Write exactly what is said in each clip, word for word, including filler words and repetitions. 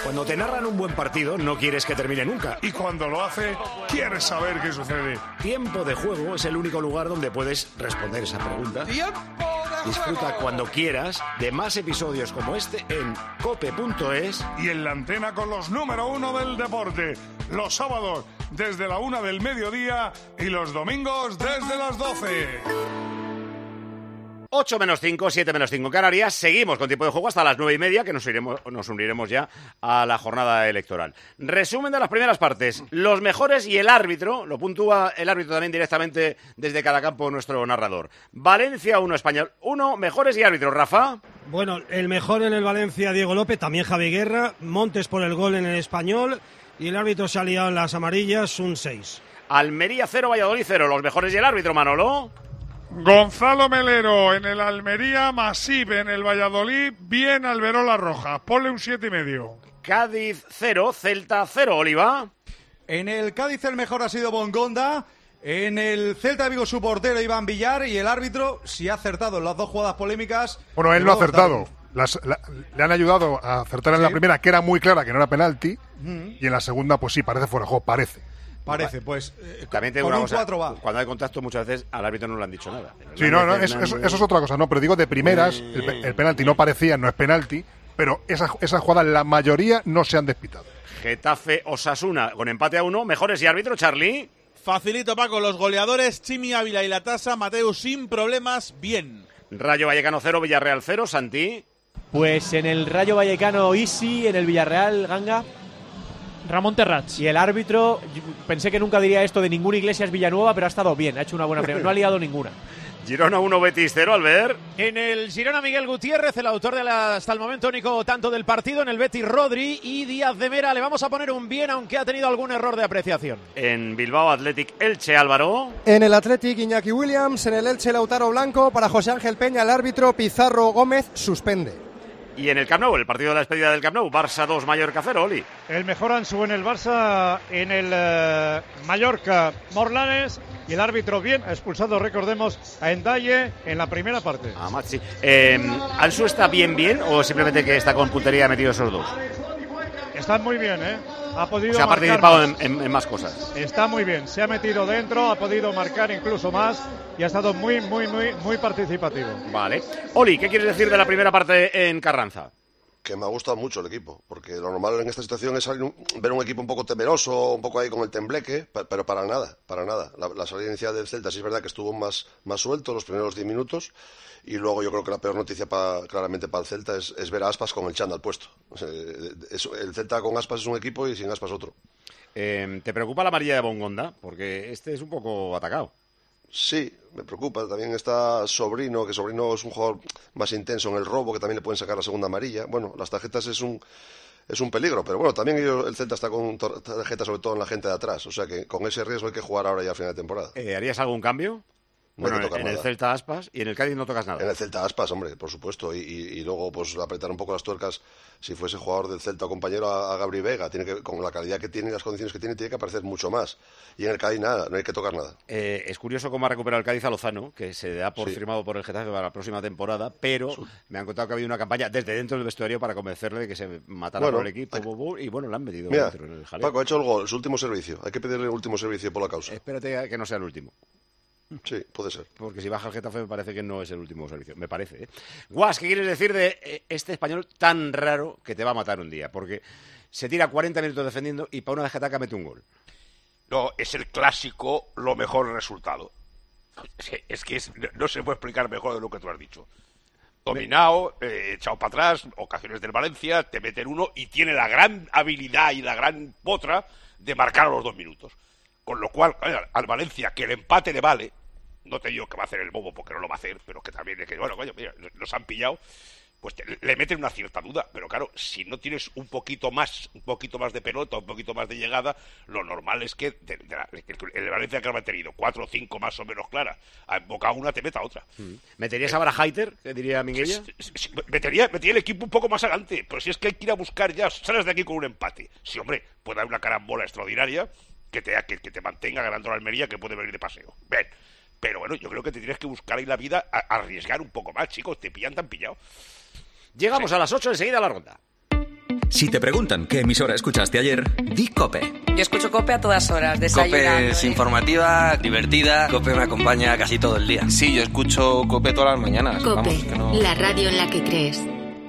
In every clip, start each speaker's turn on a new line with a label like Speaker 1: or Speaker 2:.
Speaker 1: Cuando te narran un buen partido, no quieres que termine nunca.
Speaker 2: Y cuando lo hace, quieres saber qué sucede.
Speaker 1: Tiempo de Juego es el único lugar donde puedes responder esa pregunta.
Speaker 3: ¡Tiempo de
Speaker 1: Disfruta
Speaker 3: juego!
Speaker 1: cuando quieras de más episodios como este en cope punto es.
Speaker 2: Y en la antena con los número uno del deporte. Los sábados desde la una del mediodía y los domingos desde las doce.
Speaker 4: ocho menos cinco, siete menos cinco en Canarias. Seguimos con tiempo de juego hasta las nueve y media, que nos iremos, nos uniremos ya a la jornada electoral. Resumen de las primeras partes. Los mejores y el árbitro, lo puntúa el árbitro también directamente desde cada campo nuestro narrador. Valencia uno, Español uno, mejores y árbitros. Rafa.
Speaker 5: Bueno, el mejor en el Valencia, Diego López, también Javi Guerra, Montes por el gol en el Español y el árbitro se ha liado en las amarillas, un seis.
Speaker 4: Almería cero, Valladolid cero, los mejores y el árbitro, Manolo.
Speaker 2: Gonzalo Melero en el Almería, Masip en el Valladolid, bien Alberola Roja. Ponle un siete y medio.
Speaker 4: Cádiz cero, Celta cero, Oliva.
Speaker 6: En el Cádiz el mejor ha sido Bongonda. En el Celta de Vigo su portero Iván Villar. Y el árbitro, si ha acertado en las dos jugadas polémicas.
Speaker 7: Bueno, él no ha acertado. Las, la, le han ayudado a acertar en ¿Sí? la primera, que era muy clara, que no era penalti. Mm. Y en la segunda, pues sí, parece fuera de juego, parece.
Speaker 6: Parece, pues eh,
Speaker 4: también te digo
Speaker 6: con
Speaker 4: una
Speaker 6: un
Speaker 4: cosa,
Speaker 6: cuatro va.
Speaker 4: Cuando hay contacto muchas veces al árbitro no le han dicho nada.
Speaker 7: Sí, no, no, eso, eso, eso es otra cosa, no, pero digo de primeras, el, el penalti no parecía, no es penalti, pero esas esa jugadas la mayoría no se han despitado.
Speaker 4: Getafe Osasuna con empate a uno, mejores y árbitro, Charlie.
Speaker 8: Facilito, Paco, los goleadores Chimi Ávila y Latasa, Mateus sin problemas, bien.
Speaker 4: Rayo Vallecano cero, Villarreal cero, Santi.
Speaker 9: Pues en el Rayo Vallecano Easy, en el Villarreal Ganga.
Speaker 10: Ramón Terrats.
Speaker 9: Y el árbitro, pensé que nunca diría esto de ninguna Iglesias Villanueva, pero ha estado bien, ha hecho una buena primera, no ha liado ninguna.
Speaker 4: Girona uno, Betis cero, Albert.
Speaker 10: En el Girona, Miguel Gutiérrez, el autor de la, hasta el momento único tanto del partido. En el Betis, Rodri y Díaz de Mera. Le vamos a poner un bien, aunque ha tenido algún error de apreciación.
Speaker 4: En Bilbao, Athletic Elche, Álvaro.
Speaker 11: En el Athletic, Iñaki Williams. En el Elche, Lautaro Blanco. Para José Ángel Peña, el árbitro Pizarro Gómez suspende.
Speaker 4: Y en el Camp Nou, el partido de la despedida del Camp Nou, Barça dos, Mallorca cero, Oli.
Speaker 12: El mejor Ansu en el Barça, en el uh, Mallorca, Morlanes, y el árbitro bien, ha expulsado, recordemos, a Endaye en la primera parte.
Speaker 4: Ah, Maxi. Eh, ¿Ansu está bien, bien, o simplemente que está con puntería metido esos dos?
Speaker 12: Están muy bien, ¿eh? Ha podido
Speaker 4: o sea, ha participado en, en, en más cosas.
Speaker 12: Está muy bien, se ha metido dentro, ha podido marcar incluso más y ha estado muy, muy, muy, muy participativo.
Speaker 4: Vale. Oli, ¿qué quieres decir de la primera parte en Carranza?
Speaker 13: Que me ha gustado mucho el equipo, porque lo normal en esta situación es un, ver un equipo un poco temeroso, un poco ahí con el tembleque, pero para nada, para nada. La, la salida inicial del Celta sí es verdad que estuvo más, más suelto los primeros diez minutos, y luego yo creo que la peor noticia pa, claramente para el Celta es, es ver a Aspas con el chándal puesto. O sea, es, el Celta con Aspas es un equipo y sin Aspas otro.
Speaker 4: Eh, ¿Te preocupa la amarilla de Bongonda? Porque este es un poco atacado.
Speaker 13: Sí, me preocupa. También está Sobrino, que Sobrino es un jugador más intenso en el robo, que también le pueden sacar la segunda amarilla. Bueno, las tarjetas es un es un peligro, pero bueno, también el Celta está con tarjetas sobre todo en la gente de atrás. O sea que con ese riesgo hay que jugar ahora ya a final de temporada.
Speaker 4: Eh, ¿Harías algún cambio?
Speaker 13: No
Speaker 4: bueno,
Speaker 13: hay que tocar
Speaker 4: en
Speaker 13: nada.
Speaker 4: El Celta Aspas y en el Cádiz no tocas nada.
Speaker 13: En el Celta Aspas, hombre, por supuesto. Y, y, y luego pues apretar un poco las tuercas si fuese jugador del Celta o compañero a, a Gabri Vega. Tiene que, con la calidad que tiene y las condiciones que tiene, tiene que aparecer mucho más. Y en el Cádiz nada, no hay que tocar nada.
Speaker 4: Eh, es curioso cómo ha recuperado el Cádiz a Lozano, que se da por
Speaker 13: Sí.
Speaker 4: firmado por el Getafe para la próxima temporada, pero sí. me han contado que ha habido una campaña desde dentro del vestuario para convencerle de que se matara
Speaker 13: Bueno,
Speaker 4: por el equipo. Hay... Y bueno, le han metido
Speaker 13: Mira,
Speaker 4: dentro en el jaleo.
Speaker 13: Paco ha hecho el gol, su último servicio. Hay que pedirle el último servicio por la causa.
Speaker 4: Espérate que no sea el último.
Speaker 13: Sí, puede ser.
Speaker 4: Porque si baja el Getafe me parece que no es el último servicio. Me parece, ¿eh? Guas, ¿qué quieres decir de eh, este español tan raro que te va a matar un día? Porque se tira cuarenta minutos defendiendo y para una vez que ataca mete un gol.
Speaker 14: No, es el clásico, lo mejor resultado. Es que, es que es, no se puede explicar mejor de lo que tú has dicho. Dominado, eh, echado para atrás, ocasiones del Valencia, te meten uno y tiene la gran habilidad y la gran potra de marcar a los dos minutos. Con lo cual, al Valencia, que el empate le vale, no te digo que va a hacer el bobo porque no lo va a hacer, pero que también es que, bueno, coño, mira, nos han pillado, pues te, le meten una cierta duda. Pero claro, si no tienes un poquito más, un poquito más de pelota, un poquito más de llegada, lo normal es que de, de la, el Valencia que ha tenido cuatro o cinco más o menos claras, a boca una te meta otra.
Speaker 4: Mm. ¿Meterías a Barajaiter, que diría Minguella?
Speaker 14: Sí, sí, metería, metería el equipo un poco más adelante, pero si es que hay que ir a buscar ya, sales de aquí con un empate. Sí, hombre, puede haber una carambola extraordinaria que te, que, que te mantenga ganando la Almería, que puede venir de paseo. Ven. Pero bueno, yo creo que te tienes que buscar ahí la vida, a, arriesgar un poco más, chicos. Te pillan tan pillado.
Speaker 4: Llegamos sí. a las ocho, enseguida a la ronda.
Speaker 3: Si te preguntan qué emisora escuchaste ayer, di COPE.
Speaker 15: Yo escucho COPE a todas horas, desayunando.
Speaker 16: COPE es
Speaker 15: ¿eh?
Speaker 16: informativa, divertida. COPE me acompaña casi todo el día.
Speaker 17: Sí, yo escucho COPE todas las mañanas.
Speaker 18: COPE,
Speaker 17: Vamos, que no...
Speaker 18: la radio en la que crees.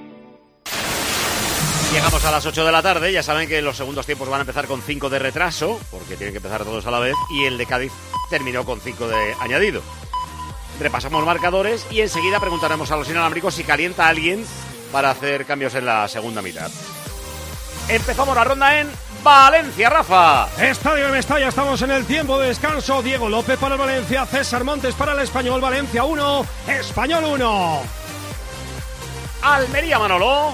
Speaker 4: Llegamos a las ocho de la tarde, ya saben que los segundos tiempos van a empezar con cinco de retraso, porque tienen que empezar todos a la vez, y el de Cádiz terminó con cinco de añadido. Repasamos marcadores y enseguida preguntaremos a los inalámbricos si calienta a alguien para hacer cambios en la segunda mitad. Empezamos la ronda en Valencia, Rafa.
Speaker 5: Estadio de Mestalla, estamos en el tiempo de descanso. Diego López para el Valencia, César Montes para el Español. Valencia uno, Español uno.
Speaker 4: Almería, Manolo.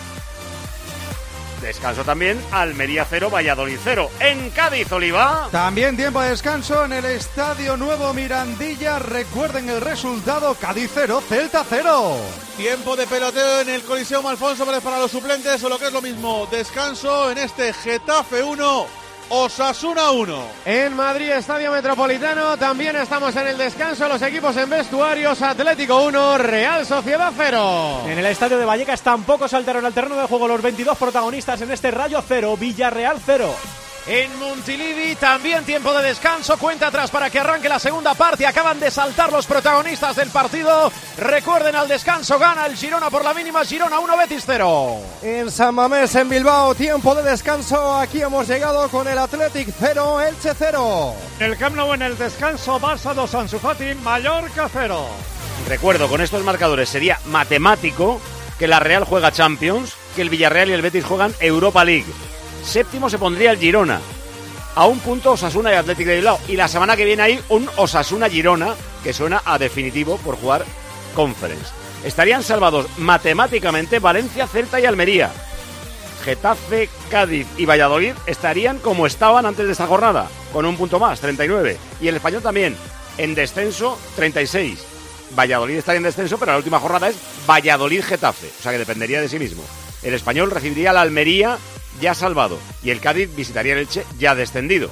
Speaker 4: Descanso también, Almería cero, Valladolid cero. En Cádiz, Oliva.
Speaker 6: También tiempo de descanso en el Estadio Nuevo Mirandilla. Recuerden el resultado, Cádiz cero, Celta cero.
Speaker 8: Tiempo de peloteo en el Coliseo Alfonso Pérez para los suplentes, o lo que es lo mismo, descanso en este Getafe uno, Osasuna uno.
Speaker 10: En Madrid, Estadio Metropolitano, también estamos en el descanso. Los equipos en vestuarios, Atlético uno, Real Sociedad cero.
Speaker 9: En el estadio de Vallecas tampoco saltaron al terreno de juego los veintidós protagonistas en este Rayo cero, Villarreal cero.
Speaker 10: En Montilivi también tiempo de descanso, cuenta atrás para que arranque la segunda parte. Acaban de saltar los protagonistas del partido. Recuerden, al descanso gana el Girona por la mínima. Girona uno, Betis cero.
Speaker 11: En San Mamés, en Bilbao, tiempo de descanso. Aquí hemos llegado con el Athletic cero, Elche cero.
Speaker 12: El Camp Nou en el descanso, Barça dos, Ansu Fati, Mallorca cero.
Speaker 4: Recuerdo, con estos marcadores sería matemático que la Real juega Champions, que el Villarreal y el Betis juegan Europa League. Séptimo se pondría el Girona. A un punto Osasuna y Athletic de Bilbao. Y la semana que viene hay un Osasuna-Girona, que suena a definitivo por jugar Conference. Estarían salvados matemáticamente Valencia, Celta y Almería. Getafe, Cádiz y Valladolid estarían como estaban antes de esta jornada, con un punto más, treinta y nueve. Y el Español también, en descenso, treinta y seis. Valladolid estaría en descenso, pero la última jornada es Valladolid-Getafe. O sea que dependería de sí mismo. El Español recibiría la Almería ya salvado, y el Cádiz visitaría el Elche ya descendido.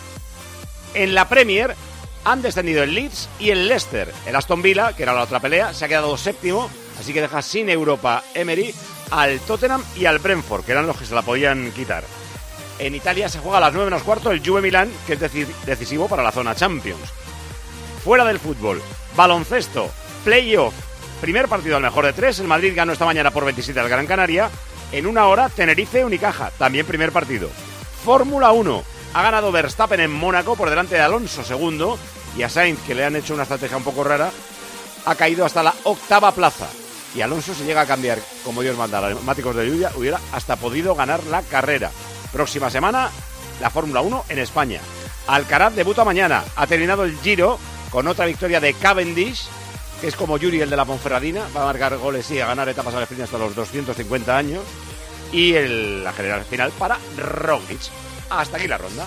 Speaker 4: En la Premier han descendido el Leeds y el Leicester. El Aston Villa, que era la otra pelea, se ha quedado séptimo, así que deja sin Europa Emery al Tottenham y al Brentford, que eran los que se la podían quitar. En Italia se juega a las nueve menos cuarto el Juve Milán, que es decisivo para la zona Champions. Fuera del fútbol, baloncesto, playoff, primer partido al mejor de tres. El Madrid ganó esta mañana por veintisiete al Gran Canaria. En una hora, Tenerife-Unicaja, también primer partido. Fórmula uno, ha ganado Verstappen en Mónaco por delante de Alonso segundo, y a Sainz, que le han hecho una estrategia un poco rara, ha caído hasta la octava plaza. Y Alonso, se llega a cambiar, como Dios manda, a los neumáticos de lluvia, hubiera hasta podido ganar la carrera. Próxima semana, la Fórmula uno en España. Alcaraz debuta mañana, ha terminado el Giro con otra victoria de Cavendish, que es como Yuri, el de la Ponferradina, va a marcar goles y a ganar etapas al sprint hasta los doscientos cincuenta años. Y el, la general final para Roglic. Hasta aquí la ronda.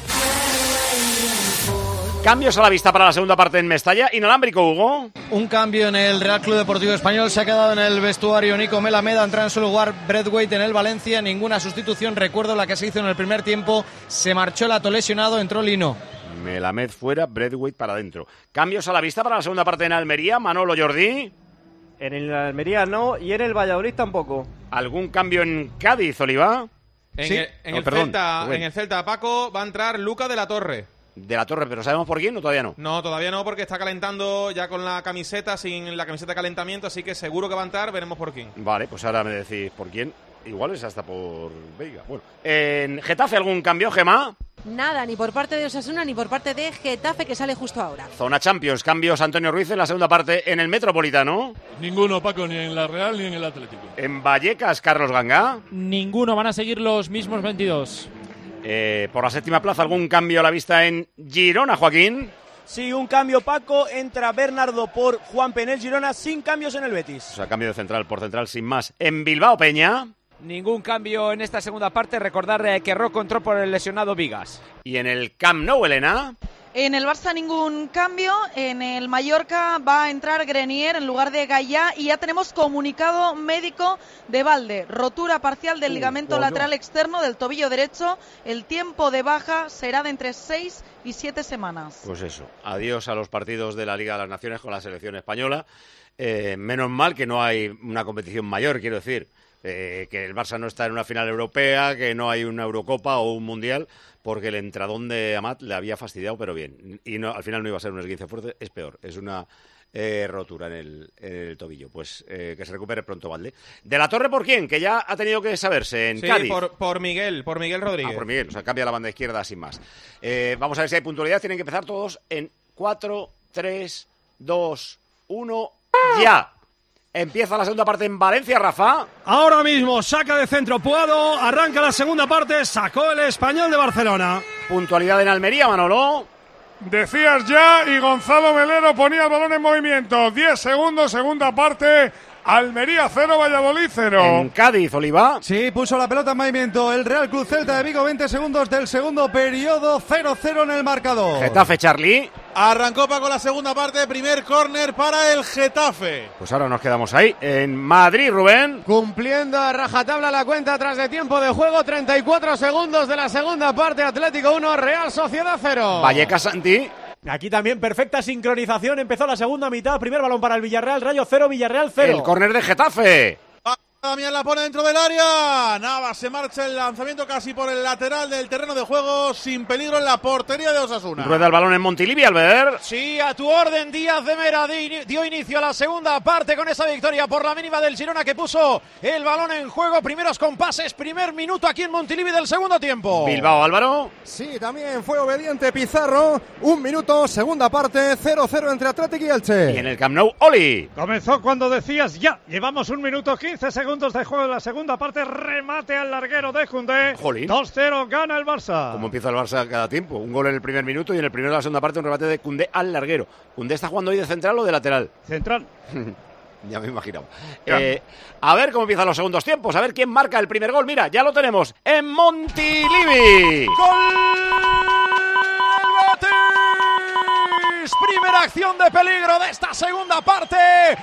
Speaker 4: Cambios a la vista para la segunda parte en Mestalla. Inalámbrico, Hugo.
Speaker 19: Un cambio en el Real Club Deportivo Español. Se ha quedado en el vestuario Nico Melamed. Entra en su lugar Braithwaite en el Valencia. Ninguna sustitución. Recuerdo la que se hizo en el primer tiempo. Se marchó el Ato lesionado. Entró Lino.
Speaker 4: Melamed fuera, Braithwaite para adentro. Cambios a la vista para la segunda parte en Almería. Manolo, Jordi.
Speaker 9: En el Almería no, y en el Valladolid tampoco.
Speaker 4: ¿Algún cambio en Cádiz, Oliva?
Speaker 8: En,
Speaker 4: ¿Sí?
Speaker 8: el, en,
Speaker 4: no,
Speaker 8: el
Speaker 4: perdón,
Speaker 8: Celta, en el Celta, Paco, va a entrar Luca de la Torre.
Speaker 4: De la Torre, ¿pero sabemos por quién o todavía no?
Speaker 8: No, todavía no, porque está calentando ya con la camiseta, sin la camiseta de calentamiento, así que seguro que va a entrar, veremos por quién.
Speaker 4: Vale, pues ahora me decís por quién. Igual es hasta por Veiga. Bueno, en Getafe, ¿algún cambio, Gemma?
Speaker 20: Nada, ni por parte de Osasuna ni por parte de Getafe, que sale justo ahora.
Speaker 4: Zona Champions, cambios Antonio Ruiz en la segunda parte en el Metropolitano.
Speaker 21: Ninguno, Paco, ni en la Real ni en el Atlético.
Speaker 4: En Vallecas, Carlos Ganga.
Speaker 22: Ninguno, van a seguir los mismos veintidós.
Speaker 4: Eh, por la séptima plaza, ¿algún cambio a la vista en Girona, Joaquín?
Speaker 23: Sí, un cambio, Paco. Entra Bernardo por Juan Penel Girona, sin cambios en el Betis.
Speaker 4: O sea, cambio de central por central sin más. En Bilbao, Peña.
Speaker 9: Ningún cambio en esta segunda parte. Recordar eh, que Rocco entró por el lesionado Vigas.
Speaker 4: Y en el Camp Nou, Elena.
Speaker 24: En el Barça ningún cambio. En el Mallorca va a entrar Grenier en lugar de Gallá. Y ya tenemos comunicado médico de Valde. Rotura parcial del ligamento uh, lateral externo del tobillo derecho. El tiempo de baja será de entre seis y siete semanas.
Speaker 4: Pues eso. Adiós a los partidos de la Liga de las Naciones con la selección española. Eh, menos mal que no hay una competición mayor, quiero decir. Eh, que el Barça no está en una final europea, que no hay una Eurocopa o un Mundial, porque el entradón de Amat le había fastidiado, pero bien. Y no, al final no iba a ser un esguince fuerte, es peor, es una eh, rotura en el, en el tobillo. Pues eh, que se recupere pronto, Valde. ¿De la Torre por quién? Que ya ha tenido que saberse en
Speaker 1: sí,
Speaker 4: Cádiz.
Speaker 1: Por, por Miguel, por Miguel Rodríguez.
Speaker 4: Ah, por Miguel, o sea, cambia la banda izquierda sin más. Eh, vamos a ver si hay puntualidad, tienen que empezar todos en cuatro, tres, dos, uno, ya. Empieza la segunda parte en Valencia, Rafa.
Speaker 5: Ahora mismo saca de centro Puado, arranca la segunda parte, sacó el Español de Barcelona.
Speaker 4: Puntualidad en Almería, Manolo.
Speaker 21: Decías ya y Gonzalo Melero ponía el balón en movimiento. diez segundos, segunda parte. Almería cero, Valladolid cero.
Speaker 4: En Cádiz, Oliva.
Speaker 6: Sí, puso la pelota en movimiento el Real Club Celta de Vigo, veinte segundos del segundo periodo, cero cero en el marcador.
Speaker 4: Getafe, Charlie.
Speaker 8: Arrancó Paco la segunda parte, primer córner para el Getafe.
Speaker 4: Pues ahora nos quedamos ahí, en Madrid, Rubén.
Speaker 9: Cumpliendo a rajatabla la cuenta tras de tiempo de juego, treinta y cuatro segundos de la segunda parte, Atlético uno, Real Sociedad cero.
Speaker 4: Vallecas, Santi.
Speaker 9: Aquí también perfecta sincronización, empezó la segunda mitad, primer balón para el Villarreal, Rayo cero, Villarreal cero.
Speaker 4: El córner de Getafe.
Speaker 8: Damián la pone dentro del área. Navas se marcha el lanzamiento casi por el lateral del terreno de juego, sin peligro en la portería de Osasuna.
Speaker 4: Rueda el balón en Montilivi, Albert.
Speaker 10: Sí, a tu orden, Díaz de Mera dio inicio a la segunda parte con esa victoria por la mínima del Girona, que puso el balón en juego. Primeros compases, primer minuto aquí en Montilivi del segundo tiempo.
Speaker 4: Bilbao, Álvaro.
Speaker 11: Sí, también fue obediente Pizarro. Un minuto, segunda parte, cero cero entre Atlético y Elche.
Speaker 4: Y en el Camp Nou, Oli.
Speaker 12: Comenzó cuando decías ya. Llevamos un minuto, quince segundos de juego en la segunda parte. Remate al larguero de Koundé. dos cero, gana el Barça.
Speaker 4: Como empieza el Barça cada tiempo. Un gol en el primer minuto y en el primero de la segunda parte un remate de Koundé al larguero. ¿Koundé está jugando hoy de central o de lateral?
Speaker 12: Central.
Speaker 4: Ya me he imaginado. Eh, a ver cómo empiezan los segundos tiempos. A ver quién marca el primer gol. Mira, ya lo tenemos en Montilivi.
Speaker 10: ¡Gol! Primera acción de peligro de esta segunda parte.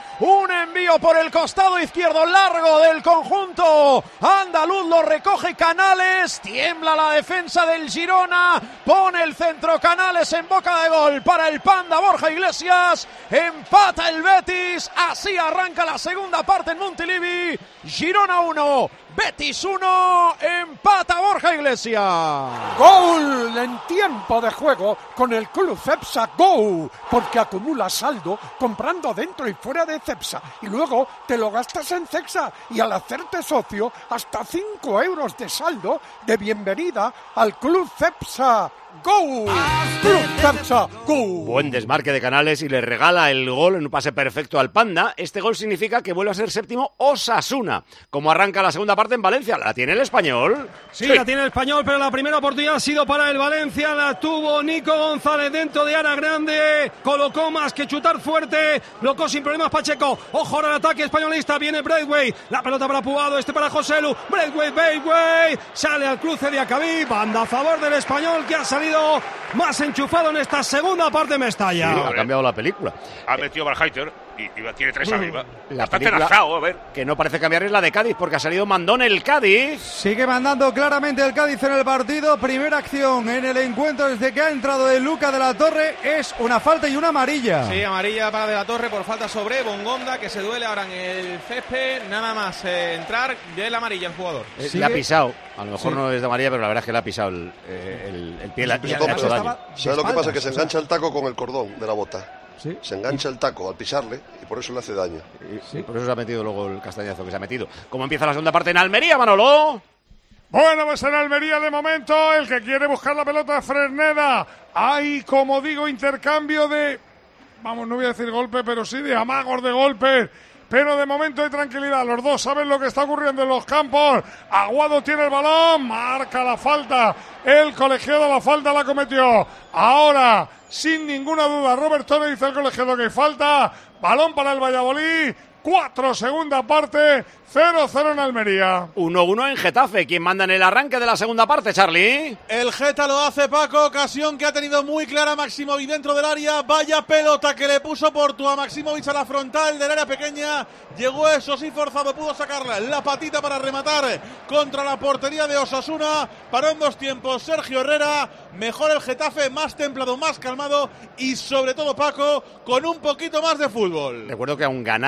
Speaker 10: Un envío por el costado izquierdo largo del conjunto andaluz. Lo recoge Canales. Tiembla la defensa del Girona. Pone el centro Canales en boca de gol para el Panda Borja Iglesias. Empata el Betis. Así arranca la segunda parte en Montilivi. Girona uno. Betis uno, empata Borja Iglesias.
Speaker 2: Gol en tiempo de juego con el Club Cepsa Go, porque acumula saldo comprando dentro y fuera de Cepsa y luego te lo gastas en Cepsa y al hacerte socio hasta cinco euros de saldo de bienvenida al Club Cepsa Go. Club Cepsa Go.
Speaker 4: Buen desmarque de Canales y le regala el gol en un pase perfecto al Panda. Este gol significa que vuelve a ser séptimo Osasuna. Como arranca la segunda parte en Valencia, ¿la tiene el Español?
Speaker 5: Sí, sí, la tiene el Español, pero la primera oportunidad ha sido para el Valencia. La tuvo Nico González dentro de área grande. Colocó más que chutar fuerte. Bloqueó sin problemas Pacheco. Ojo ahora el ataque españolista. Viene Braithwaite. La pelota para Puado. Este para Joselu. Braithwaite, Braithwaite. Sale al cruce de Acabí. Banda a favor del Español, que ha salido más enchufado en esta segunda parte de Mestalla.
Speaker 4: Sí, ha cambiado la película.
Speaker 14: Ha metido Barjaiter y, y tiene tres arriba.
Speaker 4: La
Speaker 14: Está
Speaker 4: película
Speaker 14: lanzado, a ver.
Speaker 4: Que no parece cambiar es la de Cádiz, porque ha salido mandón el Cádiz.
Speaker 6: Sigue mandando claramente el Cádiz en el partido. Primera acción en el encuentro desde que ha entrado de Luca de la Torre. Es una falta y una amarilla.
Speaker 1: Sí, amarilla para de la Torre por falta sobre Bongonda, que se duele ahora en el césped. Nada más eh, entrar de la amarilla el jugador.
Speaker 4: Eh, le ha pisado. A lo mejor sí. No es de amarilla, pero la verdad es que le ha pisado el, el, el pie. La,
Speaker 13: le ha hecho daño. ¿Sabes lo que pasa? Que se engancha el taco con el cordón de la bota. ¿Sí? Se engancha el taco al pisarle y por eso le hace daño.
Speaker 4: Sí, por eso se ha metido luego el castañazo que se ha metido. ¿Cómo empieza la segunda parte en Almería, Manolo?
Speaker 21: Bueno, pues en Almería de momento el que quiere buscar la pelota es Fresneda. Hay, como digo, intercambio de... Vamos, no voy a decir golpe, pero sí de amagos de golpes. Pero de momento hay tranquilidad. Los dos saben lo que está ocurriendo en los campos. Aguado tiene el balón. Marca la falta. El colegiado la falta la cometió. Ahora, sin ninguna duda, Robert Torres dice al colegiado que hay falta. Balón para el Valladolid. Cuatro, segunda parte. cero cero en Almería.
Speaker 4: uno uno en Getafe. ¿Quién manda en el arranque de la segunda parte, Charlie?
Speaker 8: El Geta lo hace Paco. Ocasión que ha tenido muy clara Maximovic dentro del área. Vaya pelota que le puso Portu a Maximovic a la frontal del área pequeña. Llegó eso sí forzado. Pudo sacarla la patita para rematar contra la portería de Osasuna. Paró en dos tiempos Sergio Herrera. Mejor el Getafe, más templado, más calmado. Y sobre todo Paco, con un poquito más de fútbol.
Speaker 4: Recuerdo que aún ganando el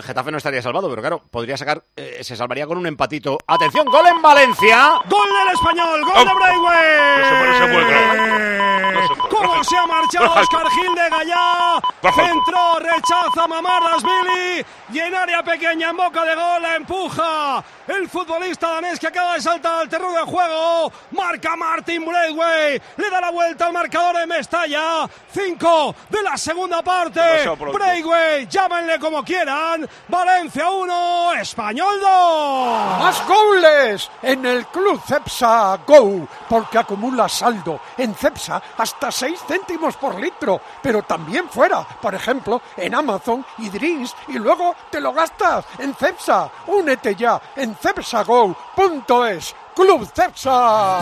Speaker 4: el Getafe no estaría salvado, pero claro, podría sacar, eh, se salvaría con un empatito. ¡Atención, gol en Valencia!
Speaker 5: ¡Gol del Español! ¡Gol de Braithwaite!
Speaker 14: No se puede, no se puede, no se puede.
Speaker 5: ¿Cómo se ha marchado Oscar Gil de Gallá? Centró, rechaza Mamardashvili y en área pequeña, en boca de gol, la empuja el futbolista danés que acaba de saltar al terreno de juego. Marca Martin Braithwaite, le da la vuelta al marcador en Mestalla. Cinco de la segunda parte. Braithwaite, llámenle como quieran. Valencia uno, Español dos.
Speaker 2: ¡Más goles en el Club Cepsa Go! Porque acumula saldo en Cepsa hasta seis céntimos por litro, pero también fuera, por ejemplo, en Amazon y Drinks, y luego te lo gastas en Cepsa. Únete ya en cepsago punto es. Club Cepsa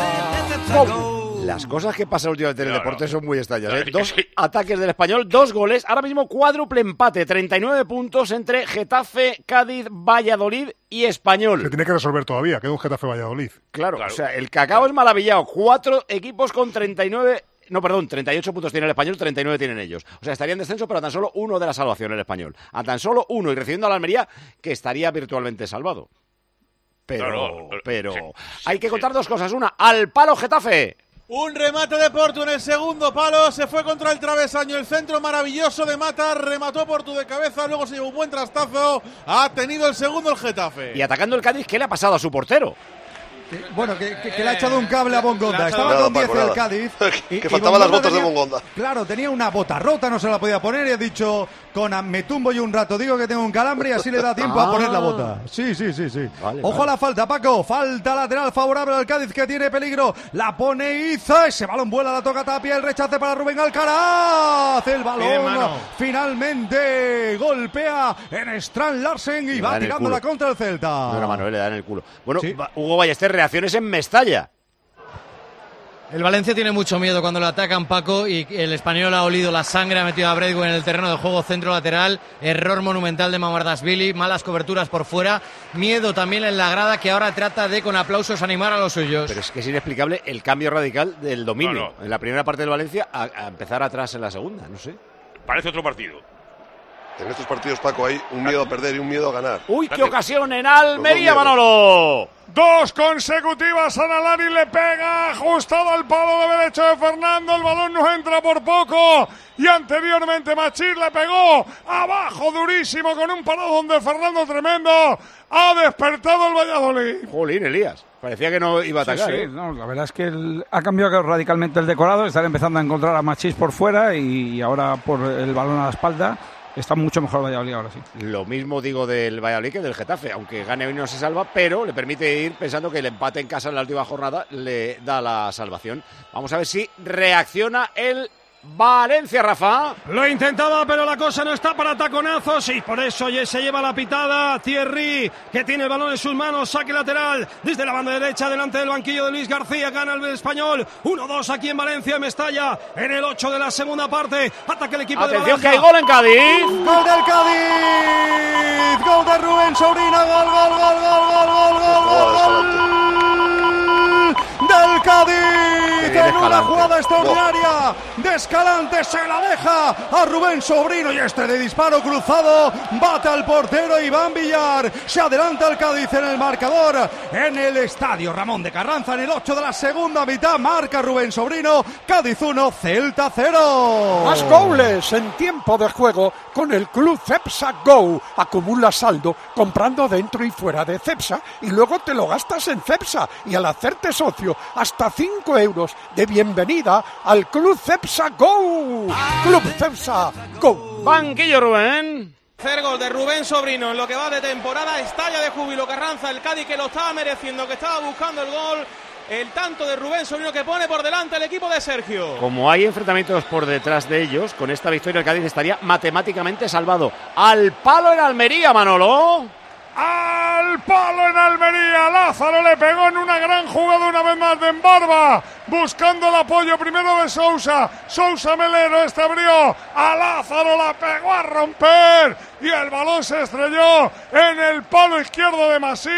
Speaker 2: Go.
Speaker 4: Las cosas que pasan últimamente en el deporte son muy extrañas, ¿eh? Dos ataques del Español, dos goles, ahora mismo cuádruple empate, treinta y nueve puntos entre Getafe, Cádiz, Valladolid y Español.
Speaker 21: Se tiene que resolver todavía, queda un Getafe-Valladolid.
Speaker 4: Claro, claro, o sea, el cacao es maravillado, cuatro equipos con treinta y nueve... No, perdón, treinta y ocho puntos tiene el Español, treinta y nueve tienen ellos. O sea, estaría en descenso, pero a tan solo uno de la salvación el Español. A tan solo uno, y recibiendo a la Almería, que estaría virtualmente salvado. Pero,
Speaker 14: Claro,
Speaker 4: pero...
Speaker 14: sí,
Speaker 4: hay que contar dos cosas. Una, al palo Getafe.
Speaker 8: Un remate de Portu en el segundo palo, se fue contra el travesaño, el centro maravilloso de Mata, remató Portu de cabeza, luego se llevó un buen trastazo, ha tenido el segundo el Getafe.
Speaker 4: Y atacando el Cádiz, ¿qué le ha pasado a su portero?
Speaker 6: Bueno, que, que, que le ha echado un cable a Bongonda. Estaba con diez el Cádiz.
Speaker 13: Y, que faltaban las botas tenía, de Bongonda.
Speaker 6: Claro, tenía una bota rota, no se la podía poner y ha dicho, con me tumbo yo un rato, digo que tengo un calambre y así le da tiempo ah. a poner la bota. Sí, sí, sí, sí. Vale, Ojo vale. a la falta, Paco. Falta lateral favorable al Cádiz que tiene peligro. La pone Iza, ese balón vuela, la toca Tapia, el rechace para Rubén Alcaraz. El balón finalmente golpea en Strand Larsen y va tirándola contra el Celta.
Speaker 4: Una mano, le da en el culo. Bueno, sí. Hugo Ballester, reacciones en Mestalla.
Speaker 19: El Valencia tiene mucho miedo cuando le atacan, Paco, y el Español ha olido la sangre, ha metido a Braithwaite en el terreno de juego centro lateral, error monumental de Mamardashvili, malas coberturas por fuera, miedo también en la grada que ahora trata de con aplausos animar a los suyos.
Speaker 4: Pero es que es inexplicable el cambio radical del dominio no, no. en la primera parte del Valencia a, a empezar atrás en la segunda, no sé.
Speaker 14: Parece otro partido.
Speaker 13: En estos partidos, Paco, hay un miedo a perder y un miedo a ganar.
Speaker 4: ¡Uy, qué ocasión en Almería, Manolo!
Speaker 21: Dos consecutivas, Sanalari le pega ajustado al palo de derecho de Fernando, el balón no entra por poco y anteriormente Machís le pegó abajo durísimo con un paradón de Fernando tremendo, ha despertado el Valladolid.
Speaker 4: Jolín, Elías, parecía que no iba a atacar.
Speaker 3: Sí, sí,
Speaker 4: ¿eh?
Speaker 3: no, la verdad es que el, ha cambiado radicalmente el decorado, están empezando a encontrar a Machís por fuera y ahora por el balón a la espalda. Está mucho mejor Valladolid ahora sí.
Speaker 4: Lo mismo digo del Valladolid que del Getafe, aunque gane hoy no se salva, pero le permite ir pensando que el empate en casa en la última jornada le da la salvación. Vamos a ver si reacciona el Valencia, Rafa.
Speaker 5: Lo intentaba, pero la cosa no está para taconazos y por eso ya se lleva la pitada Thierry, que tiene el balón en sus manos, saque lateral desde la banda derecha delante del banquillo de Luis García, gana el Español, uno dos aquí en Valencia, en Mestalla, en el ocho de la segunda parte, ataca el equipo
Speaker 4: Atención
Speaker 5: de Valencia.
Speaker 4: Que hay gol en Cádiz.
Speaker 6: Gol del Cádiz, gol de Rubén Sobrino, gol, gol, gol, gol, gol, gol, gol, gol del Cádiz, en una jugada extraordinaria de Escalante, se la deja a Rubén Sobrino y este de disparo cruzado bate al portero Iván Villar, se adelanta el Cádiz en el marcador en el estadio Ramón de Carranza en el ocho de la segunda mitad, marca Rubén Sobrino, Cádiz uno, Celta cero.
Speaker 2: Más goles en tiempo de juego con el Club Cepsa Go, acumula saldo comprando dentro y fuera de Cepsa y luego te lo gastas en Cepsa y al hacerte socio hasta cinco euros de bienvenida al Club Cepsa Go. Club Cepsa Go.
Speaker 4: Banquillo, Rubén.
Speaker 1: Tercer gol de Rubén Sobrino en lo que va de temporada, estalla de júbilo Carranza, el Cádiz que lo estaba mereciendo, que estaba buscando el gol. El tanto de Rubén Sobrino que pone por delante el equipo de Sergio.
Speaker 4: Como hay enfrentamientos por detrás de ellos, con esta victoria el Cádiz estaría matemáticamente salvado. Al palo en Almería, Manolo.
Speaker 21: Al palo en Almería, Lázaro le pegó en una gran jugada una vez más de Embarba, buscando el apoyo primero de Sousa, Sousa Melero, este abrió a Lázaro, la pegó a romper y el balón se estrelló en el palo izquierdo de Masí,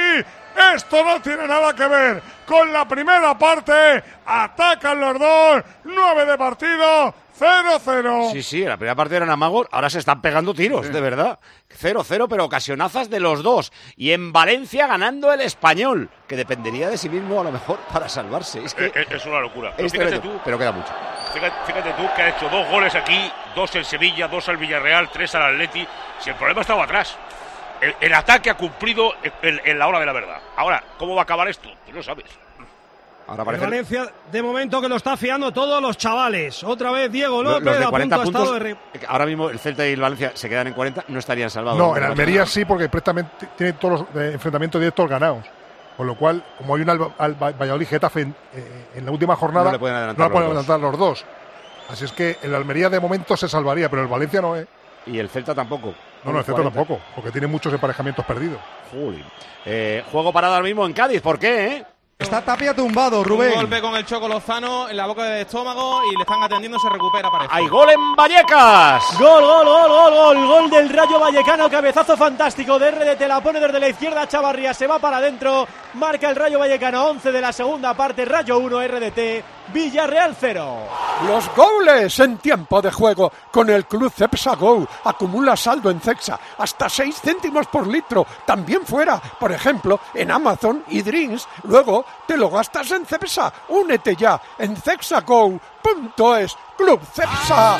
Speaker 21: Esto no tiene nada que ver con la primera parte. Atacan los dos. nueve de partido. cero cero.
Speaker 4: Sí, sí, la primera parte eran amagos, ahora se están pegando tiros, sí. De verdad. cero cero, pero ocasionazas de los dos. Y en Valencia ganando el Español, que dependería de sí mismo a lo mejor para salvarse. Es, que
Speaker 14: es, es una locura. Pero
Speaker 4: es
Speaker 14: fíjate
Speaker 4: tremendo,
Speaker 14: tú,
Speaker 4: pero queda mucho.
Speaker 14: Fíjate, fíjate tú que ha hecho dos goles aquí, dos en Sevilla, dos al Villarreal, tres al Atleti. Si el problema estaba atrás. El, el ataque ha cumplido en, en la hora de la verdad. Ahora, ¿cómo va a acabar esto? Tú lo sabes.
Speaker 5: Ahora parece... Valencia, de momento, que lo está fiando todos los chavales. Otra vez Diego López,
Speaker 4: los de
Speaker 5: a
Speaker 4: cuarenta
Speaker 5: punto
Speaker 4: puntos,
Speaker 5: ha estado de...
Speaker 4: Ahora mismo el Celta y el Valencia se quedan en cuarenta, no estarían salvados.
Speaker 21: No, en Almería sí, porque prácticamente tiene todos los eh, enfrentamientos directos ganados. Con lo cual, como hay un al, al Valladolid Getafe en, eh, en la última jornada,
Speaker 4: no le pueden adelantar,
Speaker 21: no le pueden
Speaker 4: los,
Speaker 21: adelantar
Speaker 4: dos.
Speaker 21: los dos. Así es que el Almería de momento se salvaría, pero el Valencia no es.
Speaker 4: Y el Celta tampoco.
Speaker 21: No, no, el Celta tampoco, porque tiene muchos emparejamientos perdidos.
Speaker 4: Juli. Eh, juego parado ahora mismo en Cádiz, ¿por qué, eh?
Speaker 6: Está Tapia tumbado, Rubén.
Speaker 1: Un golpe con el Choco Lozano en la boca del estómago y le están atendiendo, se recupera, parece.
Speaker 4: ¡Hay gol en Vallecas!
Speaker 23: Gol, gol, gol, gol, gol, gol del Rayo Vallecano, cabezazo fantástico de R D T, la pone desde la izquierda, Chavarría se va para adentro, marca el Rayo Vallecano, once de la segunda parte, Rayo uno, R D T, Villarreal cero.
Speaker 2: Los goles en tiempo de juego con el Club Cepsa Go. Acumula saldo en Cepsa hasta seis céntimos por litro. También fuera, por ejemplo, en Amazon y Drinks. Luego te lo gastas en Cepsa. Únete ya en cepsago punto es. Club Cepsa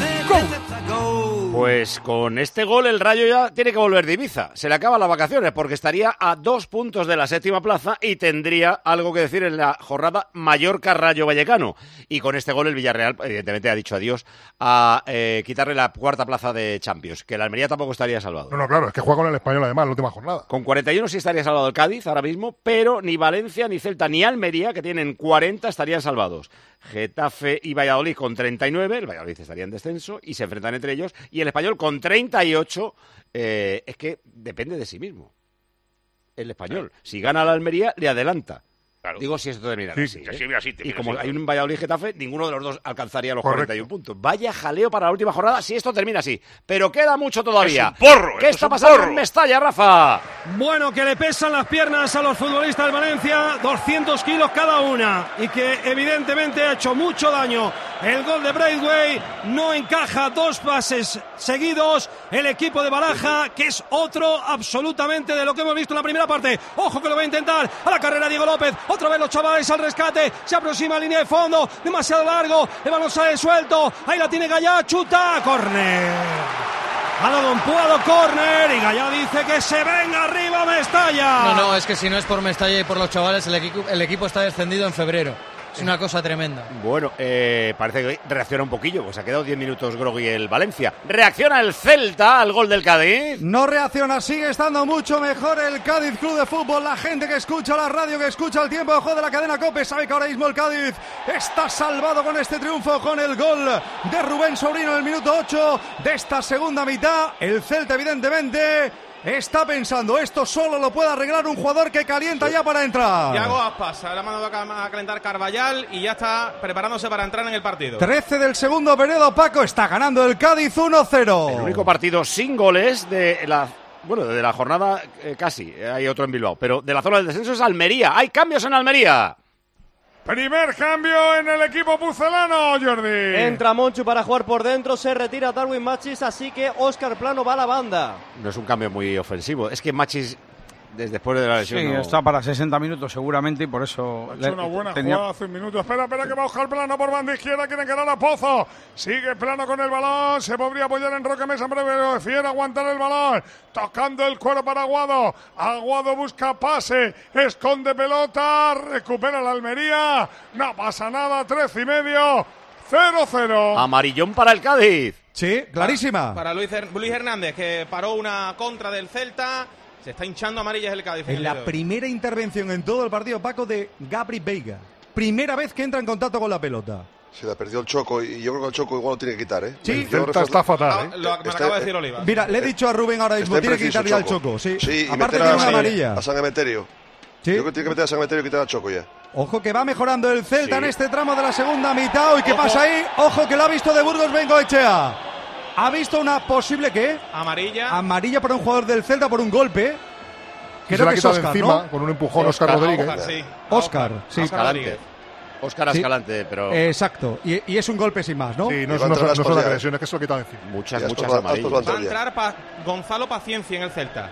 Speaker 2: Go.
Speaker 4: Pues con este gol el Rayo ya tiene que volver de Ibiza. Se le acaban las vacaciones porque estaría a dos puntos de la séptima plaza y tendría algo que decir en la jornada Mallorca-Rayo Vallecano. Y con este gol el Villarreal evidentemente ha dicho adiós a eh, quitarle la cuarta plaza de Champions, que el Almería tampoco estaría salvado.
Speaker 21: No, no, claro, es que juega con el Español además en la última jornada.
Speaker 4: Con cuarenta y uno sí estaría salvado el Cádiz ahora mismo, pero ni Valencia, ni Celta, ni Almería, que tienen cuarenta, estarían salvados. Getafe y Valladolid con treinta y nueve, el Valladolid estaría en descenso y se enfrentan entre ellos, y el Español con treinta y ocho, eh, es que depende de sí mismo. El Español, si gana la Almería, le adelanta. Claro. Digo si esto termina
Speaker 21: sí,
Speaker 4: así.
Speaker 21: Sí,
Speaker 4: ¿eh?
Speaker 14: así, así
Speaker 4: y como hay un Valladolid Getafe, ninguno de los dos alcanzaría los
Speaker 21: Correcto.
Speaker 4: cuarenta y uno puntos. Vaya jaleo para la última jornada si esto termina así. Pero queda mucho todavía.
Speaker 14: Es un porro,
Speaker 4: ¿Qué está pasando porro. en Mestalla, Rafa?
Speaker 5: Bueno, que le pesan las piernas a los futbolistas del Valencia, doscientos kilos cada una, y que evidentemente ha hecho mucho daño. El gol de Braithwaite no encaja, dos pases seguidos. El equipo de Baraja, que es otro absolutamente de lo que hemos visto en la primera parte. Ojo que lo va a intentar, a la carrera Diego López, otra vez los chavales al rescate, se aproxima a línea de fondo, demasiado largo, el balón sale suelto, ahí la tiene Gallá, chuta, córner. Ha dado un puado córner y Gallá dice que se venga arriba Mestalla.
Speaker 19: No, no, es que si no es por Mestalla y por los chavales, el equipo, el equipo está descendido en febrero. Es una cosa tremenda.
Speaker 4: Bueno, eh, parece que reacciona un poquillo, pues ha quedado diez minutos grogui el Valencia. ¿Reacciona el Celta al gol del Cádiz?
Speaker 6: No reacciona, sigue estando mucho mejor el Cádiz Club de Fútbol. La gente que escucha la radio, que escucha el tiempo de juego de la cadena COPE, sabe que ahora mismo el Cádiz está salvado con este triunfo, con el gol de Rubén Sobrino en el minuto ocho de esta segunda mitad. El Celta, evidentemente, está pensando, esto solo lo puede arreglar un jugador que calienta ya para entrar.
Speaker 1: Yago Aspas, le ha mandado a calentar Carvallal y ya está preparándose para entrar en el partido.
Speaker 6: trece del segundo periodo, Paco, está ganando el Cádiz uno cero.
Speaker 4: El único partido sin goles de la... Bueno, de la jornada eh, casi, hay otro en Bilbao, pero de la zona del descenso es Almería. ¡Hay cambios en Almería!
Speaker 21: Primer cambio en el equipo pucelano, Jordi.
Speaker 23: Entra Monchu para jugar por dentro, se retira Darwin Machis, así que Óscar Plano va a la banda.
Speaker 4: No es un cambio muy ofensivo, es que Machis desde después de la lesión
Speaker 3: sí,
Speaker 4: no...
Speaker 3: está para sesenta minutos seguramente y por eso...
Speaker 21: Ha hecho una buena tenía... jugada hace un minuto. Espera, espera que va a buscar Plano por banda izquierda, quieren quedar a Pozo. Sigue Plano con el balón, se podría apoyar en Roque Mesa, pero prefiere aguantar el balón. Tocando el cuero para Aguado. Aguado busca pase, esconde pelota, recupera la Almería. No pasa nada, trece y medio, cero cero.
Speaker 4: Amarillón para el Cádiz.
Speaker 6: Sí, clarísima.
Speaker 1: Para, para Luis, Luis Hernández, que paró una contra del Celta. Se está hinchando amarillas el Cádiz.
Speaker 6: En
Speaker 1: el
Speaker 6: la
Speaker 1: dedo.
Speaker 6: primera intervención en todo el partido, Paco, de Gabri Veiga. Primera vez que entra en contacto con la pelota.
Speaker 13: Se la perdió el Choco y yo creo que el Choco igual lo tiene que quitar, ¿eh?
Speaker 6: Sí,
Speaker 21: el Celta está fatal, ¿eh?
Speaker 1: Lo, lo, me
Speaker 13: Está,
Speaker 1: acaba de decir Oliva.
Speaker 6: Mira, le he dicho a Rubén ahora mismo, tiene que quitar ya el Choco. Sí,
Speaker 13: sí, y
Speaker 6: aparte
Speaker 13: meter
Speaker 6: tiene
Speaker 13: a,
Speaker 6: una amarilla.
Speaker 13: A San Emeterio.
Speaker 6: ¿Sí?
Speaker 13: Yo creo que tiene que meter a San Emeterio y quitar al Choco ya.
Speaker 6: Ojo que va mejorando el Celta
Speaker 13: Sí.
Speaker 6: en este tramo de la segunda mitad. ¿Y qué
Speaker 1: Ojo.
Speaker 6: pasa ahí? Ojo que lo ha visto de Burgos Bengoechea. Ha visto una posible, ¿qué?
Speaker 1: Amarilla.
Speaker 6: Amarilla para un jugador del Celta por un golpe. se
Speaker 11: Creo
Speaker 6: la ha
Speaker 11: que es
Speaker 6: quitado
Speaker 11: Óscar,
Speaker 6: encima
Speaker 11: ¿no?
Speaker 6: con un empujón Óscar Rodríguez.
Speaker 4: Óscar, sí.
Speaker 11: Óscar, sí.
Speaker 4: Escalante. Óscar
Speaker 11: Sí.
Speaker 4: Escalante, pero...
Speaker 11: Exacto, y, y es un golpe sin más, ¿no?
Speaker 6: Sí, no,
Speaker 13: Y
Speaker 6: es-
Speaker 13: va a
Speaker 6: no
Speaker 13: entrar
Speaker 6: son,
Speaker 13: las
Speaker 6: no son
Speaker 13: pasillas.
Speaker 6: agresiones, que se lo ha quitado encima.
Speaker 4: Muchas,
Speaker 13: Y
Speaker 4: muchas
Speaker 13: estos va-
Speaker 4: amarillas.
Speaker 13: estos van
Speaker 1: Va a
Speaker 13: a entrar
Speaker 1: entrar pa- Gonzalo Paciencia en el Celta.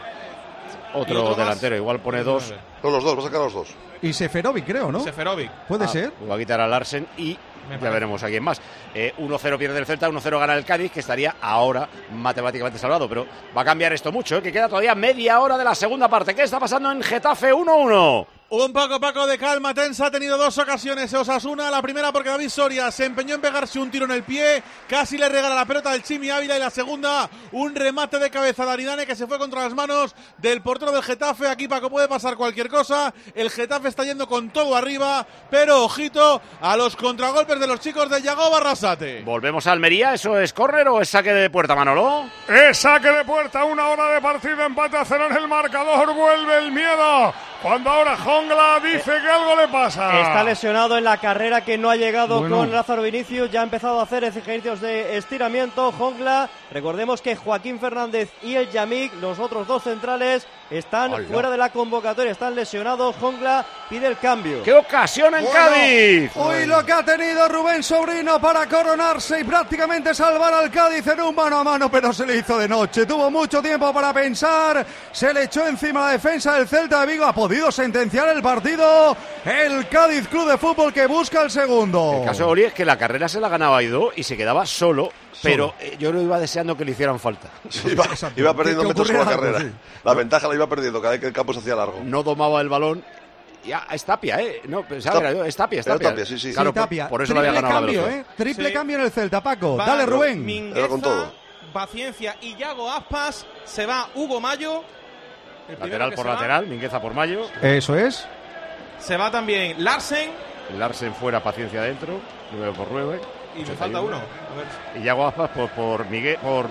Speaker 1: Y
Speaker 4: Otro,
Speaker 1: otro más.
Speaker 4: delantero, igual pone dos.
Speaker 13: No, los dos, va a sacar a los dos.
Speaker 11: Y Seferovic, creo, ¿no?
Speaker 1: Seferovic.
Speaker 11: Puede
Speaker 4: Ah,
Speaker 11: ser.
Speaker 4: Va a quitar a Larsen y
Speaker 1: Me
Speaker 4: ya
Speaker 1: parece.
Speaker 4: veremos a quién más. Eh, uno cero pierde el Celta, uno cero gana el Cádiz, que estaría ahora matemáticamente salvado. Pero va a cambiar esto mucho, ¿eh? Que queda todavía media hora de la segunda parte. ¿Qué está pasando en Getafe uno uno?
Speaker 8: Un poco, Paco, de calma tensa. Ha tenido dos ocasiones Osasuna. La primera porque David Soria se empeñó en pegarse un tiro en el pie. Casi le regala la pelota al Chimi Ávila. Y la segunda, un remate de cabeza de Aridane que se fue contra las manos del portero del Getafe. Aquí, Paco, puede pasar cualquier cosa. El Getafe está yendo con todo arriba. Pero, ojito, a los contragolpes de los chicos de Yago Barrasate.
Speaker 4: Volvemos a Almería. ¿Eso es córner o es saque de puerta, Manolo?
Speaker 21: Es saque de puerta, una hora de partido, empate a cero en el marcador, vuelve el miedo. Cuando ahora Jongla dice que algo le pasa.
Speaker 23: Está lesionado en la carrera, que no ha llegado
Speaker 21: Bueno.
Speaker 23: con Lázaro Vinicius. Ya ha empezado a hacer ejercicios de estiramiento. Jongla, recordemos que Joaquín Fernández y el Yamik, los otros dos centrales, están
Speaker 4: Hola.
Speaker 23: fuera de la convocatoria, están lesionados. Jongla pide el cambio.
Speaker 4: ¡Qué ocasión en
Speaker 11: Bueno,
Speaker 4: Cádiz!
Speaker 11: Hoy lo que ha tenido Rubén Sobrino para coronarse y prácticamente salvar al Cádiz en un mano a mano, pero se le hizo de noche. Tuvo mucho tiempo para pensar, se le echó encima la defensa del Celta de Vigo. Ha podido sentenciar el partido el Cádiz Club de Fútbol, que busca el segundo.
Speaker 4: El caso de Ori es que la carrera se la ganaba Aidó y se quedaba solo, pero eh, yo lo iba deseando que le hicieran falta.
Speaker 13: Sí, iba, iba perdiendo
Speaker 11: Que- que
Speaker 13: metros con la
Speaker 11: ocurriera
Speaker 13: carrera.
Speaker 11: algo,
Speaker 13: La ventaja la iba perdiendo cada vez que el campo se hacía largo.
Speaker 4: No domaba el balón. Ya, es Tapia, ¿eh? No, pensaba
Speaker 13: Tap-
Speaker 4: que era yo. Es Tapia, es
Speaker 13: era
Speaker 4: Tapia.
Speaker 13: Tapia, sí, sí.
Speaker 4: Claro,
Speaker 11: Sí, Tapia.
Speaker 4: por, por eso lo había
Speaker 11: Triple
Speaker 4: ganado la
Speaker 11: cambio,
Speaker 4: velocidad.
Speaker 11: ¿eh? Triple
Speaker 1: Sí.
Speaker 11: cambio en el Celta, Paco.
Speaker 1: Va
Speaker 11: Dale, Rubén.
Speaker 1: Mingueza,
Speaker 13: Era con todo.
Speaker 1: Paciencia y Yago Aspas. Se va Hugo Mayo. El primero
Speaker 4: Lateral
Speaker 1: que
Speaker 4: por
Speaker 1: se va.
Speaker 4: lateral, Mingueza por Mayo.
Speaker 11: Eso es.
Speaker 1: Se va también Larsen.
Speaker 4: Larsen fuera, Paciencia dentro. nueve por nueve.
Speaker 1: Y me falta uno. A ver.
Speaker 4: Y Yago Aspas por, por Miguel, por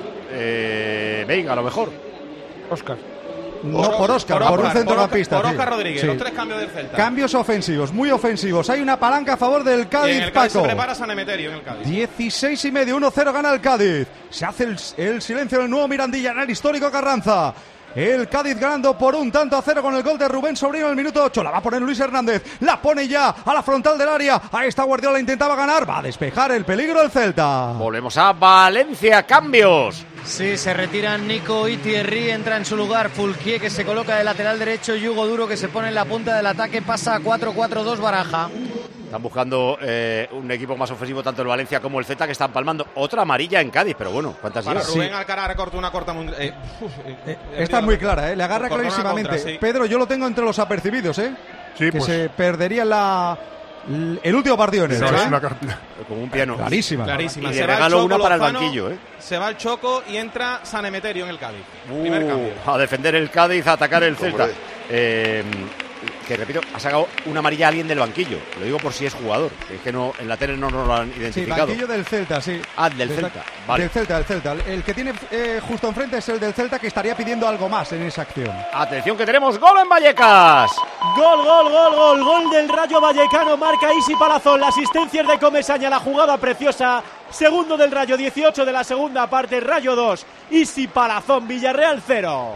Speaker 4: eh, Veiga, a lo mejor.
Speaker 3: Óscar.
Speaker 11: No, por Óscar, por, un
Speaker 1: Oscar,
Speaker 11: centrocampista.
Speaker 1: Por
Speaker 11: sí.
Speaker 1: Óscar Rodríguez.
Speaker 11: Sí.
Speaker 1: Los tres cambios del Celta.
Speaker 11: Cambios ofensivos, muy ofensivos. Hay una palanca a favor del
Speaker 1: Y
Speaker 11: Cádiz,
Speaker 1: en el Cádiz se
Speaker 11: Paco.
Speaker 1: prepara San Emeterio en el Cádiz.
Speaker 11: dieciséis y medio, uno cero gana el Cádiz. Se hace el, el silencio en el nuevo Mirandilla, en el histórico Carranza. El Cádiz ganando por un tanto a cero con el gol de Rubén Sobrino en el minuto ocho. La va a poner Luis Hernández. La pone ya a la frontal del área. Ahí está Guardiola, intentaba ganar. Va a despejar el peligro el Celta.
Speaker 4: Volvemos a Valencia, cambios.
Speaker 19: Sí, se retiran Nico y Thierry, entra en su lugar Fulquier, que se coloca de lateral derecho, y Hugo Duro, que se pone en la punta del ataque, pasa a cuatro cuatro dos Baraja.
Speaker 4: Están buscando eh, un equipo más ofensivo, tanto el Valencia como el Celta, que están palmando. Otra amarilla en Cádiz, pero bueno, ¿cuántas
Speaker 1: Para
Speaker 4: lleva?
Speaker 1: Rubén Alcaraz recorta una corta. mun- Eh, uf, eh, he
Speaker 11: Esta es
Speaker 1: perdido
Speaker 11: muy
Speaker 1: la-
Speaker 11: clara, ¿eh? Le agarra
Speaker 1: Cortó una
Speaker 11: clarísimamente.
Speaker 1: contra, sí.
Speaker 11: Pedro, yo lo tengo entre los apercibidos, ¿eh?
Speaker 6: Sí,
Speaker 11: que
Speaker 6: pues.
Speaker 11: se perdería en la, el último partido en el.
Speaker 6: No,
Speaker 11: ¿eh?
Speaker 6: es una car-
Speaker 4: Como un piano.
Speaker 11: Clarísima.
Speaker 1: Clarísima.
Speaker 4: Y
Speaker 1: Se
Speaker 4: le
Speaker 1: va el
Speaker 4: regalo
Speaker 1: Choco
Speaker 4: una para el
Speaker 1: Lozano,
Speaker 4: banquillo, ¿eh?
Speaker 1: Se va el Choco y entra San Emeterio en el Cádiz.
Speaker 4: Uh,
Speaker 1: Primer cambio.
Speaker 4: a defender el Cádiz, a atacar el Celta.
Speaker 13: Hombre.
Speaker 4: Eh, que repito, ha sacado una amarilla a alguien del banquillo. Lo digo por si es jugador. Es que no, en la tele no nos lo han
Speaker 11: Sí,
Speaker 4: identificado.
Speaker 11: banquillo del Celta, sí.
Speaker 4: Ah, del Celta. Vale.
Speaker 11: Del Celta, del Celta. El que tiene eh, justo enfrente es el del Celta, que estaría pidiendo algo más en esa acción.
Speaker 4: Atención que tenemos gol en Vallecas.
Speaker 23: Gol, gol, gol, gol, gol del Rayo Vallecano, marca Isi Palazón, la asistencia es de Comesaña, la jugada preciosa, segundo del Rayo, dieciocho de la segunda parte, Rayo dos, Isi Palazón, Villarreal cero.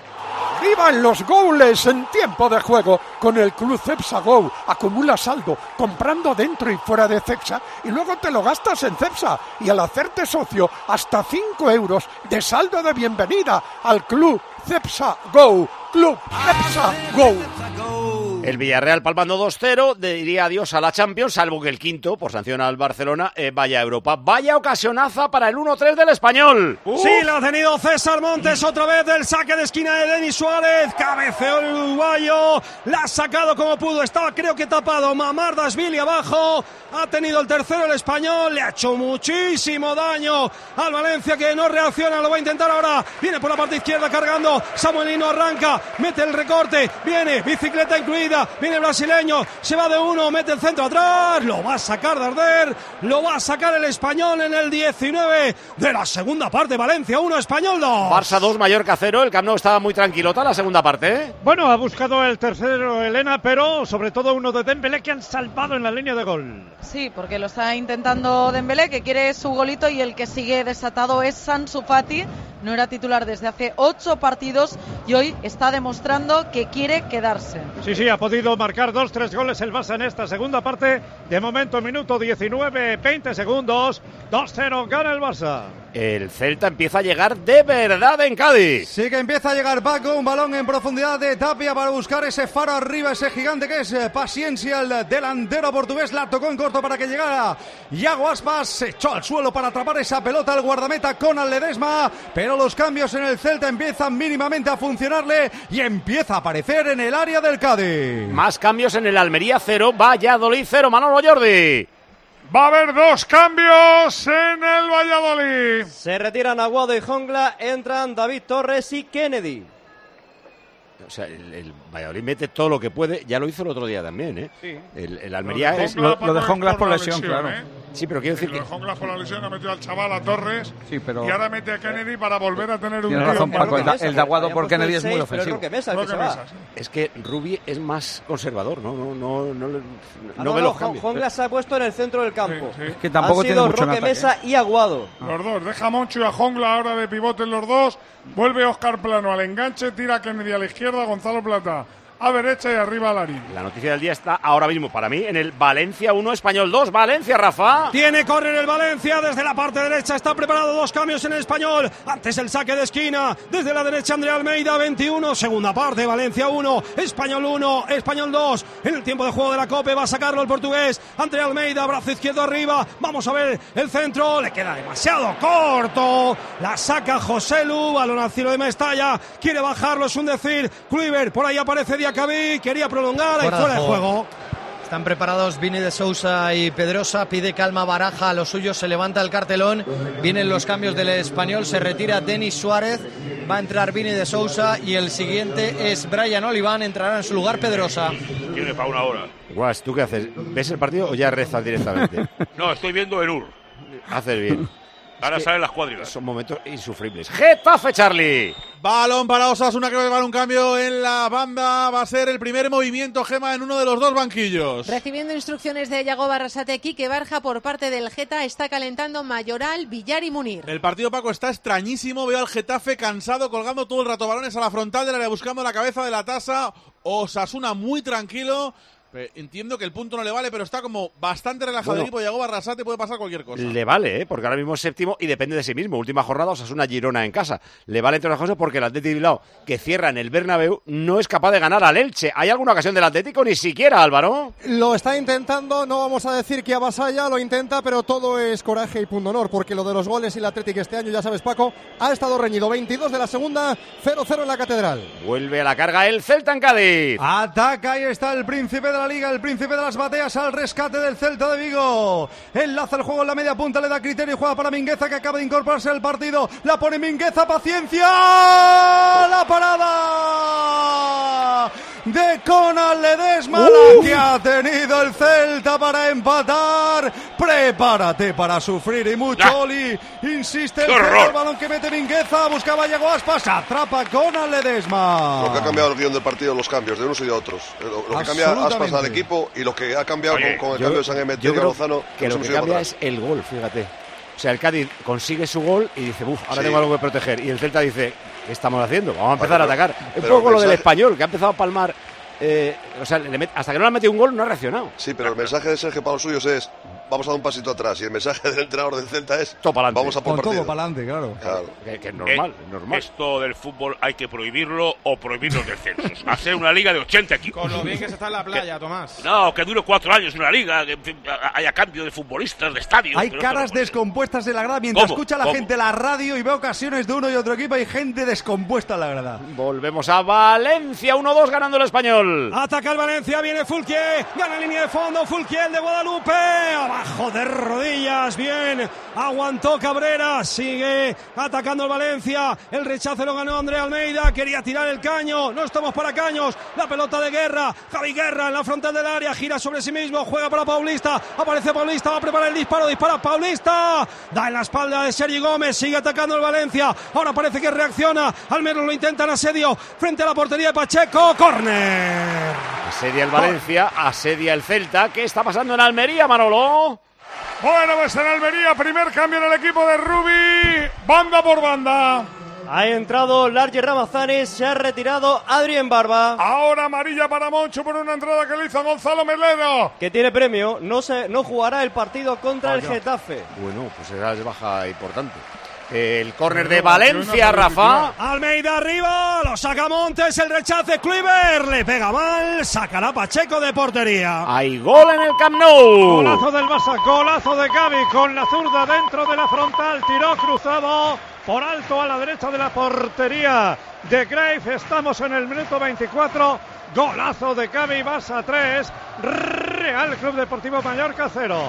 Speaker 2: ¡Vivan los goles en tiempo de juego! Con el Club Cepsa Go acumula saldo comprando dentro y fuera de Cepsa y luego te lo gastas en Cepsa. Y al hacerte socio, hasta cinco euros de saldo de bienvenida al Club Cepsa Go. Club Cepsa Go.
Speaker 4: El Villarreal palmando dos cero, diría adiós a la Champions, salvo que el quinto, por sanción al Barcelona, eh, vaya a Europa. Vaya ocasionaza para el uno tres del Español.
Speaker 5: Uh. Sí, la ha tenido César Montes otra vez del saque de esquina de Denis Suárez. Cabeceó el uruguayo, la ha sacado como pudo. Estaba creo que tapado Mamardashvili abajo. Ha tenido el tercero el Español. Le ha hecho muchísimo daño al Valencia, que no reacciona. Lo va a intentar ahora. Viene por la parte izquierda cargando. Samuelino arranca, mete el recorte. Viene, bicicleta incluida. Viene el brasileño, se va de uno, mete el centro atrás. Lo va a sacar de arder. Lo va a sacar el Español en el diecinueve de la segunda parte. Valencia uno, Español dos.
Speaker 4: Barça dos, Mallorca cero. El Camp Nou estaba muy tranquilota la segunda parte, ¿eh?
Speaker 12: Bueno, ha buscado el tercero Elena, pero sobre todo uno de Dembélé, que han salvado en la línea de gol.
Speaker 24: Sí, porque lo está intentando Dembélé, que quiere su golito, y el que sigue desatado es Ansu Fati. no era titular desde hace ocho partidos y hoy está demostrando que quiere quedarse.
Speaker 12: Sí, sí, ha podido marcar dos, tres goles el Barça en esta segunda parte. De momento, minuto diecinueve, veinte segundos. dos cero, gana el Barça.
Speaker 4: El Celta empieza a llegar de verdad en Cádiz.
Speaker 11: Sí que empieza a llegar Paco, un balón en profundidad de Tapia para buscar ese faro arriba, ese gigante que es Paciencia, el delantero portugués, la tocó en corto para que llegara Iago Aspas, se echó al suelo para atrapar esa pelota al guardameta Conan Ledesma, pero los cambios en el Celta empiezan mínimamente a funcionarle y empieza a aparecer en el área del Cádiz.
Speaker 4: Más cambios en el Almería cero, Valladolid cero, Manolo Jordi.
Speaker 21: Va a haber dos cambios en el Valladolid.
Speaker 23: Se retiran Aguado y Jongla, entran David Torres y Kennedy.
Speaker 4: O sea, el, el Valladolid mete todo lo que puede. Ya lo hizo el otro día también, ¿eh?
Speaker 21: Sí.
Speaker 4: El, el Almería
Speaker 21: lo de
Speaker 4: es...
Speaker 21: Jongla,
Speaker 4: Lo, lo de Jongla por, por lesión,
Speaker 21: lesión,
Speaker 4: claro.
Speaker 21: ¿eh?
Speaker 4: Sí, pero quiero decir
Speaker 21: sí,
Speaker 4: que...
Speaker 21: Lo de Jongla por la lesión ha metido al chaval a Torres
Speaker 3: sí, pero...
Speaker 21: y ahora mete a Kennedy para volver a tener un...
Speaker 3: Tiene razón, Paco. El, el de Aguado por Kennedy es muy ofensivo.
Speaker 23: Roque Mesa, el que se
Speaker 21: Mesa,
Speaker 23: va.
Speaker 21: sí.
Speaker 4: Es que Rubi es más conservador, ¿no? No, no, no, no,
Speaker 23: ah,
Speaker 4: no ve
Speaker 23: no,
Speaker 4: los cambios.
Speaker 23: Jongla se ha puesto en el centro del campo.
Speaker 21: Sí, sí.
Speaker 3: Es que tampoco
Speaker 23: Han
Speaker 3: tiene
Speaker 23: sido
Speaker 3: mucho
Speaker 23: Roque
Speaker 3: en ataque,
Speaker 23: Mesa
Speaker 3: ¿eh?
Speaker 23: y Aguado.
Speaker 21: Los dos. Deja a Moncho y a Jongla ahora de pivote en los dos. Vuelve Óscar Plano al enganche, tira a Kennedy a la izquierda, Gonzalo Plata a derecha y arriba a Larín.
Speaker 4: La noticia del día está ahora mismo para mí en el Valencia uno, Español dos. Valencia, Rafa.
Speaker 5: Tiene córner el Valencia desde la parte derecha. Está preparado, dos cambios en el Español. Antes el saque de esquina. Desde la derecha André Almeida, veintiuno. Segunda parte, Valencia uno, Español uno, Español dos. En el tiempo de juego de la Copa va a sacarlo el portugués. André Almeida, brazo izquierdo arriba. Vamos a ver el centro. Le queda demasiado corto. La saca Joselu. Balón al cielo de Mestalla. Quiere bajarlo, es un decir. Kluivert, por ahí aparece Diacabí. Quería prolongar. Ahí fuera de juego.
Speaker 19: Están preparados Vini de Sousa y Pedrosa, pide calma Baraja a los suyos, se levanta el cartelón, vienen los cambios del Español, se retira Denis Suárez, va a entrar Vini de Sousa y el siguiente es Brian Oliván, entrará en su lugar Pedrosa.
Speaker 14: Tiene para una hora.
Speaker 4: Guas, ¿tú qué haces? ¿Ves el partido o ya rezas directamente?
Speaker 14: No, estoy viendo el U R.
Speaker 4: Haces bien.
Speaker 14: Ahora
Speaker 4: es que
Speaker 14: salen las cuadrigas.
Speaker 4: Son momentos insufribles. Getafe, Charlie.
Speaker 8: Balón para Osasuna que va a llevar un cambio en la banda. Va a ser el primer movimiento, Gema, en uno de los dos banquillos.
Speaker 20: Recibiendo instrucciones de Yago Barrasate, Quique Barja por parte del Geta. Está calentando Mayoral, Villar y Munir.
Speaker 8: El partido, Paco, está extrañísimo. Veo al Getafe cansado, colgando todo el rato balones a la frontal del área, buscando la cabeza de la tasa. Osasuna muy tranquilo. Entiendo que el punto no le vale, pero está como bastante relajado
Speaker 4: bueno,
Speaker 8: el equipo. Yago Barrasate, puede pasar cualquier cosa.
Speaker 4: Le vale, ¿eh? Porque ahora mismo es séptimo y depende de sí mismo. Última jornada, Osasuna Girona en casa. Le vale entre otras cosas porque el Athletic Bilbao, que cierra en el Bernabéu, no es capaz de ganar al Elche. ¿Hay alguna ocasión del Atlético? Ni siquiera, Álvaro.
Speaker 6: Lo está intentando, no vamos a decir que avasalla, lo intenta, pero todo es coraje y punto honor, porque lo de los goles y el Atlético este año, ya sabes, Paco, ha estado reñido. veintidós de la segunda, cero cero en la Catedral.
Speaker 4: Vuelve a la carga el Celta en Cádiz.
Speaker 11: Ataca, ahí está el príncipe de la Liga, el príncipe de las bateas al rescate del Celta de Vigo. Enlaza el juego en la media punta, le da criterio y juega para Mingueza, que acaba de incorporarse al partido. La pone Mingueza, paciencia. La parada de Conan Ledesma, uh. la que ha tenido el Celta para empatar. Prepárate para sufrir y mucho, ah. Oli. Insiste el, Celta, el balón que mete Mingueza, buscaba Iago Aspas, atrapa Conan Ledesma.
Speaker 13: Lo que ha cambiado el guión del partido, los cambios de unos y de otros. Lo, lo que cambia Aspas al equipo y lo que ha cambiado Oye, con, con el yo, cambio de San Emeterio y Lozano.
Speaker 4: Que lo que cambia es el gol, fíjate. O sea, el Cádiz consigue su gol y dice, uff, ahora sí. tengo algo que proteger. Y el Celta dice, ¿qué estamos haciendo? Vamos a empezar vale, pero, a atacar. Un poco lo del Español, que ha empezado a palmar. Eh, o sea, le met, hasta que no le ha metido un gol no ha reaccionado.
Speaker 13: Sí, pero el mensaje de Sergio para los suyos es vamos a dar un pasito atrás, y el mensaje del entrenador del Celta es
Speaker 4: todo para
Speaker 13: vamos a por
Speaker 11: Con
Speaker 13: partido.
Speaker 11: todo para adelante, claro.
Speaker 13: claro.
Speaker 4: Que, que es normal,
Speaker 14: eh,
Speaker 4: es normal.
Speaker 14: Esto del fútbol hay que prohibirlo o prohibir los descensos. Hacer una liga de ochenta equipos.
Speaker 1: Con lo bien que se está en la playa,
Speaker 14: que,
Speaker 1: Tomás.
Speaker 14: No, que dure cuatro años una liga, que en fin, haya cambio de futbolistas, de estadios.
Speaker 11: Hay caras no descompuestas en la grada mientras ¿Cómo? escucha la ¿Cómo? gente la radio y ve ocasiones de uno y otro equipo. Hay gente descompuesta en la grada.
Speaker 4: Volvemos a Valencia, uno dos ganando el Español.
Speaker 5: Ataca el Valencia, viene Fulquier, gana línea de fondo, Fulquier de Guadalupe, abajo de rodillas, bien, aguantó Cabrera, sigue atacando el Valencia, el rechazo lo ganó André Almeida, quería tirar el caño, no estamos para caños, la pelota de Guerra, Javi Guerra en la frontal del área, gira sobre sí mismo, juega para Paulista, aparece Paulista, va a preparar el disparo, dispara Paulista, da en la espalda de Sergi Gómez, sigue atacando el Valencia, ahora parece que reacciona, al menos lo intenta en asedio, frente a la portería de Pacheco, córner.
Speaker 4: Asedia el Valencia, asedia el Celta. ¿Qué está pasando en Almería, Manolo?
Speaker 21: Bueno, pues en Almería, primer cambio en el equipo de Rubi, banda por banda.
Speaker 23: Ha entrado Large Ramazanes, se ha retirado Adrien Barba.
Speaker 21: Ahora amarilla para Moncho por una entrada que le hizo Gonzalo Melero.
Speaker 23: Que tiene premio, no, se, no jugará el partido contra
Speaker 4: Ah,
Speaker 23: el
Speaker 4: no.
Speaker 23: Getafe.
Speaker 4: Bueno, pues esa es baja importante. El córner de Valencia, Rafa.
Speaker 5: Almeida arriba, lo saca Montes, el rechace, Kluivert, le pega mal, sacará Pacheco de portería.
Speaker 4: Hay gol en el Camp Nou.
Speaker 12: Golazo del Barça, golazo de Gavi con la zurda dentro de la frontal, tiró cruzado por alto a la derecha de la portería de Cruyff. Estamos en el minuto veinticuatro, golazo de Gavi, Barça tres, Real Club Deportivo Mallorca cero.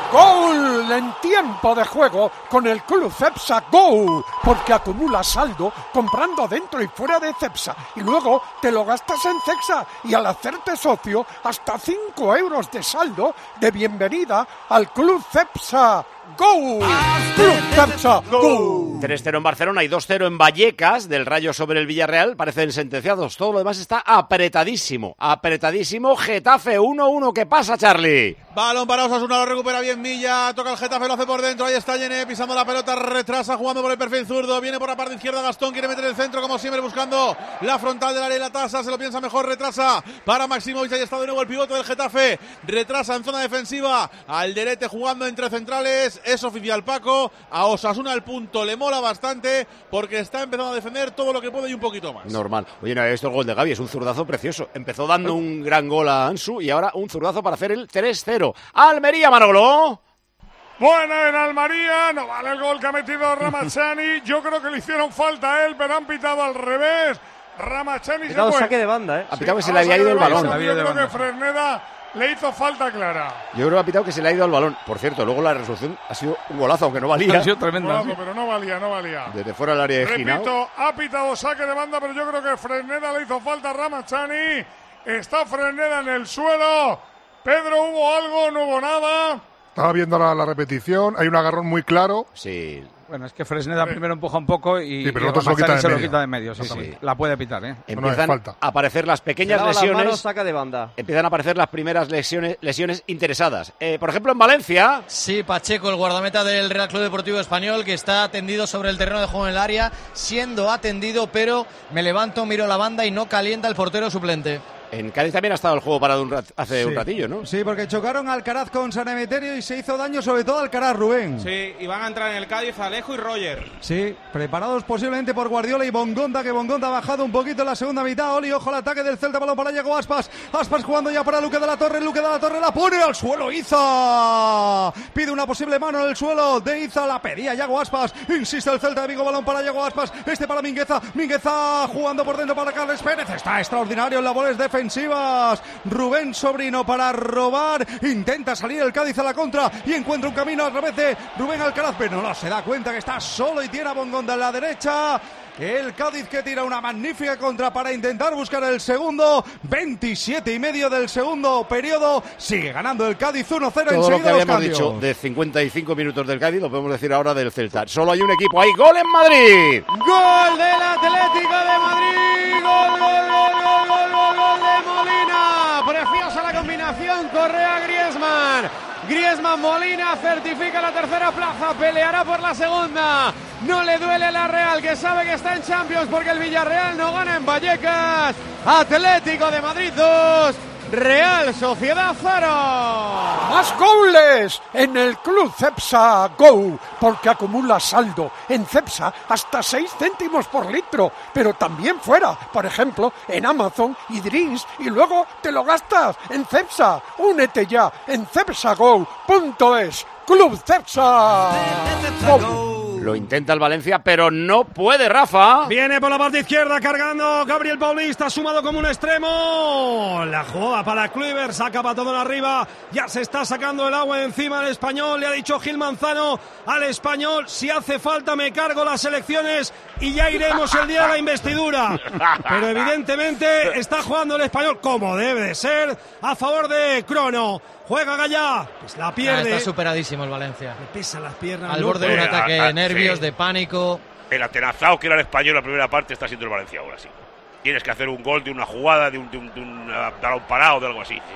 Speaker 2: Gol en tiempo de juego con el Club Cepsa Go, porque acumula saldo comprando dentro y fuera de Cepsa y luego te lo gastas en Cepsa y al hacerte socio hasta cinco euros de saldo de bienvenida al Club Cepsa Go. Club Cepsa Go.
Speaker 4: tres cero en Barcelona y dos cero en Vallecas, del Rayo sobre el Villarreal. Parecen sentenciados. Todo lo demás está apretadísimo. Apretadísimo. Getafe uno uno. ¿Qué pasa, Charlie?
Speaker 8: Balón para Osasuna, lo recupera bien Milla, toca el Getafe, lo hace por dentro, ahí está Yené pisando la pelota, retrasa, jugando por el perfil zurdo, viene por la parte izquierda Gastón, quiere meter el centro como siempre buscando la frontal del área y la tasa, se lo piensa mejor, retrasa para Maximovic, ahí está de nuevo el pivote del Getafe, retrasa en zona defensiva, Alderete jugando entre centrales, es oficial Paco, a Osasuna el punto le mola bastante porque está empezando a defender todo lo que puede y un poquito más.
Speaker 4: Normal. Oye, no, esto el gol de Gavi es un zurdazo precioso. Empezó dando un gran gol a Ansu y ahora un zurdazo para hacer el tres cero. Almería, Manolo.
Speaker 21: Bueno, en Almería no vale el gol que ha metido Ramazani. Yo creo que le hicieron falta a él, pero han pitado al revés. Ramazani se
Speaker 23: Pitado
Speaker 21: fue.
Speaker 23: saque de banda, ¿eh?
Speaker 4: Ha pitado que se
Speaker 21: Ah,
Speaker 4: le había
Speaker 21: saque
Speaker 4: ido
Speaker 21: de
Speaker 4: el
Speaker 21: banda.
Speaker 4: balón.
Speaker 21: Yo creo que Fresneda le hizo falta clara.
Speaker 4: Yo creo que ha pitado que se le ha ido al balón. Por cierto, luego la resolución ha sido un golazo, aunque no valía.
Speaker 3: Ha sido tremenda.
Speaker 21: Golazo, pero no valía, no valía.
Speaker 4: Desde fuera del área de Ginao.
Speaker 21: Repito, ha pitado saque de banda, pero yo creo que Fresneda le hizo falta a Ramazani. Está Fresneda en el suelo. Pedro, ¿hubo algo? ¿No hubo nada? Estaba viendo la, la repetición, hay un agarrón muy claro.
Speaker 4: Sí.
Speaker 3: Bueno, es que Fresneda primero empuja un poco y,
Speaker 21: Sí, pero
Speaker 3: y
Speaker 21: el otro se lo quita de
Speaker 3: se lo
Speaker 21: medio.
Speaker 3: quita de medio.
Speaker 4: Sí,
Speaker 3: exactamente.
Speaker 4: sí.
Speaker 3: La puede pitar, ¿eh?
Speaker 4: Empiezan a aparecer las pequeñas
Speaker 23: Se lava las
Speaker 4: lesiones.
Speaker 23: manos, saca de banda.
Speaker 4: Empiezan a aparecer las primeras lesiones, lesiones interesadas. Eh, por ejemplo, en Valencia.
Speaker 19: Sí, Pacheco, el guardameta del Real Club Deportivo Español, que está atendido sobre el terreno de juego en el área, siendo atendido, pero me levanto, miro la banda y no calienta el portero suplente.
Speaker 4: En Cádiz también ha estado el juego parado un rat- hace
Speaker 11: Sí.
Speaker 4: un ratillo, ¿no?
Speaker 11: Sí, porque chocaron a Alcaraz con San Emeterio y se hizo daño sobre todo a Alcaraz, Rubén.
Speaker 1: Sí, y van a entrar en el Cádiz Alejo y Roger.
Speaker 11: Sí, preparados posiblemente por Guardiola y Bongonda, que Bongonda ha bajado un poquito en la segunda mitad. Oli, ojo al ataque del Celta, balón para Iago Aspas. Aspas jugando ya para Luque de la Torre, Luque de la Torre la pone al suelo Iza. Pide una posible mano en el suelo de Iza, la pedía Iago Aspas. Insiste el Celta de Vigo, balón para Iago Aspas. Este para Mingueza, Mingueza jugando por dentro para Carles Pérez. Está extraordinario en labores defensivas. Rubén Sobrino para robar. Intenta salir el Cádiz a la contra y encuentra un camino a través de Rubén Alcaraz, pero no se da cuenta que está solo y tiene a Bongonda en la derecha. El Cádiz que tira una magnífica contra para intentar buscar el segundo. veintisiete y medio del segundo periodo. Sigue ganando el Cádiz uno cero.
Speaker 4: Todo lo que
Speaker 11: Enseguida los
Speaker 4: habíamos
Speaker 11: cambios.
Speaker 4: dicho de cincuenta y cinco minutos del Cádiz lo podemos decir ahora del Celta. Solo hay un equipo. ¡Hay gol en Madrid!
Speaker 9: Gol del Atlético de Madrid. Gol, gol, gol, gol, gol, gol, gol de Molina. Preciosa la combinación. Correa Griezmann. Griezmann Molina certifica la tercera plaza. Peleará por la segunda. No le duele la Real, que sabe que está en Champions porque el Villarreal no gana en Vallecas. Atlético de Madrid dos. Real Sociedad cero.
Speaker 2: ¡Más goles en el Club Cepsa Go! Porque acumula saldo en Cepsa hasta seis céntimos por litro, pero también fuera, por ejemplo, en Amazon y Drinks, y luego te lo gastas en Cepsa. Únete ya en cepsago punto es. Club Cepsa Go.
Speaker 4: Lo intenta el Valencia, pero no puede, Rafa.
Speaker 5: Viene por la parte izquierda cargando Gabriel Paulista, sumado como un extremo. La jugada para Kluivert, saca para todo arriba. Ya se está sacando el agua encima al Español. Le ha dicho Gil Manzano al Español: si hace falta me cargo las elecciones y ya iremos el día de la investidura. Pero evidentemente está jugando el Español como debe de ser, a favor de Crono. Juega Gallá, pues la pierde.
Speaker 19: Ah, está superadísimo el Valencia.
Speaker 5: Le pesan las piernas.
Speaker 19: Al
Speaker 5: ¿no?
Speaker 19: borde de un
Speaker 14: Eh,
Speaker 19: ataque
Speaker 14: a- a-
Speaker 19: de nervios,
Speaker 14: sí.
Speaker 19: de pánico.
Speaker 14: El atenazado que era el Español en la primera parte está siendo el Valencia ahora, sí. Tienes que hacer un gol de una jugada, de un, de un, de un uh, balón parado, de algo así. Sí, sí.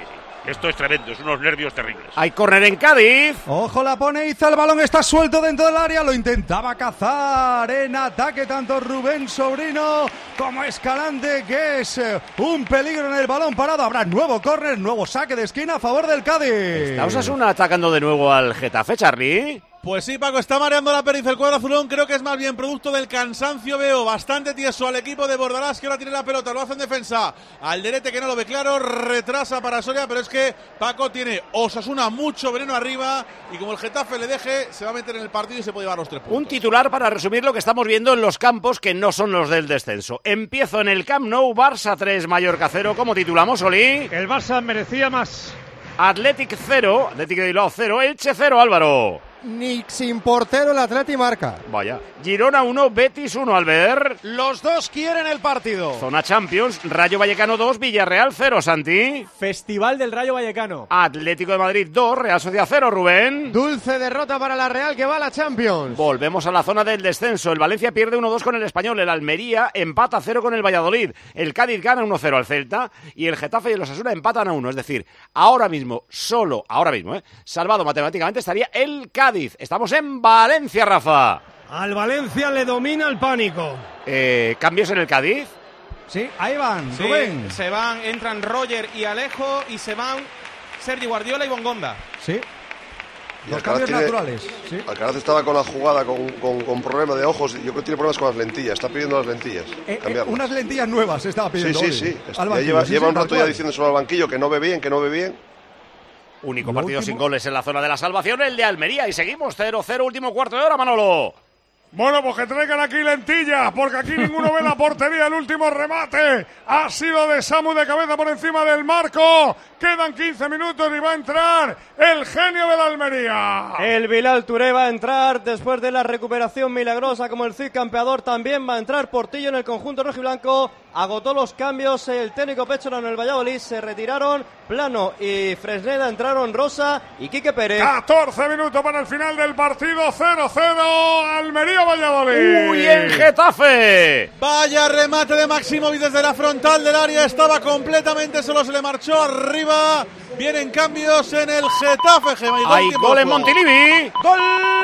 Speaker 14: Esto es tremendo, es unos nervios terribles.
Speaker 4: Hay córner en Cádiz.
Speaker 11: Ojo, la pone Iza, el balón está suelto dentro del área, lo intentaba cazar en ataque tanto Rubén Sobrino como Escalante, que es un peligro en el balón parado. Habrá nuevo córner, nuevo saque de esquina a favor del Cádiz.
Speaker 4: ¿Está Osasuna atacando de nuevo al Getafe, Charlie?
Speaker 8: Pues sí, Paco, está mareando la perdiz el cuadro azulón. Creo que es más bien producto del cansancio. Veo bastante tieso al equipo de Bordalás, que ahora tiene la pelota, lo hace en defensa. Alderete, que no lo ve claro, retrasa para Soria, pero es que Paco tiene Osasuna mucho veneno arriba y como el Getafe le deje, se va a meter en el partido y se puede llevar los tres puntos.
Speaker 4: Un titular para resumir lo que estamos viendo en los campos que no son los del descenso. Empiezo en el Camp Nou, Barça tres, Mallorca cero. ¿Cómo titulamos, Oli?
Speaker 12: El Barça merecía más.
Speaker 4: Athletic cero, Athletic de Bilbao cero, Elche cero, Álvaro.
Speaker 7: Ni sin portero el Atleti marca.
Speaker 4: Vaya. Girona uno, Betis uno, Albert.
Speaker 10: Los dos quieren el partido.
Speaker 4: Zona Champions, Rayo Vallecano dos, Villarreal cero, Santi.
Speaker 23: Festival del Rayo Vallecano.
Speaker 4: Atlético de Madrid dos, Real Sociedad cero, Rubén.
Speaker 9: Dulce derrota para la Real, que va a la Champions.
Speaker 4: Volvemos a la zona del descenso. El Valencia pierde uno dos con el Español. El Almería empata cero con el Valladolid. El Cádiz gana uno cero al Celta. Y el Getafe y el Osasuna empatan a uno. Es decir, ahora mismo, solo, ahora mismo, ¿eh? salvado matemáticamente, estaría el Cádiz. Estamos en Valencia, Rafa.
Speaker 5: Al Valencia le domina el pánico.
Speaker 4: Eh, ¿Cambios en el Cádiz?
Speaker 11: Sí, ahí van,
Speaker 1: sí,
Speaker 11: Rubén.
Speaker 1: Se van, entran Roger y Alejo y se van Sergi Guardiola y Bongonda.
Speaker 11: Sí.
Speaker 13: Y
Speaker 11: Los
Speaker 13: Alcaraz
Speaker 11: cambios
Speaker 13: tiene,
Speaker 11: naturales. ¿Sí?
Speaker 13: Alcaraz estaba con la jugada, con, con, con problema de ojos. Yo creo que tiene problemas con las lentillas. Está pidiendo las lentillas.
Speaker 11: Eh, eh, unas lentillas nuevas estaba pidiendo.
Speaker 13: Sí, sí, sí. Ya lleva,
Speaker 11: sí,
Speaker 13: lleva
Speaker 11: sí,
Speaker 13: un rato
Speaker 11: actual.
Speaker 13: ya diciéndoselo al banquillo que no ve bien, que no ve bien.
Speaker 4: Único
Speaker 13: Lo
Speaker 4: partido
Speaker 13: último.
Speaker 4: sin goles en la zona de la salvación, el de Almería. Y seguimos cero cero, último cuarto de hora, Manolo.
Speaker 21: Bueno, pues que traigan aquí lentillas, porque aquí ninguno ve la portería. El último remate ha sido de Samu de cabeza por encima del marco. Quedan quince minutos y va a entrar el genio de la Almería.
Speaker 23: El Bilal Touré va a entrar después de la recuperación milagrosa como el Cid campeador. También va a entrar Portillo en el conjunto rojiblanco. Agotó los cambios el técnico Pecholano en el Valladolid. Se retiraron Plano y Fresneda. Entraron Rosa y Quique Pérez.
Speaker 21: catorce minutos para el final del partido. cero cero, Almería Valladolid.
Speaker 4: ¡Uy, en Getafe!
Speaker 8: Vaya remate de Maximovic desde la frontal del área. Estaba completamente solo, se le marchó arriba. Vienen cambios en el Getafe. Gema, y
Speaker 4: Hay
Speaker 8: tiempo
Speaker 4: gol
Speaker 8: de
Speaker 4: en
Speaker 8: juego.
Speaker 4: Montilivi.
Speaker 10: ¡Gol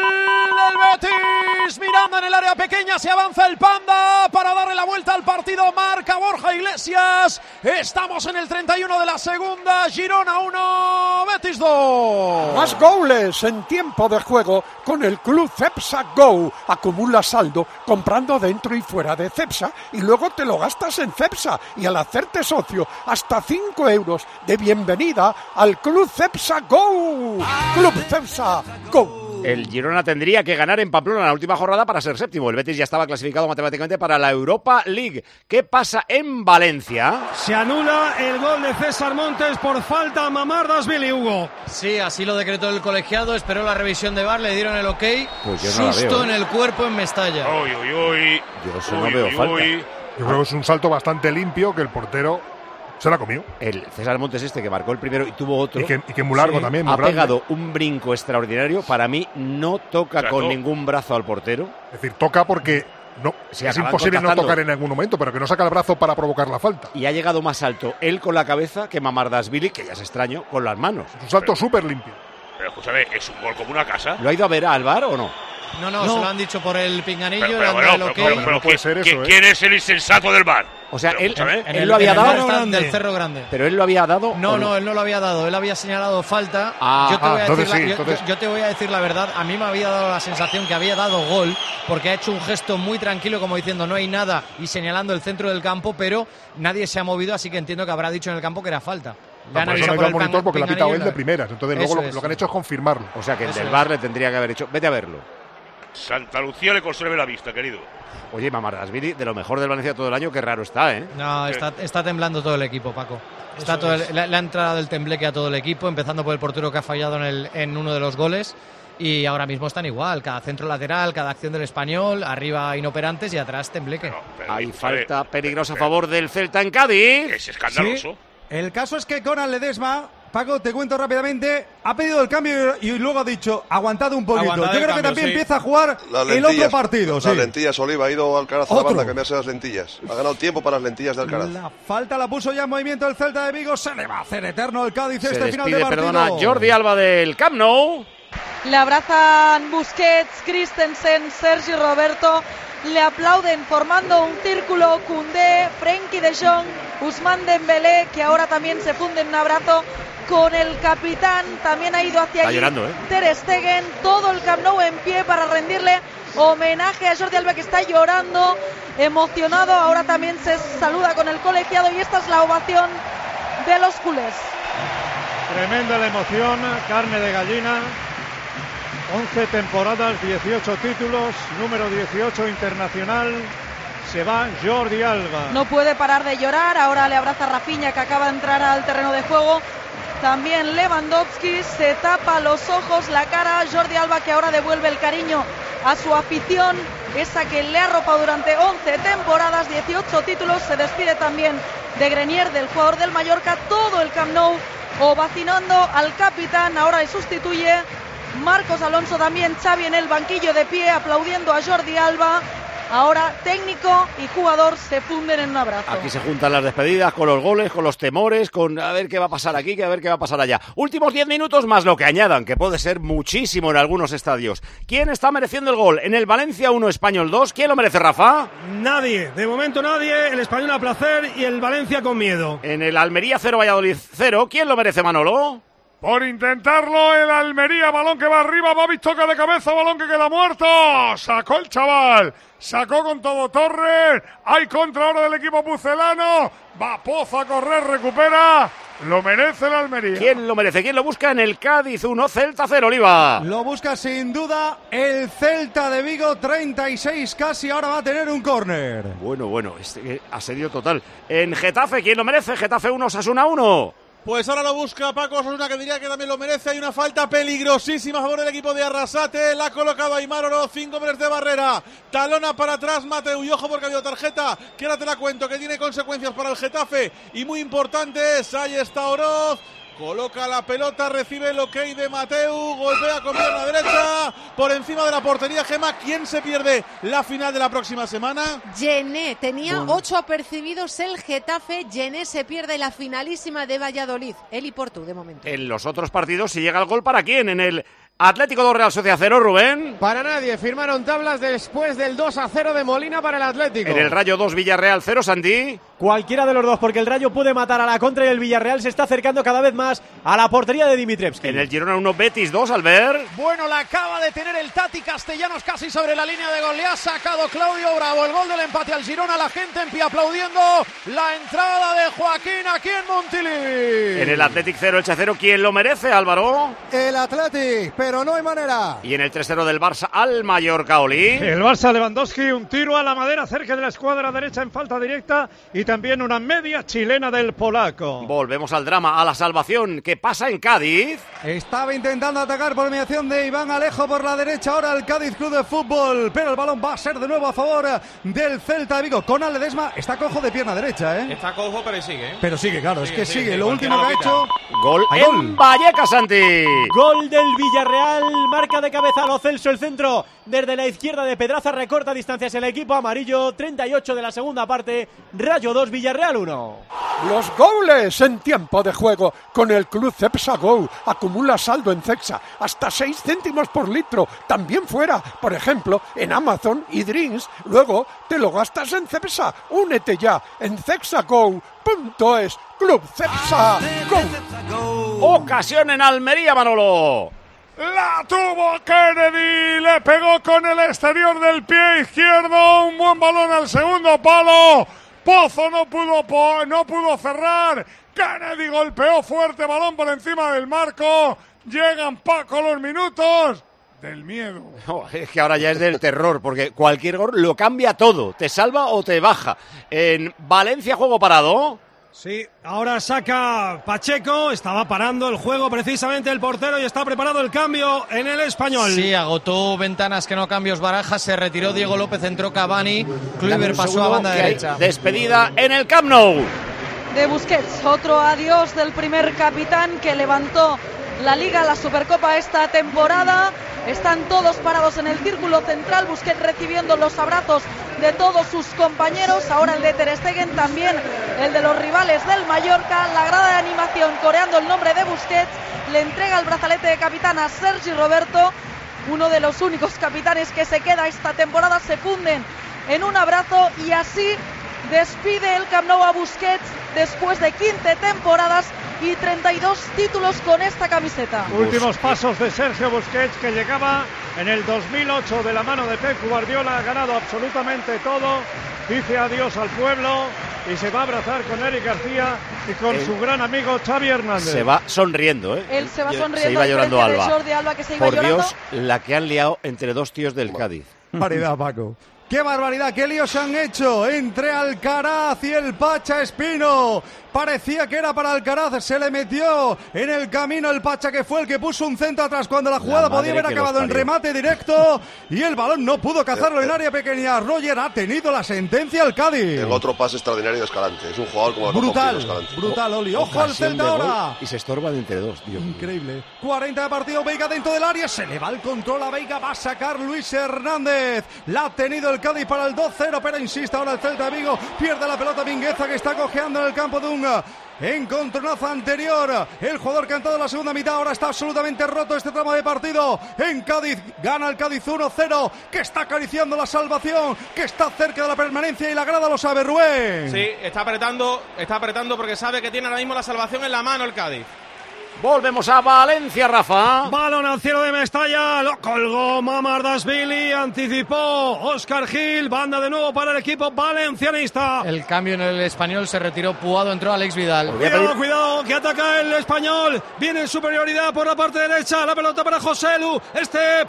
Speaker 10: del Betis! Miranda en el área pequeña, se avanza el Panda para darle la vuelta al partido. Marca Borja Iglesias. Estamos en el treinta y uno de la segunda. Girona uno, Betis dos.
Speaker 2: Más goles en tiempo de juego con el Club Cepsa Go. Acumula saldo comprando dentro y fuera de Cepsa y luego te lo gastas en Cepsa. Y al hacerte socio, hasta cinco euros de bienvenida al Club Cepsa Go. Club Cepsa Go.
Speaker 4: El Girona tendría que ganar en Pamplona en la última jornada para ser séptimo. El Betis ya estaba clasificado matemáticamente para la Europa League. ¿Qué pasa en Valencia?
Speaker 5: Se anula el gol de César Montes por falta a Mamardashvili, Hugo.
Speaker 19: Sí, así lo decretó el colegiado. Esperó la revisión de V A R, le dieron el ok.
Speaker 4: Pues yo no la
Speaker 19: Susto
Speaker 4: veo,
Speaker 19: en
Speaker 4: ¿eh?
Speaker 19: el cuerpo en Mestalla.
Speaker 14: Uy, uy, uy.
Speaker 4: Yo eso no
Speaker 14: Uy,
Speaker 4: veo
Speaker 14: uy,
Speaker 4: falta.
Speaker 14: uy.
Speaker 21: Yo creo que es un salto bastante limpio que el portero se la comió.
Speaker 4: El César Montes este que marcó el primero y tuvo otro.
Speaker 21: Y que, y que muy largo
Speaker 4: Sí.
Speaker 21: también, muy
Speaker 4: Ha
Speaker 21: grande.
Speaker 4: pegado un brinco extraordinario. Para mí no toca
Speaker 21: Claro.
Speaker 4: con ningún brazo al portero.
Speaker 21: Es decir, toca porque no,
Speaker 4: Sí,
Speaker 21: es
Speaker 4: acaban
Speaker 21: imposible no
Speaker 4: contactando.
Speaker 21: tocar en algún momento, pero que no saca el brazo para provocar la falta.
Speaker 4: Y ha llegado más alto él con la cabeza que Mamardashvili, que ya es extraño, con las manos.
Speaker 21: Es un salto súper limpio.
Speaker 14: Pero escúchame, ¿es un gol como una casa?
Speaker 4: ¿Lo ha ido a ver a Alvar o no?
Speaker 19: No, no,
Speaker 23: No.
Speaker 19: se lo han dicho por el pinganillo,
Speaker 14: Pero,
Speaker 19: le
Speaker 14: pero
Speaker 19: han
Speaker 14: bueno,
Speaker 19: dado el
Speaker 14: pero,
Speaker 19: ok.
Speaker 14: pero, pero
Speaker 21: No puede
Speaker 14: ¿quién-
Speaker 21: ser eso,
Speaker 14: quién-
Speaker 21: ¿eh?
Speaker 14: ¿quién es el insensato del bar?
Speaker 4: O sea,
Speaker 14: Pero,
Speaker 4: él,
Speaker 14: escúchame.
Speaker 19: En
Speaker 4: él
Speaker 19: el-
Speaker 4: lo había
Speaker 19: en el
Speaker 4: dado,
Speaker 19: Cerro
Speaker 23: Grande.
Speaker 19: del Cerro Grande.
Speaker 4: pero él lo había dado.
Speaker 19: No,
Speaker 4: ¿o
Speaker 19: no, él no lo había dado, él había señalado falta.
Speaker 4: Ah,
Speaker 19: yo, te voy
Speaker 21: ah,
Speaker 19: a
Speaker 21: entonces
Speaker 19: decir la,
Speaker 21: sí,
Speaker 19: yo-
Speaker 21: entonces-
Speaker 19: yo- yo te voy a decir la verdad, a mí me había dado la sensación que había dado gol, porque ha hecho un gesto muy tranquilo, como diciendo no hay nada, y señalando el centro del campo, pero nadie se ha movido, así que entiendo que habrá dicho en el campo que era falta. Le
Speaker 21: No,
Speaker 19: han
Speaker 21: por eso
Speaker 19: avisado
Speaker 21: no
Speaker 19: por
Speaker 21: iba
Speaker 19: el
Speaker 21: al monitor
Speaker 19: pan-
Speaker 21: porque la ha pitado
Speaker 19: pinganillo
Speaker 21: él
Speaker 19: y
Speaker 21: de
Speaker 19: la-
Speaker 21: primeras. Entonces
Speaker 19: Eso
Speaker 21: luego lo,
Speaker 19: es.
Speaker 21: lo que han hecho es confirmarlo.
Speaker 4: O sea, que el
Speaker 19: Eso
Speaker 4: del
Speaker 19: es.
Speaker 4: Bar le tendría que haber hecho. Vete a verlo.
Speaker 14: Santa Lucía le conserve la vista, querido.
Speaker 4: Oye, Mamardashvili, de lo mejor del Valencia todo el año, qué raro está, ¿eh?
Speaker 19: No, está, está temblando todo el equipo, Paco. Está todo el- le, le ha entrado el tembleque a todo el equipo, empezando por el portero que ha fallado en, el, en uno de los goles. Y ahora mismo están igual, cada centro lateral, cada acción del Español, arriba inoperantes y atrás tembleque.
Speaker 4: Hay falta peligrosa a favor del Celta en Cádiz.
Speaker 14: Es escandaloso.
Speaker 11: Sí. El caso es que Conan Ledesma Paco, te cuento rápidamente, ha pedido el cambio y luego ha dicho, aguantad un poquito. Aguantad Yo creo cambio, que también sí. empieza a jugar el otro partido.
Speaker 13: Las
Speaker 11: sí.
Speaker 13: lentillas, Oliva, ha ido Alcaraz a la banda a cambiarse las lentillas. Ha ganado tiempo para las lentillas de Alcaraz.
Speaker 11: La falta la puso ya en movimiento el Celta de Vigo, se le va a hacer eterno el Cádiz
Speaker 4: se
Speaker 11: este
Speaker 4: despide,
Speaker 11: final de partido.
Speaker 4: Perdona, Jordi Alba del Camp Nou.
Speaker 24: Le abrazan Busquets, Christensen, Sergi Roberto. Le aplauden formando un círculo Koundé, Frenkie de Jong, Ousmane Dembélé, que ahora también se funde en un abrazo con el capitán. También ha ido hacia
Speaker 4: Está
Speaker 24: allí
Speaker 4: llorando, ¿eh?
Speaker 24: Ter Stegen, todo el Camp Nou en pie para rendirle homenaje a Jordi Alba, que está llorando, emocionado. Ahora también se saluda con el colegiado y esta es la ovación de los culés.
Speaker 12: Tremenda la emoción, carne de gallina. once temporadas, dieciocho títulos, número dieciocho internacional. Se va Jordi Alba.
Speaker 24: No puede parar de llorar. Ahora le abraza Rafinha, que acaba de entrar al terreno de juego. También Lewandowski, se tapa los ojos, la cara. Jordi Alba, que ahora devuelve el cariño a su afición, esa que le ha arropado durante once temporadas, dieciocho títulos. Se despide también de Grenier, del jugador del Mallorca. Todo el Camp Nou ovacionando al capitán. Ahora le sustituye Marcos Alonso, también Xavi en el banquillo de pie aplaudiendo a Jordi Alba. Ahora técnico y jugador se funden en un abrazo.
Speaker 4: Aquí se juntan las despedidas con los goles, con los temores, con a ver qué va a pasar aquí, que a ver qué va a pasar allá. Últimos diez minutos más lo que añadan, que puede ser muchísimo en algunos estadios. ¿Quién está mereciendo el gol? En el Valencia uno, Español dos. ¿Quién lo merece, Rafa?
Speaker 5: Nadie, de momento nadie. El Español a placer y el Valencia con miedo.
Speaker 4: En el Almería cero, Valladolid cero. ¿Quién lo merece, Manolo?
Speaker 21: Por intentarlo, el Almería, balón que va arriba, va toca de cabeza, balón que queda muerto. Sacó el chaval, sacó con todo Torres. Hay contra ahora del equipo pucelano. Va Pozo a correr, recupera. Lo merece el Almería.
Speaker 4: ¿Quién lo merece? ¿Quién lo busca? En el Cádiz uno, Celta cero, Oliva.
Speaker 11: Lo busca sin duda el Celta de Vigo, treinta y seis casi, ahora va a tener un córner.
Speaker 4: Bueno, bueno, este, asedio total. En Getafe, ¿quién lo merece? Getafe uno, Osasuna uno.
Speaker 8: Pues ahora lo busca Paco Osasuna, que diría que también lo merece. Hay una falta peligrosísima a favor del equipo de Arrasate. La ha colocado Aimar Oro, cinco metros de barrera. Talona para atrás Mateu. Y ojo porque ha habido tarjeta, que ahora te la cuento, que tiene consecuencias para el Getafe. Y muy importantes. Ahí está Oroz. Coloca la pelota, recibe el ok de Mateu, golpea con pierna derecha, por encima de la portería. Gema, ¿quién se pierde la final de la próxima semana?
Speaker 20: Gené, tenía
Speaker 8: Bueno.
Speaker 20: ocho apercibidos el Getafe. Gené se pierde la finalísima de Valladolid. Él y Portu, de momento.
Speaker 4: En los otros partidos, si llega el gol, ¿para quién? En el Atlético dos, Real Sociedad cero, Rubén.
Speaker 9: Para nadie, firmaron tablas después del dos a cero de Molina para el Atlético.
Speaker 4: En el Rayo dos, Villarreal cero, Santi.
Speaker 23: Cualquiera de los dos, porque el Rayo puede matar a la contra y el Villarreal se está acercando cada vez más a la portería de Dimitrievski.
Speaker 4: En el Girona uno, Betis dos, Albert.
Speaker 10: Bueno, la acaba de tener el Tati Castellanos casi sobre la línea de gol. Le ha sacado Claudio Bravo el gol del empate al Girona. La gente en pie aplaudiendo la entrada de Joaquín aquí en Montilivi.
Speaker 4: En el Athletic cero, Elche cero, ¿quién lo merece, Álvaro?
Speaker 7: El Athletic, pero no hay manera.
Speaker 4: Y en el tres cero del Barça al Mallorca, Oli.
Speaker 12: El Barça, Lewandowski, un tiro a la madera cerca de la escuadra derecha en falta directa y también una media chilena del polaco.
Speaker 4: Volvemos al drama, a la salvación. ¿Qué pasa en Cádiz?
Speaker 11: Estaba intentando atacar por mediación de Iván Alejo por la derecha ahora el Cádiz Club de Fútbol, pero el balón va a ser de nuevo a favor del Celta de Vigo. Con Ledesma está cojo de pierna derecha, ¿eh?
Speaker 1: Está cojo, pero sigue. ¿eh?
Speaker 11: Pero sigue, claro,
Speaker 1: Sigue,
Speaker 11: es que
Speaker 1: sigue,
Speaker 11: sigue.
Speaker 1: sigue,
Speaker 11: Lo último que ha
Speaker 1: cualquiera
Speaker 11: hecho...
Speaker 1: lo
Speaker 4: Gol
Speaker 11: Hay
Speaker 4: en
Speaker 11: gol.
Speaker 4: Vallecas, Santi.
Speaker 23: Gol del Villarreal, marca de cabeza Lo Celso, el centro desde la izquierda de Pedraza, recorta distancias el equipo amarillo. Treinta y ocho de la segunda parte, Rayo dos, Villarreal uno.
Speaker 2: Los goles en tiempo de juego con el Club Cepsa Go. Acumula saldo en Cepsa hasta seis céntimos por litro. También fuera, por ejemplo, en Amazon y Drinks. Luego te lo gastas en Cepsa. Únete ya en cepsago punto es. Club Cepsa Go.
Speaker 4: Ocasión en Almería, Manolo.
Speaker 21: La tuvo Kennedy, le pegó con el exterior del pie izquierdo, un buen balón al segundo palo. Pozo no pudo, po- no pudo cerrar. Kennedy golpeó fuerte, balón por encima del marco. Llegan Paco los minutos del miedo.
Speaker 4: No, es que ahora ya es del terror, porque cualquier gol lo cambia todo. Te salva o te baja. En Valencia, juego parado.
Speaker 5: Sí, ahora saca Pacheco, estaba parando el juego precisamente el portero y está preparado el cambio en el Español.
Speaker 19: Sí, agotó ventanas que no cambios Barajas, se retiró Diego López, entró Cavani, Kluivert pasó a banda derecha.
Speaker 4: Despedida en el Camp Nou.
Speaker 24: de Busquets. Otro adiós del primer capitán que levantó la Liga, la Supercopa esta temporada. Están todos parados en el círculo central, Busquets recibiendo los abrazos de todos sus compañeros, ahora el de Ter Stegen, también el de los rivales del Mallorca. La grada de animación coreando el nombre de Busquets, le entrega el brazalete de capitán a Sergi Roberto, uno de los únicos capitanes que se queda esta temporada. Se funden en un abrazo y así despide el Camp Nou a Busquets después de quince temporadas y treinta y dos títulos con esta camiseta.
Speaker 12: Últimos pasos de Sergio Busquets, que llegaba en el dos mil ocho de la mano de Pep Guardiola, ha ganado absolutamente todo, dice adiós al pueblo y se va a abrazar con Eric García y con
Speaker 4: Él
Speaker 12: su gran amigo Xavi Hernández.
Speaker 4: Se va sonriendo, ¿eh?
Speaker 24: Él se va
Speaker 4: Yo-
Speaker 24: sonriendo.
Speaker 4: Se iba
Speaker 24: a
Speaker 4: llorando
Speaker 24: diferencia
Speaker 4: Alba.
Speaker 24: de Jordi Alba, que se iba
Speaker 4: Por
Speaker 24: llorando.
Speaker 4: Dios, la que han liado entre dos tíos del Cádiz.
Speaker 11: Barbaridad, Paco. ¡Qué barbaridad! ¡Qué líos se han hecho entre Alcaraz y el Pacha Espino! Parecía que era para Alcaraz, se le metió en el camino el Pacha, que fue el que puso un centro atrás cuando la jugada
Speaker 4: La
Speaker 11: podía
Speaker 4: madre
Speaker 11: haber
Speaker 4: que los
Speaker 11: acabado en
Speaker 4: parió.
Speaker 11: remate directo y el balón no pudo cazarlo en área pequeña. Roger ha tenido la sentencia al Cádiz.
Speaker 13: En otro pase extraordinario de Escalante. Es un jugador como el
Speaker 11: Brutal,
Speaker 13: Rojo Escalante.
Speaker 11: brutal, Oli. Ojo al
Speaker 4: Ocasión
Speaker 11: Celta
Speaker 4: de gol
Speaker 11: ahora.
Speaker 4: Y se estorban entre dos, Dios mío.
Speaker 11: Increíble. cuarenta de partido, Veiga dentro del área, se le va el control a Veiga, va a sacar Luis Hernández. La ha tenido el Cádiz para el dos cero, pero insiste ahora el Celta de Vigo. Pierde la pelota Mingueza, que está cojeando en el campo de un encontronazo anterior. El jugador que ha entrado en la segunda mitad ahora está absolutamente roto este tramo de partido. En Cádiz, gana el Cádiz uno cero, que está acariciando la salvación, que está cerca de la permanencia y la grada lo sabe, Rubén.
Speaker 1: Sí, está apretando, está apretando porque sabe que tiene ahora mismo la salvación en la mano el Cádiz.
Speaker 4: Volvemos a Valencia, Rafa.
Speaker 5: Balón al cielo de Mestalla, lo colgó Mamardashvili, anticipó Óscar Gil, banda de nuevo para el equipo valencianista.
Speaker 19: El cambio en el Español, se retiró Puado, entró Alex Vidal.
Speaker 5: Cuidado, cuidado, que ataca el Español, viene en superioridad por la parte derecha, la pelota para Joselu, este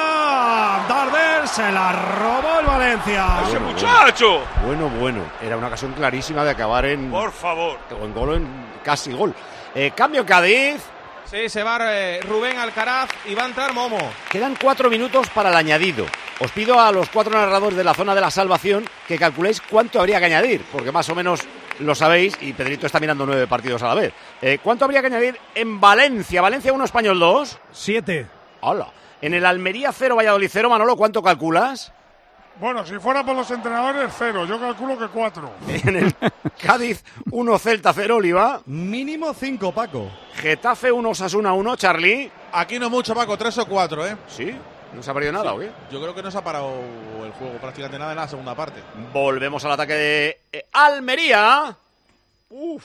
Speaker 5: para Darder, se la robó el Valencia.
Speaker 14: ¡Ese muchacho!
Speaker 4: Bueno, bueno, era una ocasión clarísima de acabar en...
Speaker 14: Por favor.
Speaker 4: O en gol o en casi gol. Eh, cambio Cádiz.
Speaker 1: Sí, se va eh, Rubén Alcaraz y va a entrar Momo.
Speaker 4: Quedan cuatro minutos para el añadido. Os pido a los cuatro narradores de la zona de la salvación que calculéis cuánto habría que añadir, porque más o menos lo sabéis y Pedrito está mirando nueve partidos a la vez. Eh, ¿Cuánto habría que añadir en Valencia? Valencia uno, Español dos.
Speaker 5: Siete.
Speaker 4: Hola. En el Almería cero, Valladolid cero. Manolo, ¿cuánto calculas?
Speaker 21: Bueno, si fuera por los entrenadores, cero. Yo calculo que cuatro.
Speaker 4: En el Cádiz uno, Celta cero, Oliva.
Speaker 11: Mínimo cinco, Paco.
Speaker 4: Getafe uno, Osasuna uno, Charlie.
Speaker 8: Aquí no mucho, Paco, tres o cuatro, ¿eh?
Speaker 4: Sí. ¿No se ha perdido nada
Speaker 8: Sí.
Speaker 4: o qué?
Speaker 8: Yo creo que no se ha parado el juego prácticamente nada en la segunda parte.
Speaker 4: Volvemos al ataque de eh, Almería. Uf.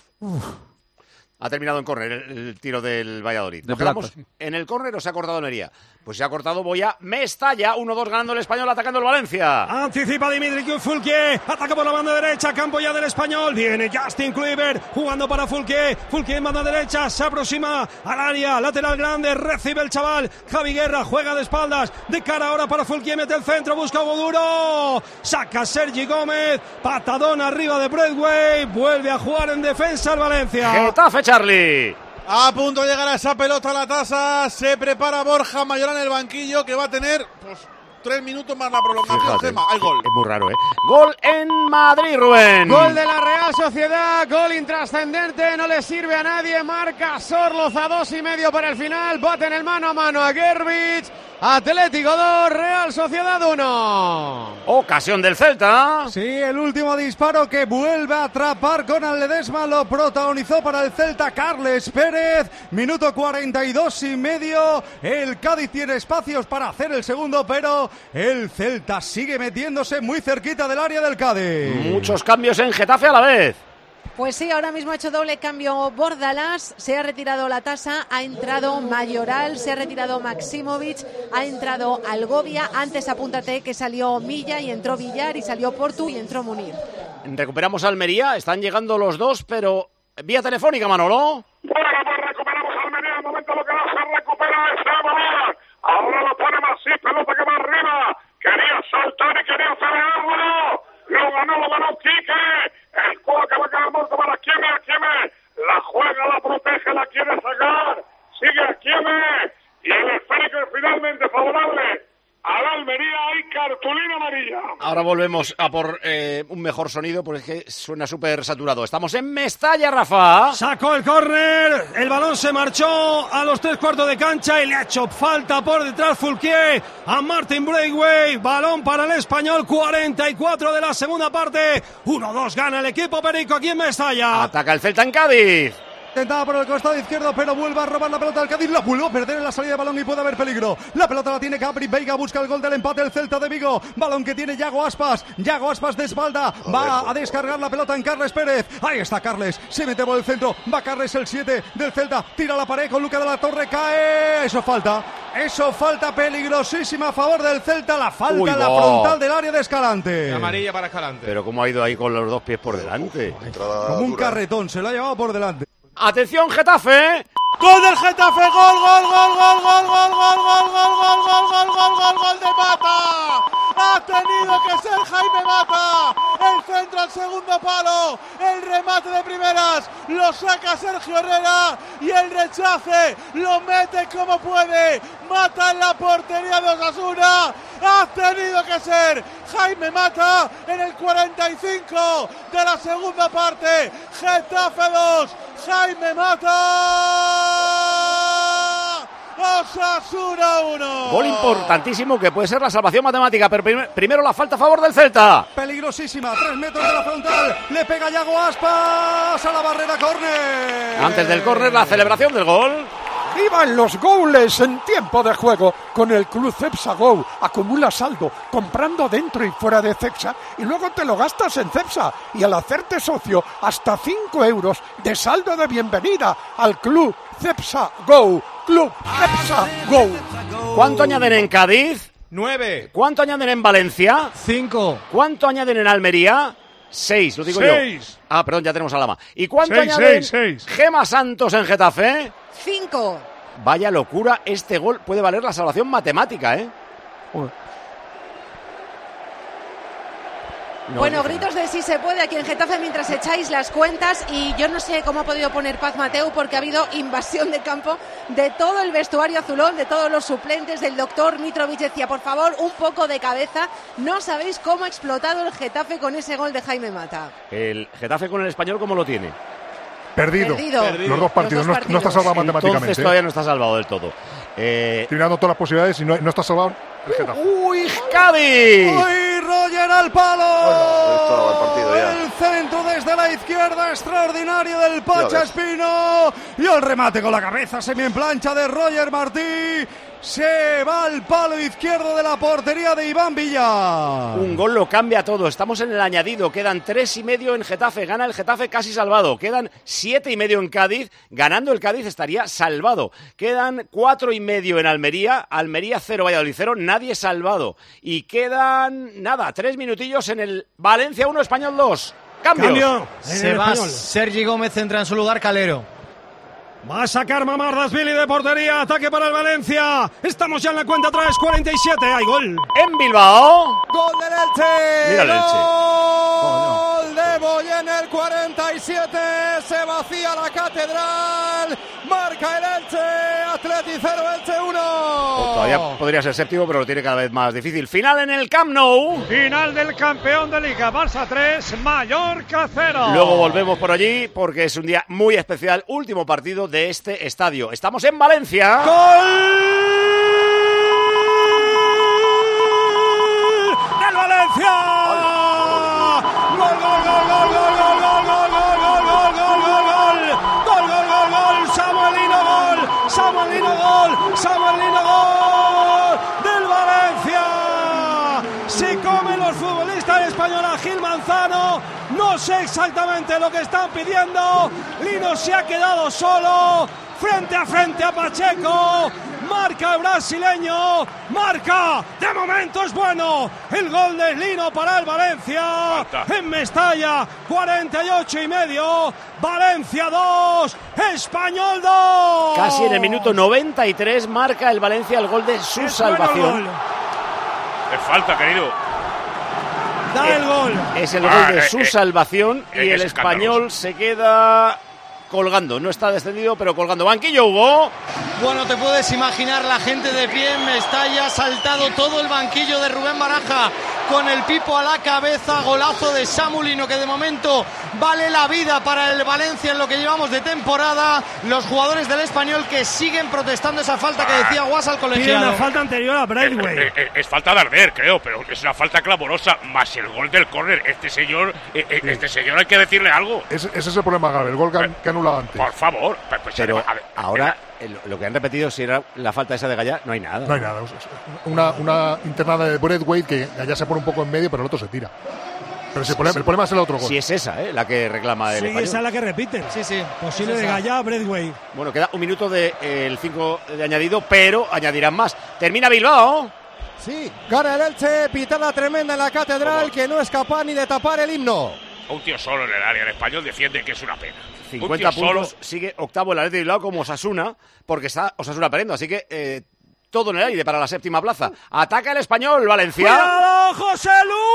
Speaker 4: Ha terminado en córner el, el tiro del Valladolid.
Speaker 3: De
Speaker 4: ¿Nos quedamos
Speaker 3: plata, sí.
Speaker 4: en el córner o se ha cortado Almería? Pues se ha cortado Boya. Mestalla, uno dos ganando el Español, atacando el Valencia.
Speaker 5: Anticipa Dimitri Fulquier, ataca por la banda derecha, campo ya del Español, viene Justin Kluivert jugando para Fulquier, Fulquier en banda derecha, se aproxima al área, lateral grande, recibe el chaval, Javi Guerra juega de espaldas, de cara ahora para Fulquier, mete el centro, busca Hugo Duro, saca Sergi Gómez, patadón arriba de Bradway, vuelve a jugar en defensa el Valencia.
Speaker 4: Getafe, Charlie.
Speaker 8: A punto de llegar a esa pelota a la tasa, se prepara Borja Mayoral en el banquillo, que va a tener pues tres minutos más la prolongación.
Speaker 4: Fíjate,
Speaker 8: Tema. Hay gol.
Speaker 4: Es muy raro, ¿eh? Gol en Madrid, Rubén.
Speaker 9: Gol de la Real Sociedad, gol intrascendente, no le sirve a nadie, marca Sorloz a dos y medio para el final, bate en el mano a mano a Gervich, Atlético dos, Real Sociedad uno.
Speaker 4: Ocasión del Celta.
Speaker 11: Sí, el último disparo que vuelve a atrapar con Ledesma lo protagonizó para el Celta Carles Pérez. Minuto cuarenta y dos y medio. El Cádiz tiene espacios para hacer el segundo, pero el Celta sigue metiéndose muy cerquita del área del Cádiz.
Speaker 4: Muchos cambios en Getafe a la vez.
Speaker 20: Pues sí, ahora mismo ha hecho doble cambio Bordalás, se ha retirado la tasa, ha entrado Mayoral, se ha retirado Maximovic, ha entrado Algovia, antes apúntate que salió Milla y entró Villar y salió Portu y entró Munir.
Speaker 4: Recuperamos Almería, están llegando los dos, pero vía telefónica, Manolo.
Speaker 21: Bueno, pues recuperamos Almería, el momento lo que no se recupera es Amolar. Ahora lo pone Masip, pelota que va arriba. Quería saltar y quería hacer el ángulo. Lo ganó, lo ganó Quique. El juego que va a quedar muerto para Kieme, Kieme. La juega, la protege, la quiere sacar. Sigue Kieme. Y el esférico es finalmente favorable Al Almería hay cartulina amarilla.
Speaker 4: Ahora volvemos a por eh, un mejor sonido porque es que suena súper saturado. Estamos en Mestalla, Rafa.
Speaker 5: Sacó el córner, el balón se marchó a los tres cuartos de cancha y le ha hecho falta por detrás Foulquier a Martin Braithwaite. Balón para el Español, cuarenta y cuatro de la segunda parte. uno dos gana el equipo perico aquí en Mestalla.
Speaker 4: Ataca el Celta en Cádiz.
Speaker 11: Intentaba por el costado izquierdo, pero vuelve a robar la pelota al Cádiz. La vuelve a perder en la salida de balón y puede haber peligro. La pelota la tiene Gabri Veiga, busca el gol del empate el Celta de Vigo. Balón que tiene Yago Aspas. Yago Aspas de espalda. Va a descargar la pelota en Carles Pérez. Ahí está Carles. Se mete por el centro. Va Carles, el siete del Celta. Tira la pared con Luca de la Torre. Cae. Eso falta. Eso falta peligrosísima a favor del Celta. La falta
Speaker 4: Uy,
Speaker 11: en la
Speaker 4: no.
Speaker 11: frontal del área de Escalante.
Speaker 1: Amarilla para Escalante.
Speaker 4: Pero cómo ha ido ahí con los dos pies por delante.
Speaker 11: Como un carretón. Se lo ha llevado por delante.
Speaker 4: Atención, Getafe.
Speaker 8: Gol del Getafe, gol, gol, gol, gol, gol, gol, gol, gol, gol, gol, gol, gol, gol, gol, gol de Mata. Ha tenido que ser Jaime Mata. El centro al segundo palo. El remate de primeras. Lo saca Sergio Herrera. Y el rechace lo mete como puede. Mata en la portería de Osasuna. Ha tenido que ser Jaime Mata en el cuarenta y cinco de la segunda parte. Getafe dos. Jaime Mata. Osasuna uno.
Speaker 4: Gol importantísimo que puede ser la salvación matemática, pero prim- primero la falta a favor del Celta.
Speaker 11: Peligrosísima, tres metros de la frontal. Le pega Yago Aspas a la barrera, córner.
Speaker 4: Antes del córner, la celebración del gol.
Speaker 2: Iban los goles en tiempo de juego con el Club Cepsa Go. Acumula saldo comprando dentro y fuera de Cepsa y luego te lo gastas en Cepsa. Y al hacerte socio, hasta cinco euros de saldo de bienvenida al Club Cepsa Go. Club Cepsa Go.
Speaker 4: ¿Cuánto añaden en Cádiz?
Speaker 1: Nueve.
Speaker 4: ¿Cuánto añaden en Valencia?
Speaker 19: Cinco.
Speaker 4: ¿Cuánto añaden en Almería? Seis, lo digo
Speaker 21: Seis.
Speaker 4: yo. Ah, perdón, ya tenemos a Lama. ¿Y cuánto
Speaker 21: Seis,
Speaker 4: añaden
Speaker 21: seis, seis.
Speaker 4: Gema Santos en Getafe?
Speaker 20: Cinco.
Speaker 4: Vaya locura, este gol puede valer la salvación matemática, ¿eh? No,
Speaker 20: bueno,
Speaker 4: no,
Speaker 20: gritos de sí se puede aquí en Getafe mientras echáis las cuentas y yo no sé cómo ha podido poner Paz Mateu porque ha habido invasión de campo de todo el vestuario azulón, de todos los suplentes, del doctor Mitrovic. Decía, por favor, un poco de cabeza, no sabéis cómo ha explotado el Getafe con ese gol de Jaime Mata.
Speaker 4: El Getafe con el Español, ¿cómo lo tiene?
Speaker 21: Perdido.
Speaker 20: Perdido.
Speaker 21: Los dos partidos.
Speaker 20: Los dos
Speaker 21: no, no está salvado
Speaker 4: Entonces
Speaker 21: matemáticamente.
Speaker 4: todavía no está salvado del todo. Eh...
Speaker 21: Tiene dando todas las posibilidades y no, no está salvado el Getafe.
Speaker 4: ¡Uy, Cádiz!
Speaker 11: ¡Uy, Roger al palo!
Speaker 13: Estaba el partido ya.
Speaker 11: El centro desde la izquierda extraordinario del Pacha Espino. Y el remate con la cabeza semi en plancha de Roger Martí. Se va al palo izquierdo de la portería de Iván Villa.
Speaker 4: Un gol lo cambia todo. Estamos en el añadido. Quedan tres y medio en Getafe. Gana el Getafe casi salvado. Quedan siete y medio en Cádiz. Ganando el Cádiz estaría salvado. Quedan cuatro y medio en Almería. Almería cero, Valladolid cero. Nadie salvado. Y quedan, nada, tres minutillos en el Valencia uno, Español dos. Cambio.
Speaker 5: Cambio.
Speaker 19: Se va Sergi Gómez, entra en su lugar Calero.
Speaker 5: Va a sacar Mamardashvili de portería, ataque para el Valencia. Estamos ya en la cuenta atrás, cuarenta y siete, hay gol.
Speaker 4: En Bilbao.
Speaker 7: Gol del Elche.
Speaker 4: Mira el Elche.
Speaker 7: Gol de Boye en el cuarenta y siete. Se vacía la catedral. Marca el Elche. Atleti cero, Elche uno.
Speaker 4: Pues todavía podría ser séptimo, pero lo tiene cada vez más difícil. Final en el Camp Nou.
Speaker 12: Final del campeón de Liga, Barça tres, Mallorca cero.
Speaker 4: Luego volvemos por allí porque es un día muy especial. Último partido de este estadio. Estamos en Valencia.
Speaker 5: ¡Gol del Valencia! ¡Gol, gol, gol, gol, gol, gol, gol, gol, gol, gol, gol, gol, gol! ¡Gol, gol, gol, gol! ¡Samuelino gol! ¡Samuelino gol! ¡Samuelino gol! ¡Del Valencia! Se comen los futbolistas españoles a Gil Manzano. No sé exactamente lo que están pidiendo. Lino se ha quedado solo. Frente a frente a Pacheco. Marca el brasileño. Marca. De momento es bueno. El gol de Lino para el Valencia.
Speaker 14: Falta.
Speaker 5: En Mestalla. cuarenta y ocho y medio. Valencia dos. Español dos.
Speaker 4: Casi en el minuto noventa y tres marca el Valencia el gol de su
Speaker 5: Es
Speaker 4: salvación.
Speaker 5: bueno el gol.
Speaker 14: Es falta, querido.
Speaker 5: Da el gol.
Speaker 4: Es el
Speaker 14: Ah,
Speaker 4: gol de
Speaker 14: eh,
Speaker 4: su
Speaker 14: eh,
Speaker 4: salvación
Speaker 14: eh,
Speaker 4: y el
Speaker 14: es
Speaker 4: español se queda colgando. No está descendido, pero colgando. Banquillo, Hugo.
Speaker 19: Bueno, te puedes imaginar la gente de pie en Mestalla, saltado todo el banquillo de Rubén Baraja con el Pipo a la cabeza, golazo de Samulino que de momento vale la vida para el Valencia en lo que llevamos de temporada. Los jugadores del Español que siguen protestando esa falta que decía Guas al colegiado.
Speaker 12: Tiene una falta anterior a Braithwaite.
Speaker 14: Es, es, es falta de arder, creo, pero es una falta clamorosa, más el gol del córner. Este señor, eh, sí. este señor hay que decirle algo.
Speaker 21: Ese, ese es el problema grave, el gol que, que anulado antes.
Speaker 14: Por favor. Pues,
Speaker 4: pero
Speaker 14: a ver,
Speaker 4: ahora lo que han repetido, si era la falta esa de Gallá, no hay nada.
Speaker 21: No hay nada. Una, una internada de Braithwaite que Gallá se pone un poco en medio, pero el otro se tira. Pero si el, problema, el problema es el otro gol.
Speaker 4: Si es esa, ¿eh? La que reclama el
Speaker 12: Sí,
Speaker 4: español.
Speaker 12: esa es la que repiten.
Speaker 19: Sí, sí.
Speaker 12: Posible de Gallá, Braithwaite.
Speaker 4: Bueno, queda un minuto del de, cinco de añadido, pero añadirán más. Termina Bilbao.
Speaker 7: Sí, gana el Elche, pitada tremenda en la Catedral, que no es capaz ni de tapar el himno.
Speaker 14: Un tío solo en el área, el español defiende, que es una pena.
Speaker 4: cincuenta puntos, solo. Sigue octavo el Athletic de Bilbao como Osasuna, porque está Osasuna perdiendo, así que eh, todo en el aire para la séptima plaza. Ataca el español, Valencia.
Speaker 23: ¡Cuidado, José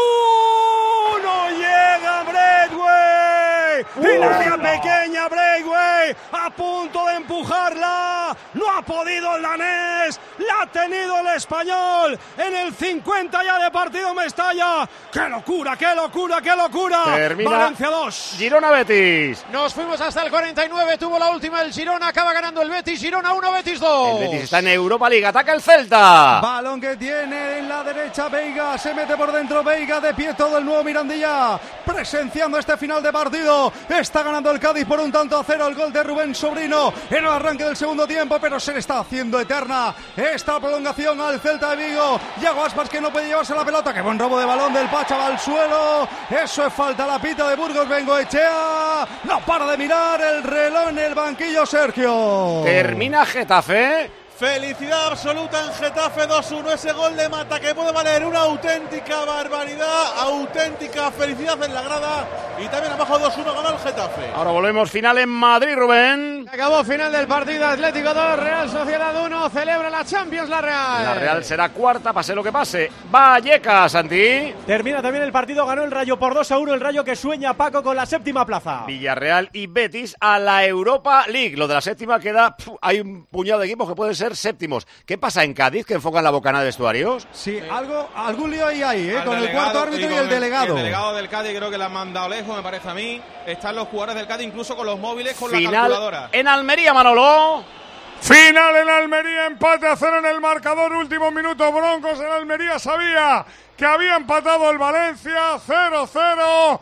Speaker 23: Lu! ¡No llega Braithwaite! ¡En área pequeña, Braithwaite! ¡A punto de empujarla! ¡No ha podido el danés! ¡La ha tenido el español! ¡En el cincuenta ya de partido Mestalla! ¡Qué locura, qué locura, qué locura!
Speaker 4: Termina
Speaker 23: Valencia dos.
Speaker 4: Girona Betis.
Speaker 10: Nos fuimos hasta el cuarenta y nueve, tuvo la última el Girona, acaba ganando el Betis. Girona uno, Betis dos.
Speaker 4: El Betis está en Europa League, ataca el Celta.
Speaker 11: Balón que tiene en la derecha Veiga, se mete por dentro Veiga, de pie todo el nuevo Mirandilla, presenciando este final de partido. Está ganando el Cádiz por un tanto a cero, el gol de Rubén Sobrino en el arranque del segundo tiempo, pero se le está haciendo eterna esta prolongación al Celta de Vigo. Yago Aspas que no puede llevarse la pelota, qué buen robo de balón del Pacha, va al suelo, eso es falta, la pita de Burgos Bengoechea, no para de mirar el reloj en el banquillo Sergio.
Speaker 4: Termina Getafe.
Speaker 8: Felicidad absoluta en Getafe dos uno, ese gol de Mata que puede valer una auténtica barbaridad, auténtica felicidad en la grada y también abajo dos uno ganó el Getafe.
Speaker 4: Ahora volvemos, final en Madrid, Rubén.
Speaker 9: Acabó final del partido, Atlético dos, Real Sociedad uno, celebra la Champions la Real.
Speaker 4: La Real será cuarta, pase lo que pase. Vallecas, Santi.
Speaker 23: Termina también el partido, ganó el Rayo por dos a uno, el Rayo que sueña, Paco, con la séptima plaza.
Speaker 4: Villarreal y Betis a la Europa League. Lo de la séptima queda, pf, hay un puñado de equipos que pueden ser séptimos. ¿Qué pasa en Cádiz, que enfocan la bocanada de vestuarios?
Speaker 11: Sí, algo, algún lío ahí hay, ¿eh? Con
Speaker 1: delegado,
Speaker 11: el cuarto árbitro y, y el delegado.
Speaker 1: El, el delegado del Cádiz creo que le han mandado lejos, me parece a mí. Están los jugadores del Cádiz incluso con los móviles, con
Speaker 4: Final
Speaker 1: la calculadora.
Speaker 4: En Almería, Manolo.
Speaker 21: Final en Almería, empate a cero en el marcador, último minuto, Broncos en Almería sabía que había empatado el Valencia, cero cero.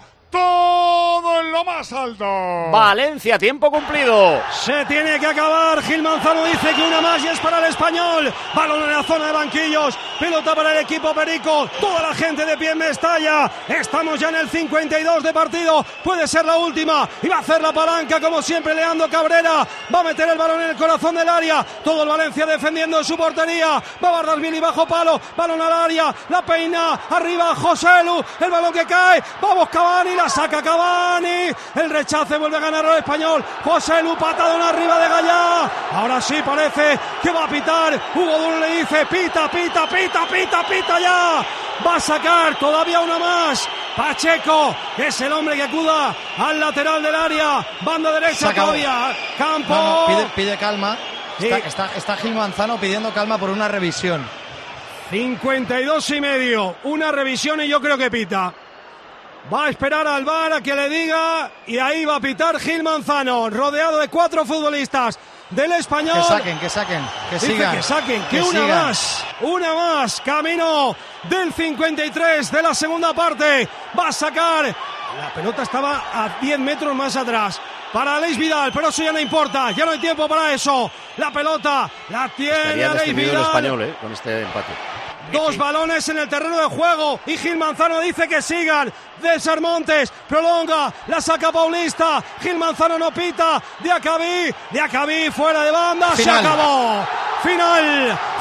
Speaker 21: Todo en lo más alto.
Speaker 4: Valencia, tiempo cumplido.
Speaker 23: Se tiene que acabar. Gil Manzano dice que una más y es para el Español. Balón en la zona de banquillos. Pelota para el equipo Perico. Toda la gente de pie en Mestalla. Estamos ya en el cincuenta y dos de partido. Puede ser la última. Y va a hacer la palanca como siempre Leandro Cabrera. Va a meter el balón en el corazón del área. Todo el Valencia defendiendo en su portería. Va a Bardasvili bajo palo. Balón al área. La peina. Arriba José Lu. El balón que cae. Vamos Cavani. La saca Cavani, el rechace vuelve a ganar el español. José Lu, patadón arriba de Gallá. Ahora sí parece que va a pitar. Hugo Duro le dice pita, pita, pita, pita, pita ya. Va a sacar todavía una más. Pacheco, que es el hombre que acuda al lateral del área. Banda derecha todavía. Campo.
Speaker 19: No, no, pide, pide calma.
Speaker 23: Sí.
Speaker 19: Está, está, está Gil Manzano pidiendo calma por una revisión.
Speaker 23: cincuenta y dos y medio. Una revisión y yo creo que pita. Va a esperar al V A R a que le diga y ahí va a pitar Gil Manzano, rodeado de cuatro futbolistas del Español.
Speaker 19: Que saquen, que saquen, que
Speaker 23: Dice
Speaker 19: sigan.
Speaker 23: que saquen, que,
Speaker 19: que
Speaker 23: una
Speaker 19: sigan.
Speaker 23: más, una más, camino del cincuenta y tres de la segunda parte. Va a sacar, la pelota estaba a diez metros más atrás. Para Aleix Vidal, pero eso ya no importa, ya no hay tiempo para eso. La pelota la tiene
Speaker 4: Estaría
Speaker 23: Aleix
Speaker 4: descendido
Speaker 23: Vidal.
Speaker 4: el español, ¿eh? Con este empate.
Speaker 23: Dos balones en el terreno de juego y Gil Manzano dice que sigan. César Montes prolonga, la saca Paulista. Gil Manzano no pita. Diacabí, Diacabí fuera de banda.
Speaker 19: Final.
Speaker 23: Se acabó. Final,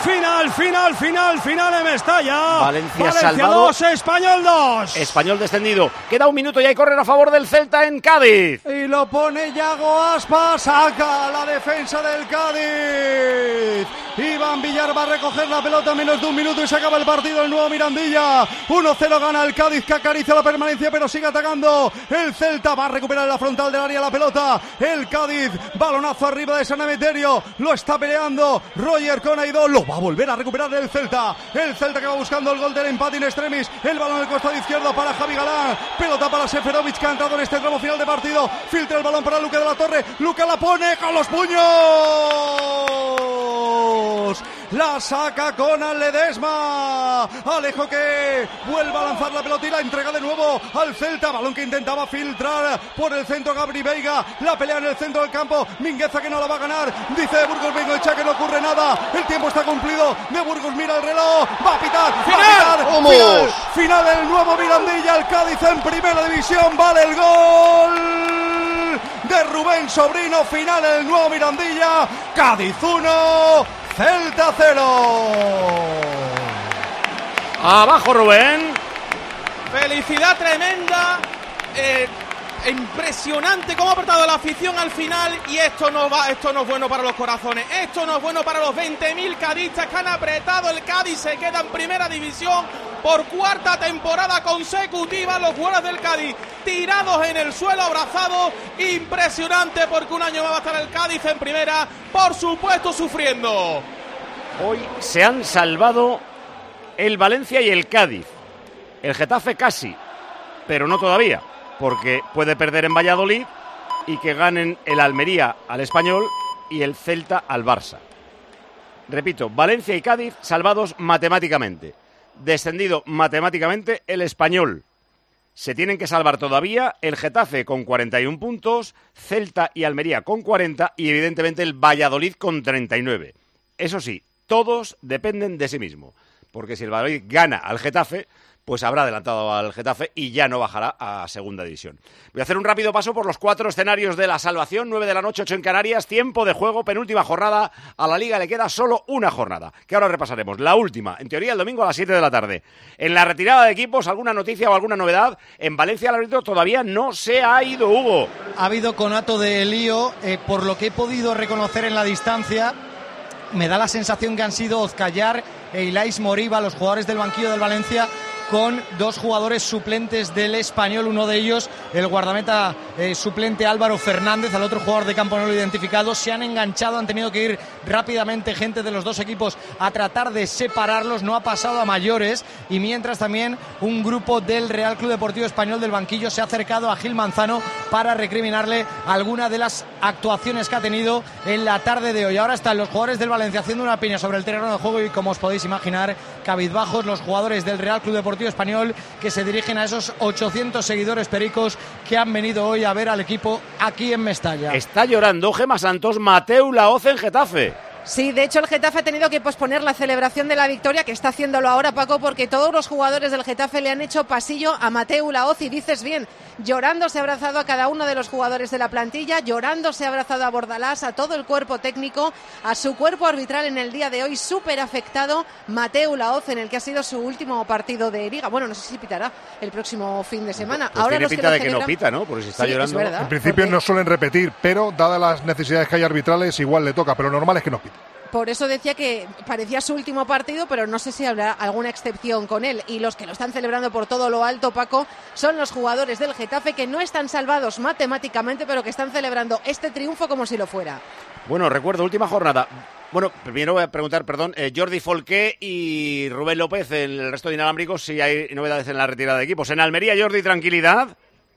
Speaker 5: Final, final, final, final en Mestalla.
Speaker 4: Valencia, Valencia dos,
Speaker 5: Español dos.
Speaker 4: Español descendido. Queda un minuto y hay correr a favor del Celta en Cádiz.
Speaker 11: Y lo pone Yago Aspas, saca la defensa del Cádiz. Iván Villar va a recoger la pelota en menos de un minuto y se acaba el partido. El nuevo Mirandilla. uno cero gana el Cádiz, que acaricia la permanencia, pero sigue atacando. El Celta va a recuperar en la frontal del área la pelota. El Cádiz, balonazo arriba de San Emeterio. Lo está peleando Roger Conaidó. Lo va a volver a recuperar el Celta. El Celta que va buscando el gol del empate in extremis. El balón del costado izquierdo para Javi Galán. Pelota para Seferovic, que ha entrado en este tramo final de partido. Filtra el balón para Luque de la Torre. Luque la pone con los puños. La saca con Ledesma. Alejo que vuelve a lanzar la pelota y la entrega de nuevo al Celta. Balón que intentaba filtrar por el centro Gabri Veiga. La pelea en el centro del campo. Mingueza que no la va a ganar. Dice de Burgos Bengoechea que no ocurre nada. El tiempo está cumplido. De Burgos mira el reloj. Va a pitar.
Speaker 4: ¡Final!
Speaker 11: Va a pitar.
Speaker 4: ¡Vamos!
Speaker 11: Final, final del nuevo Mirandilla. El Cádiz en primera división. Vale el gol de Rubén Sobrino. Final el nuevo Mirandilla. Cádiz uno, Celta cero.
Speaker 4: Abajo Rubén.
Speaker 1: Felicidad tremenda. Eh, impresionante cómo ha apretado la afición al final. Y esto no va, esto no es bueno para los corazones. Esto no es bueno para los veinte mil cadistas que han apretado. El Cádiz se queda en primera división por cuarta temporada consecutiva. Los jugadores del Cádiz tirados en el suelo, abrazados. Impresionante, porque un año más va a estar el Cádiz en primera, por supuesto sufriendo.
Speaker 4: Hoy se han salvado el Valencia y el Cádiz. El Getafe casi, pero no todavía, porque puede perder en Valladolid y que ganen el Almería al Español y el Celta al Barça. Repito, Valencia y Cádiz salvados matemáticamente. Descendido matemáticamente el Español. Se tienen que salvar todavía el Getafe con cuarenta y un puntos, Celta y Almería con cuarenta y evidentemente el Valladolid con treinta y nueve. Eso sí, todos dependen de sí mismo, porque si el Valladolid gana al Getafe, pues habrá adelantado al Getafe y ya no bajará a segunda división. Voy a hacer un rápido paso por los cuatro escenarios de la salvación. nueve de la noche, ocho en Canarias, tiempo de juego, penúltima jornada. A la Liga le queda solo una jornada, que ahora repasaremos. La última, en teoría el domingo a las siete de la tarde. En la retirada de equipos, ¿alguna noticia o alguna novedad? En Valencia el árbitro todavía no se ha ido, Hugo.
Speaker 19: Ha habido conato de lío, eh, por lo que he podido reconocer en la distancia. Me da la sensación que han sido Ozcayar e Ilais Moriba, los jugadores del banquillo del Valencia, con dos jugadores suplentes del Español, uno de ellos el guardameta eh, suplente Álvaro Fernández, al otro jugador de campo no lo identificado. Se han enganchado, han tenido que ir rápidamente gente de los dos equipos a tratar de separarlos, no ha pasado a mayores, y mientras también un grupo del Real Club Deportivo Español del banquillo se ha acercado a Gil Manzano para recriminarle alguna de las actuaciones que ha tenido en la tarde de hoy. Ahora están los jugadores del Valencia haciendo una piña sobre el terreno de juego y, como os podéis imaginar, cabizbajos los jugadores del Real Club Deportivo Español, que se dirigen a esos ochocientos seguidores pericos que han venido hoy a ver al equipo aquí en Mestalla.
Speaker 4: Está llorando Gemma Santos, Mateu Laoz en Getafe.
Speaker 20: Sí, de hecho el Getafe ha tenido que posponer la celebración de la victoria, que está haciéndolo ahora, Paco, porque todos los jugadores del Getafe le han hecho pasillo a Mateu Laoz, y dices bien, llorando se ha abrazado a cada uno de los jugadores de la plantilla, llorando se ha abrazado a Bordalás, a todo el cuerpo técnico, a su cuerpo arbitral en el día de hoy, súper afectado Mateu Laoz, en el que ha sido su último partido de Liga. Bueno, no sé si pitará el próximo fin de semana.
Speaker 4: Pues
Speaker 20: ahora
Speaker 4: tiene
Speaker 20: los
Speaker 4: pinta
Speaker 20: que
Speaker 4: de que
Speaker 20: celebran...
Speaker 4: no pita, ¿no? Porque si está
Speaker 20: sí,
Speaker 4: llorando.
Speaker 20: Es verdad,
Speaker 21: en principio
Speaker 20: porque...
Speaker 21: no suelen repetir, pero dadas las necesidades que hay arbitrales, igual le toca, pero lo normal es que no pita.
Speaker 20: Por eso decía que parecía su último partido, pero no sé si habrá alguna excepción con él. Y los que lo están celebrando por todo lo alto, Paco, son los jugadores del Getafe, que no están salvados matemáticamente, pero que están celebrando este triunfo como si lo fuera.
Speaker 4: Bueno, recuerdo, última jornada. Bueno, primero voy a preguntar, perdón, eh, Jordi Folqué y Rubén López, en el resto de inalámbricos, si hay novedades en la retirada de equipos. En Almería, Jordi, tranquilidad.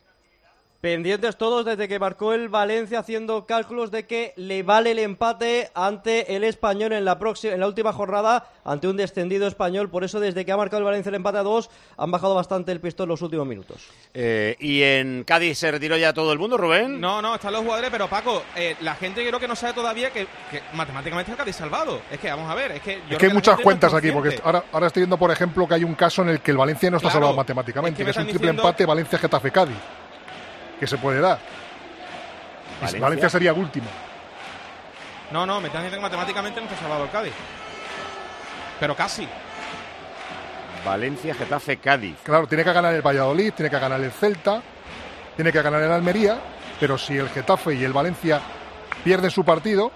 Speaker 15: Pendientes todos desde que marcó el Valencia, haciendo cálculos de que le vale el empate ante el Español en la próxima, en la última jornada, ante un descendido Español. Por eso, desde que ha marcado el Valencia el empate a dos, han bajado bastante el pistón en los últimos minutos.
Speaker 4: Eh, ¿Y en Cádiz se retiró ya todo el mundo, Rubén?
Speaker 1: No, no, están los jugadores, pero Paco, eh, la gente creo que no sabe todavía que, que matemáticamente el Cádiz salvado. Es que, vamos a ver, es que... Yo
Speaker 21: es que hay muchas cuentas aquí, porque ahora, ahora estoy viendo, por ejemplo, que hay un caso en el que el Valencia no está
Speaker 1: Claro,
Speaker 21: salvado matemáticamente,
Speaker 1: es que
Speaker 21: que es un triple
Speaker 1: diciendo...
Speaker 21: empate Valencia-Getafe-Cádiz, que se puede dar. Valencia, Valencia sería último.
Speaker 1: No, no, me están diciendo que matemáticamente no está salvado el Cádiz. Pero casi.
Speaker 4: Valencia, Getafe, Cádiz.
Speaker 21: Claro, tiene que ganar el Valladolid, tiene que ganar el Celta, tiene que ganar el Almería, pero si el Getafe y el Valencia pierden su partido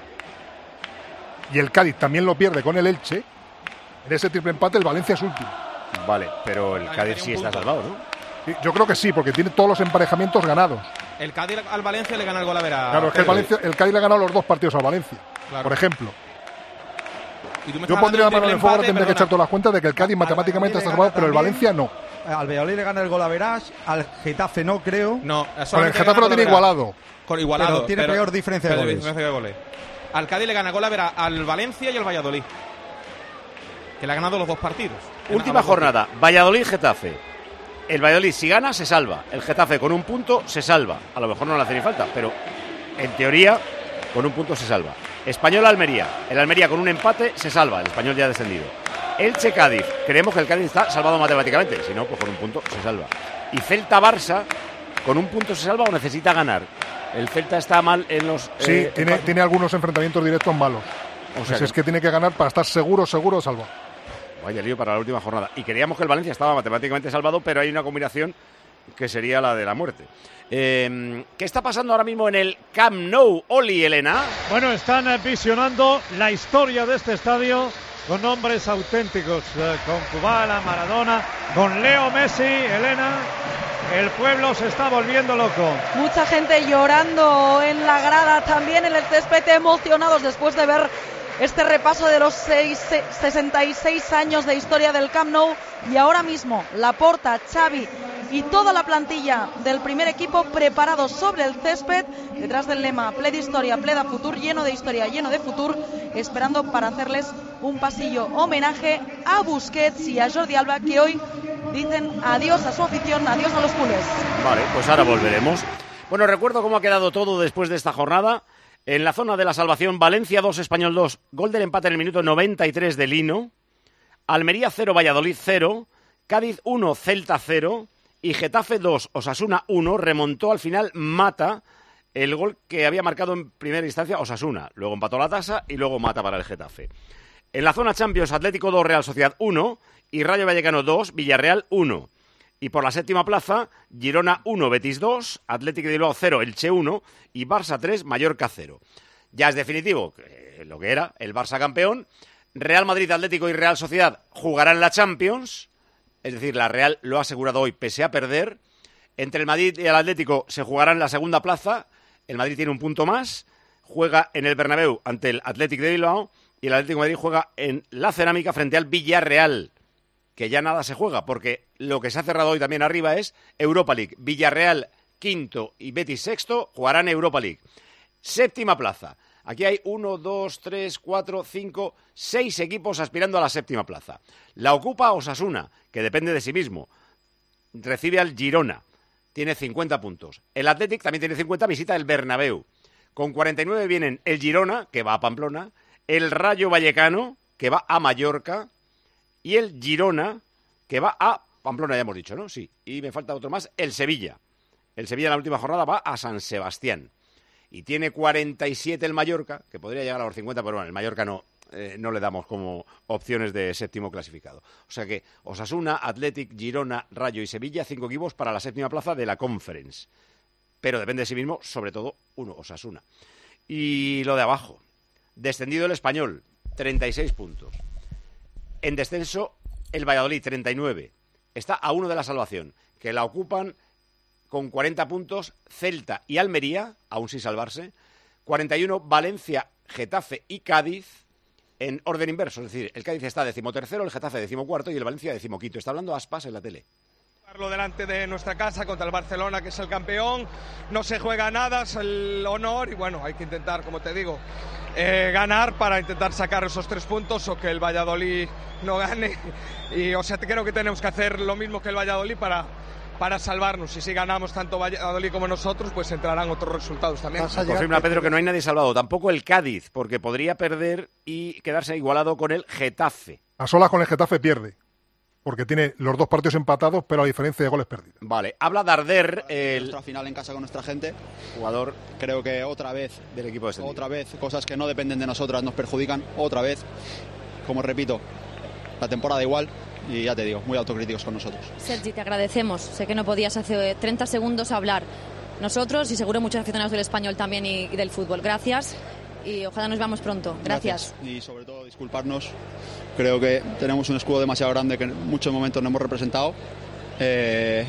Speaker 21: y el Cádiz también lo pierde con el Elche, en ese triple empate el Valencia es último.
Speaker 4: Vale, pero el Cádiz sí está salvado, ¿no?
Speaker 21: Sí, yo creo que sí, porque tiene todos los emparejamientos ganados.
Speaker 1: El Cádiz al Valencia le gana el gol a ver a...
Speaker 21: Claro, es que el, Valencia, el Cádiz le ha ganado los dos partidos al Valencia, claro. Por ejemplo. Yo pondría la mano en el fuego, tendría que echar todas las cuentas de que el Cádiz matemáticamente está salvado, pero el Valencia no.
Speaker 11: Al Valladolid le gana el gol a Verás, al Getafe no creo.
Speaker 1: No,
Speaker 21: con el Getafe lo tiene igualado.
Speaker 1: Con igualado.
Speaker 11: Pero tiene
Speaker 1: pero,
Speaker 11: peor diferencia de goles.
Speaker 1: Diferencia de goles. Al Cádiz le gana gol a ver al Valencia y al Valladolid, que le ha ganado los dos partidos.
Speaker 4: Última jornada, Valladolid-Getafe. El Valladolid si gana se salva, el Getafe con un punto se salva. A lo mejor no le hace ni falta, pero en teoría con un punto se salva. Español-Almería, el Almería con un empate se salva, el Español ya ha descendido. Elche-Cádiz, creemos que el Cádiz está salvado matemáticamente, si no, pues con un punto se salva. Y Celta-Barça, con un punto se salva o necesita ganar. El Celta está mal en los...
Speaker 21: Sí, eh, tiene, tiene algunos enfrentamientos directos malos. O sea, pues que... es que tiene que ganar para estar seguro, seguro, salvado.
Speaker 4: Vaya lío para la última jornada. Y creíamos que el Valencia estaba matemáticamente salvado, pero hay una combinación que sería la de la muerte. Eh, ¿Qué está pasando ahora mismo en el Camp Nou, Oli, Elena?
Speaker 12: Bueno, están eh, visionando la historia de este estadio con nombres auténticos, eh, con Kubala, Maradona, con Leo Messi, Elena. El pueblo se está volviendo loco.
Speaker 24: Mucha gente llorando en la grada, también en el césped, emocionados después de ver este repaso de los seis, sesenta y seis años de historia del Camp Nou. Y ahora mismo Laporta, Xavi y toda la plantilla del primer equipo preparados sobre el césped, detrás del lema Ple d'Historia, Ple de Futur, lleno de historia, lleno de futur, esperando para hacerles un pasillo homenaje a Busquets y a Jordi Alba, que hoy dicen adiós a su afición, adiós a los culés.
Speaker 4: Vale, pues ahora volveremos. Bueno, recuerdo cómo ha quedado todo después de esta jornada. En la zona de la salvación, Valencia dos, Español dos, gol del empate en el minuto noventa y tres de Lino. Almería cero, Valladolid cero, Cádiz uno, Celta cero y Getafe dos, Osasuna uno. Remontó al final Mata el gol que había marcado en primera instancia Osasuna. Luego empató la tasa y luego Mata para el Getafe. En la zona Champions, Atlético dos, Real Sociedad uno y Rayo Vallecano dos, Villarreal uno. Y por la séptima plaza, Girona uno, Betis dos, Atlético de Bilbao cero, Elche uno y Barça tres, Mallorca cero. Ya es definitivo eh, lo que era el Barça campeón. Real Madrid, Atlético y Real Sociedad jugarán la Champions, es decir, la Real lo ha asegurado hoy pese a perder. Entre el Madrid y el Atlético se jugarán la segunda plaza, el Madrid tiene un punto más, juega en el Bernabéu ante el Atlético de Bilbao y el Atlético de Madrid juega en la Cerámica frente al Villarreal, que ya nada se juega, porque lo que se ha cerrado hoy también arriba es Europa League. Villarreal quinto y Betis sexto jugarán Europa League. Séptima plaza. Aquí hay uno, dos, tres, cuatro, cinco, seis equipos aspirando a la séptima plaza. La ocupa Osasuna, que depende de sí mismo. Recibe al Girona. Tiene cincuenta puntos. El Athletic también tiene cincuenta, visita el Bernabéu. Con cuarenta y nueve vienen el Girona, que va a Pamplona, el Rayo Vallecano, que va a Mallorca, y el Girona, que va a Pamplona, ya hemos dicho, ¿no? Sí. Y me falta otro más, el Sevilla. El Sevilla en la última jornada va a San Sebastián. Y tiene cuarenta y siete el Mallorca, que podría llegar a los cincuenta, pero bueno, el Mallorca no, eh, no le damos como opciones de séptimo clasificado. O sea que Osasuna, Athletic, Girona, Rayo y Sevilla, cinco equipos para la séptima plaza de la Conference. Pero depende de sí mismo, sobre todo uno, Osasuna. Y lo de abajo, descendido el Español, treinta y seis puntos. En descenso, el Valladolid, treinta y nueve. Está a uno de la salvación, que la ocupan con cuarenta puntos Celta y Almería, aún sin salvarse. cuarenta y uno Valencia, Getafe y Cádiz, en orden inverso. Es decir, el Cádiz está decimotercero, el Getafe decimocuarto y el Valencia decimoquinto. Está hablando Aspas en la tele.
Speaker 16: Delante de nuestra casa contra el Barcelona, que es el campeón, no se juega nada, es el honor y bueno, hay que intentar, como te digo, eh, ganar para intentar sacar esos tres puntos o que el Valladolid no gane. Y o sea, creo que tenemos que hacer lo mismo que el Valladolid para, para salvarnos. Y si ganamos tanto Valladolid como nosotros, pues entrarán otros resultados también.
Speaker 4: Confirma Pedro que no hay nadie salvado, tampoco el Cádiz, porque podría perder y quedarse igualado con el Getafe.
Speaker 21: A solas con el Getafe pierde, porque tiene los dos partidos empatados, pero a diferencia de goles perdidos.
Speaker 4: Vale, habla Darder, el
Speaker 17: nuestra final en casa con nuestra gente,
Speaker 4: jugador,
Speaker 17: creo que otra vez
Speaker 4: del equipo de
Speaker 17: otra vez cosas que no dependen de nosotras nos perjudican otra vez.
Speaker 6: como repito, la temporada igual y ya te digo, muy autocríticos con nosotros.
Speaker 17: Sergi, te agradecemos. Sé que no podías hace treinta segundos hablar. Nosotros y seguro muchos aficionados del Español también y, y del fútbol. Gracias y ojalá nos veamos pronto. Gracias.
Speaker 6: Gracias. Y sobre todo disculparnos. Creo que tenemos un escudo demasiado grande que en muchos momentos no hemos representado. Eh,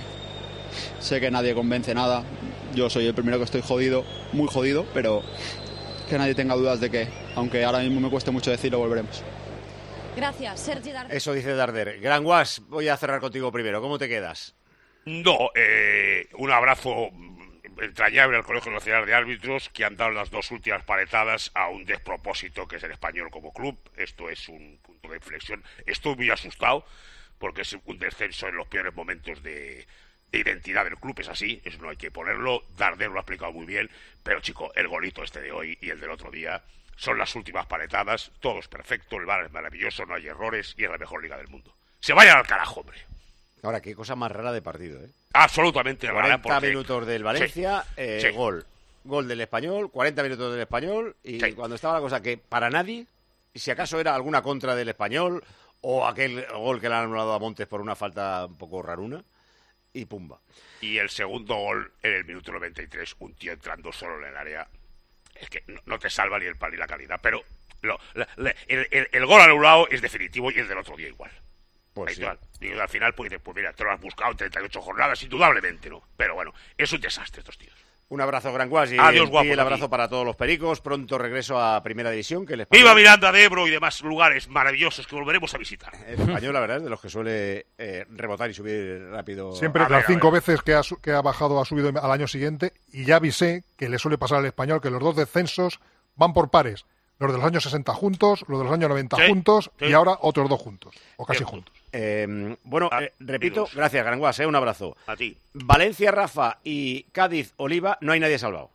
Speaker 6: sé que nadie convence nada. Yo soy el primero que estoy jodido, muy jodido, pero que nadie tenga dudas de que, aunque ahora mismo me cueste mucho decirlo, volveremos.
Speaker 17: Gracias, Sergi Darder.
Speaker 4: Eso dice Darder. Gran Guas, voy a cerrar contigo primero. ¿Cómo te quedas?
Speaker 14: No, eh, un abrazo entrañable al Colegio Nacional de Árbitros, que han dado las dos últimas paletadas a un despropósito que es el Español como club. Esto es un punto de inflexión. Estoy muy asustado porque es un descenso en los peores momentos de, de identidad del club. Es así, eso no hay que ponerlo. Darder lo ha explicado muy bien, pero chico, el golito este de hoy y el del otro día son las últimas paletadas. Todo es perfecto, el V A R es maravilloso, no hay errores y es la mejor liga del mundo. Se vayan al carajo, hombre.
Speaker 4: Ahora, qué cosa más rara de partido, ¿eh?
Speaker 14: Absolutamente rara.
Speaker 4: cuarenta
Speaker 14: porque...
Speaker 4: minutos del Valencia, sí, eh, sí. gol. Gol del Español, cuarenta minutos del Español, y sí. cuando estaba la cosa que para nadie, si acaso era alguna contra del Español, o aquel gol que le han anulado a Montes por una falta un poco raruna, y pumba.
Speaker 14: Y el segundo gol en el minuto noventa y tres, un tío entrando solo en el área, es que no, no te salva ni el pal ni la calidad, pero lo, la, la, el, el, el gol anulado es definitivo y el del otro día igual. Pues sí. Y al final, pues, pues mira, te lo has buscado en treinta y ocho jornadas, indudablemente, ¿no? Pero bueno, es un desastre estos tíos.
Speaker 4: Un abrazo, Gran Guas, y,
Speaker 14: Adiós, guapo,
Speaker 4: y el abrazo
Speaker 14: aquí.
Speaker 4: para todos los pericos. Pronto regreso a Primera División. Que les
Speaker 14: ¡Viva Miranda de Ebro y demás lugares maravillosos que volveremos a visitar!
Speaker 4: El Español, la verdad, es de los que suele eh, rebotar y subir rápido.
Speaker 21: Siempre,
Speaker 4: a
Speaker 21: las
Speaker 4: ver,
Speaker 21: cinco veces que ha, que ha bajado ha subido al año siguiente, y ya avisé que le suele pasar al Español que los dos descensos van por pares. Los de los años sesenta juntos, los de los años noventa sí, juntos, sí. y ahora otros dos juntos, o casi
Speaker 4: eh,
Speaker 21: juntos.
Speaker 4: Eh, bueno, eh, repito,
Speaker 14: amigos.
Speaker 4: Gracias, Gran Guas, eh, un abrazo.
Speaker 14: A ti.
Speaker 4: Valencia, Rafa, y Cádiz, Oliva, no hay nadie salvado.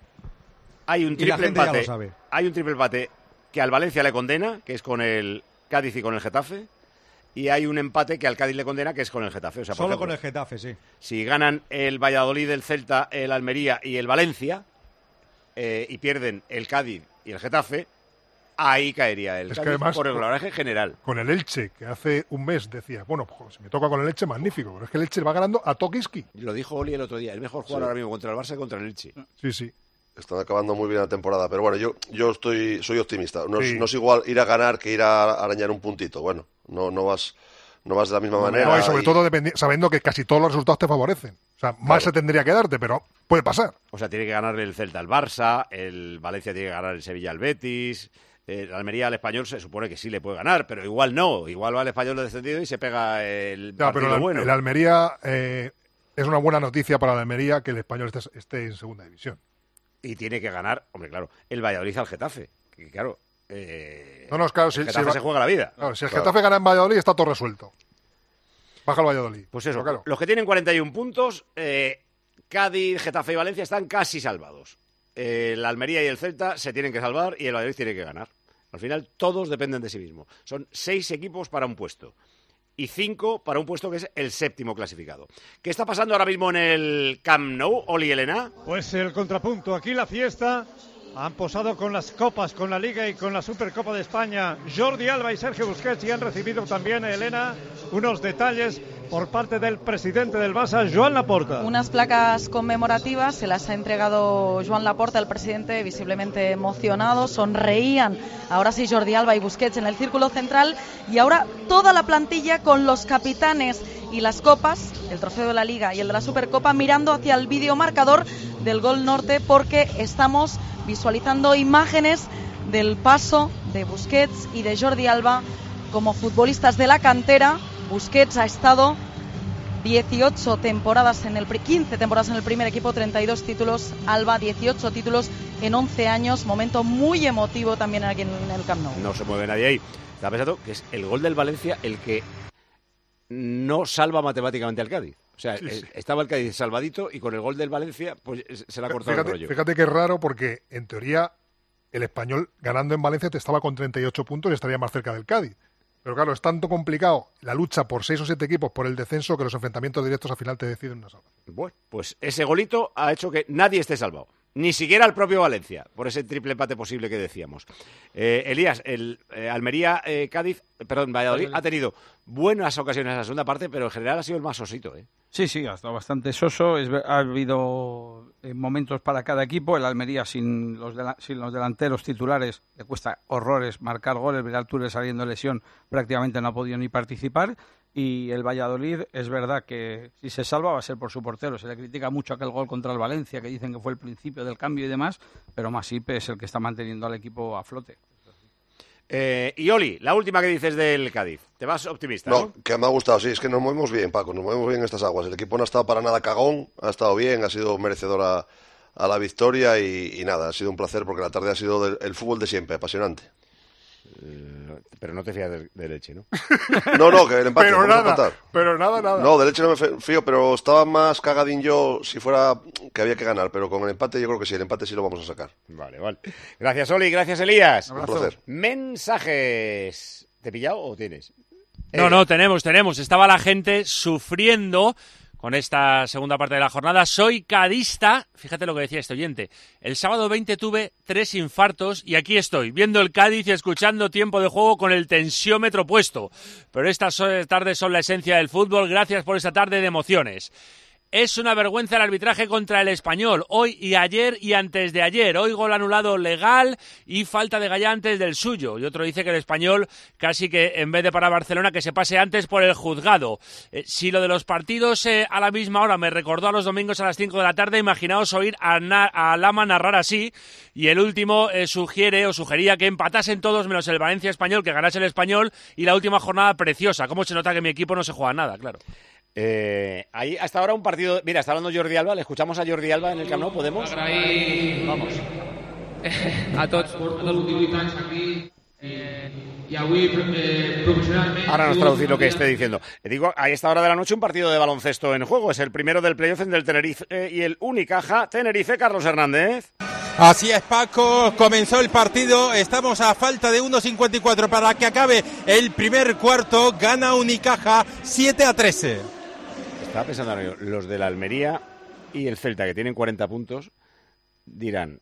Speaker 4: Hay un triple empate. Hay un triple empate que al Valencia le condena, que es con el Cádiz y con el Getafe, y hay un empate que al Cádiz le condena, que es con el Getafe. O sea, por
Speaker 11: Solo
Speaker 4: ejemplo,
Speaker 11: con el Getafe, sí.
Speaker 4: Si ganan el Valladolid, el Celta, el Almería y el Valencia, eh, y pierden el Cádiz y el Getafe, ahí caería el
Speaker 21: es
Speaker 4: Cádiz
Speaker 21: que además,
Speaker 4: por el reglamento general.
Speaker 21: Con el Elche, que hace un mes decía, bueno, pues si me toca con el Elche, magnífico, pero es que el Elche va ganando a Tokiski.
Speaker 4: Lo dijo Oli el otro día, el mejor jugador sí. ahora mismo contra el Barça y contra el Elche.
Speaker 21: Sí, sí.
Speaker 13: Están acabando muy bien la temporada, pero bueno, yo yo estoy soy optimista. No, sí. es, no es igual ir a ganar que ir a arañar un puntito. Bueno, no no vas no vas de la misma no, manera.
Speaker 21: No, y sobre y... todo dependi- sabiendo que casi todos los resultados te favorecen. O sea, claro. Más se tendría que darte, pero puede pasar.
Speaker 4: O sea, tiene que ganar el Celta al Barça, el Valencia tiene que ganar el Sevilla al Betis, el Almería al Español se supone que sí le puede ganar, pero igual no. Igual va el Español descendido y se pega el
Speaker 21: ya,
Speaker 4: partido
Speaker 21: pero el,
Speaker 4: bueno.
Speaker 21: El Almería eh, es una buena noticia para el Almería que el Español esté, esté en segunda división.
Speaker 4: Y tiene que ganar, hombre, claro, el Valladolid al Getafe. Que claro, eh,
Speaker 21: no, no, claro, si
Speaker 4: el Getafe
Speaker 21: si
Speaker 4: se juega la vida.
Speaker 21: Claro, si el
Speaker 4: claro.
Speaker 21: Getafe gana en Valladolid, está todo resuelto. Baja el Valladolid.
Speaker 4: Pues eso,
Speaker 21: claro.
Speaker 4: Los que tienen cuarenta y un puntos, eh, Cádiz, Getafe y Valencia están casi salvados. Eh, el Almería y el Celta se tienen que salvar y el Valladolid tiene que ganar. Al final, todos dependen de sí mismos. Son seis equipos para un puesto. Y cinco para un puesto que es el séptimo clasificado. ¿Qué está pasando ahora mismo en el Camp Nou, Oli Elena?
Speaker 12: Pues el contrapunto. Aquí la fiesta. Han posado con las copas, con la Liga y con la Supercopa de España Jordi Alba y Sergio Busquets, y han recibido también, Elena, unos detalles por parte del presidente del Barça, Joan Laporta.
Speaker 24: Unas placas conmemorativas se las ha entregado Joan Laporta, el presidente, visiblemente emocionado. Sonreían ahora sí Jordi Alba y Busquets en el círculo central, y ahora toda la plantilla con los capitanes y las copas, el trofeo de la Liga y el de la Supercopa, mirando hacia el videomarcador del Gol Norte, porque estamos visualizando imágenes del paso de Busquets y de Jordi Alba como futbolistas de la cantera. Busquets ha estado dieciocho temporadas en el quince temporadas en el primer equipo, treinta y dos títulos. Alba, dieciocho títulos en once años. Momento muy emotivo también aquí en el Camp Nou.
Speaker 4: No se mueve nadie ahí. Estaba pensando que es el gol del Valencia el que no salva matemáticamente al Cádiz. O sea, sí, sí. estaba el Cádiz salvadito y con el gol del Valencia pues se le ha cortado
Speaker 21: fíjate,
Speaker 4: el rollo.
Speaker 21: Fíjate que es raro porque, en teoría, el Español ganando en Valencia te estaba con treinta y ocho puntos y estaría más cerca del Cádiz. Pero claro, es tanto complicado la lucha por seis o siete equipos por el descenso que los enfrentamientos directos al final te deciden una salvación.
Speaker 4: Bueno, pues ese golito ha hecho que nadie esté salvado. Ni siquiera el propio Valencia, por ese triple empate posible que decíamos. Eh, Elías, el eh, Almería, eh, Cádiz, perdón, Valladolid ha tenido buenas ocasiones en la segunda parte, pero en general ha sido el más sosito, ¿eh?
Speaker 2: Sí, sí, ha estado bastante soso. Es, ha habido eh, momentos para cada equipo. El Almería sin los, de, sin los delanteros titulares le cuesta horrores marcar goles. Beralture saliendo de lesión prácticamente no ha podido ni participar. Y el Valladolid, es verdad que si se salva va a ser por su portero. Se le critica mucho aquel gol contra el Valencia, que dicen que fue el principio del cambio y demás, pero Masip es el que está manteniendo al equipo a flote.
Speaker 4: Eh, y Oli, la última que dices del Cádiz. ¿Te vas optimista?
Speaker 13: No,
Speaker 4: ¿no?
Speaker 13: que me ha gustado, sí, es que nos movemos bien, Paco, nos movemos bien en estas aguas. El equipo no ha estado para nada cagón, ha estado bien, ha sido merecedor a, a la victoria y, y nada, ha sido un placer porque la tarde ha sido del, el fútbol de siempre, apasionante.
Speaker 4: Eh, pero no te fías de, de leche, ¿no?
Speaker 13: No, no, que el empate,
Speaker 21: Pero
Speaker 13: vamos a
Speaker 21: nada,
Speaker 13: empatar.
Speaker 21: pero nada, nada.
Speaker 13: No, de leche no me fío, pero estaba más cagadín yo si fuera que había que ganar, pero con el empate yo creo que sí, el empate sí lo vamos a sacar.
Speaker 4: Vale, vale. Gracias, Oli, gracias, Elías.
Speaker 13: Un placer.
Speaker 4: Mensajes. ¿Te he pillado o tienes?
Speaker 3: No,
Speaker 4: Eh,
Speaker 3: no, tenemos, tenemos. Estaba la gente sufriendo con esta segunda parte de la jornada. Soy cadista, fíjate lo que decía este oyente. El sábado veinte tuve tres infartos y aquí estoy, viendo el Cádiz y escuchando tiempo de juego con el tensiómetro puesto. Pero estas tardes son la esencia del fútbol. Gracias por esta tarde de emociones. Es una vergüenza el arbitraje contra el Español, hoy y ayer y antes de ayer. Hoy gol anulado legal y falta de Gallá antes del suyo. Y otro dice que el Español casi que en vez de para Barcelona que se pase antes por el juzgado. Eh, si lo de los partidos eh, a la misma hora me recordó a los domingos a las cinco de la tarde, imaginaos oír a, Na- a Lama narrar así. Y el último eh, sugiere o sugería que empatasen todos menos el Valencia Español, que ganase el Español y la última jornada preciosa. ¿Cómo se nota que mi equipo no se juega nada? Claro.
Speaker 4: Eh, ahí hasta ahora un partido. Mira, está hablando Jordi Alba. Le escuchamos a Jordi Alba en el Camp Nou. ¿Podemos?
Speaker 18: Agrair, vamos, a tots per tots els divuit anys aquí eh, i avui eh, professionalment...
Speaker 4: Ahora nos traducir lo que esté diciendo. Digo, a esta hora de la noche un partido de baloncesto en juego. Es el primero del playoff del Tenerife eh, y el Unicaja Tenerife. Carlos Hernández.
Speaker 7: Así es, Paco, comenzó el partido, estamos a falta de uno cincuenta y cuatro para que acabe el primer cuarto, gana Unicaja siete a trece.
Speaker 4: Estaba pensando ahora yo, los de la Almería y el Celta, que tienen cuarenta puntos, dirán,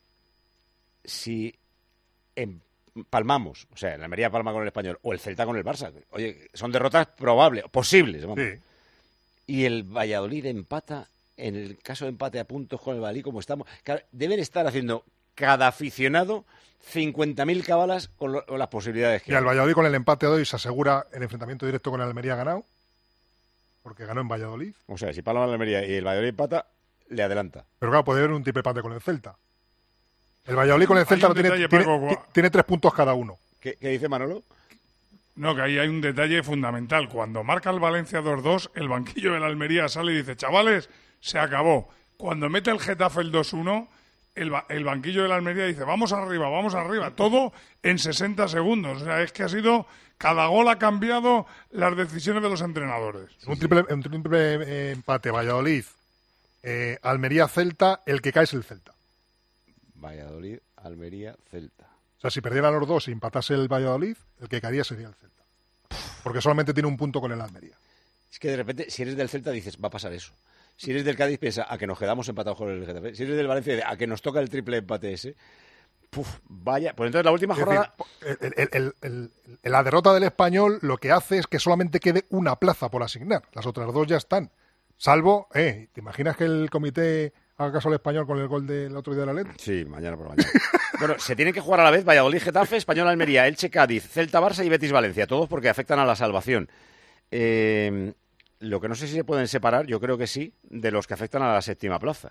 Speaker 4: si empalmamos, o sea, el Almería palma con el Español o el Celta con el Barça, oye, son derrotas probables, posibles, vamos.
Speaker 21: Sí.
Speaker 4: Y el Valladolid empata, en el caso de empate a puntos con el Valladolid, como estamos, claro, deben estar haciendo cada aficionado cincuenta mil cábalas con, lo, con las posibilidades que
Speaker 21: Y al
Speaker 4: hay.
Speaker 21: Valladolid con el empate de hoy se asegura el enfrentamiento directo con el Almería ganado, porque ganó en Valladolid.
Speaker 4: O sea, si palma el Almería y el Valladolid empata, le adelanta.
Speaker 21: Pero claro, puede haber un triple empate con el Celta. El Valladolid con el Celta Hay no un tiene, detalle, tiene, Paco, ti- tiene tres puntos cada uno.
Speaker 4: ¿Qué, qué dice Manolo?
Speaker 21: No, que ahí hay un detalle fundamental. Cuando marca el Valencia dos dos, el banquillo de la Almería sale y dice, chavales, se acabó. Cuando mete el Getafe el dos uno, el, ba- el banquillo de la Almería dice, vamos arriba, vamos arriba. Todo en sesenta segundos. O sea, es que ha sido... Cada gol ha cambiado las decisiones de los entrenadores. Un triple, un triple eh, empate, Valladolid, eh, Almería-Celta, el que cae es el Celta.
Speaker 4: Valladolid, Almería, Celta.
Speaker 21: O sea, si perdieran los dos y empatase el Valladolid, el que caería sería el Celta. Porque solamente tiene un punto con el Almería.
Speaker 4: Es que de repente, si eres del Celta, dices, va a pasar eso. Si eres del Cádiz, piensa, a que nos quedamos empatados con el Getafe. Si eres del Valencia, a que nos toca el triple empate ese. Puf, vaya. Pues entonces la última
Speaker 21: Es
Speaker 4: jornada...
Speaker 21: decir, el- el- el- el- el- la derrota del Español lo que hace es que solamente quede una plaza por asignar. Las otras dos ya están. Salvo, eh, ¿te imaginas que el comité haga caso al Español con el gol del otro día de la L E D?
Speaker 4: Sí, mañana por la mañana. Bueno, se tienen que jugar a la vez Valladolid, Getafe, Español, Almería, Elche, Cádiz, Celta, Barça y Betis, Valencia. Todos porque afectan a la salvación. Eh, lo que no sé si se pueden separar, yo creo que sí, de los que afectan a la séptima plaza.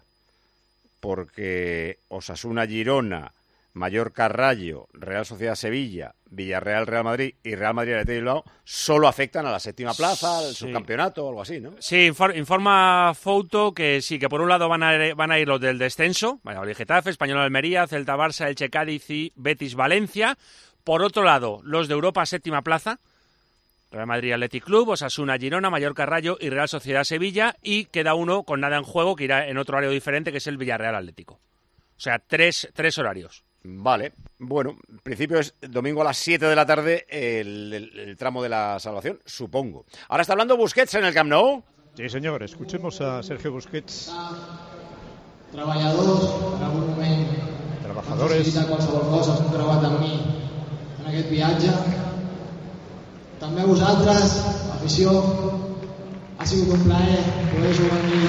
Speaker 4: Porque Osasuna, Girona, Mallorca, Rayo, Real Sociedad, Sevilla, Villarreal, Real Madrid y Real Madrid, Athletic de Bilbao solo afectan a la séptima plaza, al
Speaker 3: Sí.
Speaker 4: subcampeonato o algo así, ¿no?
Speaker 3: Sí, infor- informa Fouto que sí, que por un lado van a, van a ir los del descenso, Valladolid, Getafe, Español, Almería, Celta, Barça, Elche, Cádiz y Betis, Valencia. Por otro lado, los de Europa, séptima plaza, Real Madrid, Athletic Club, Osasuna, Girona, Mallorca, Rayo y Real Sociedad, Sevilla. Y queda uno con nada en juego que irá en otro horario diferente, que es el Villarreal Atlético. O sea, tres, tres horarios.
Speaker 4: Vale, bueno, en principio es domingo a las siete de la tarde el, el- el tramo de la salvación, supongo. Ahora está hablando Busquets en el Camp Nou.
Speaker 12: Sí, señor. Escuchemos a Sergio Busquets.
Speaker 8: treballadors, en algun moment
Speaker 12: Trabajadores.
Speaker 8: facilitar qualsevol cosa, han trobat amb mi en aquest viatge. També a vosaltres, afició, ha sigut un plaer poder jugar aquí.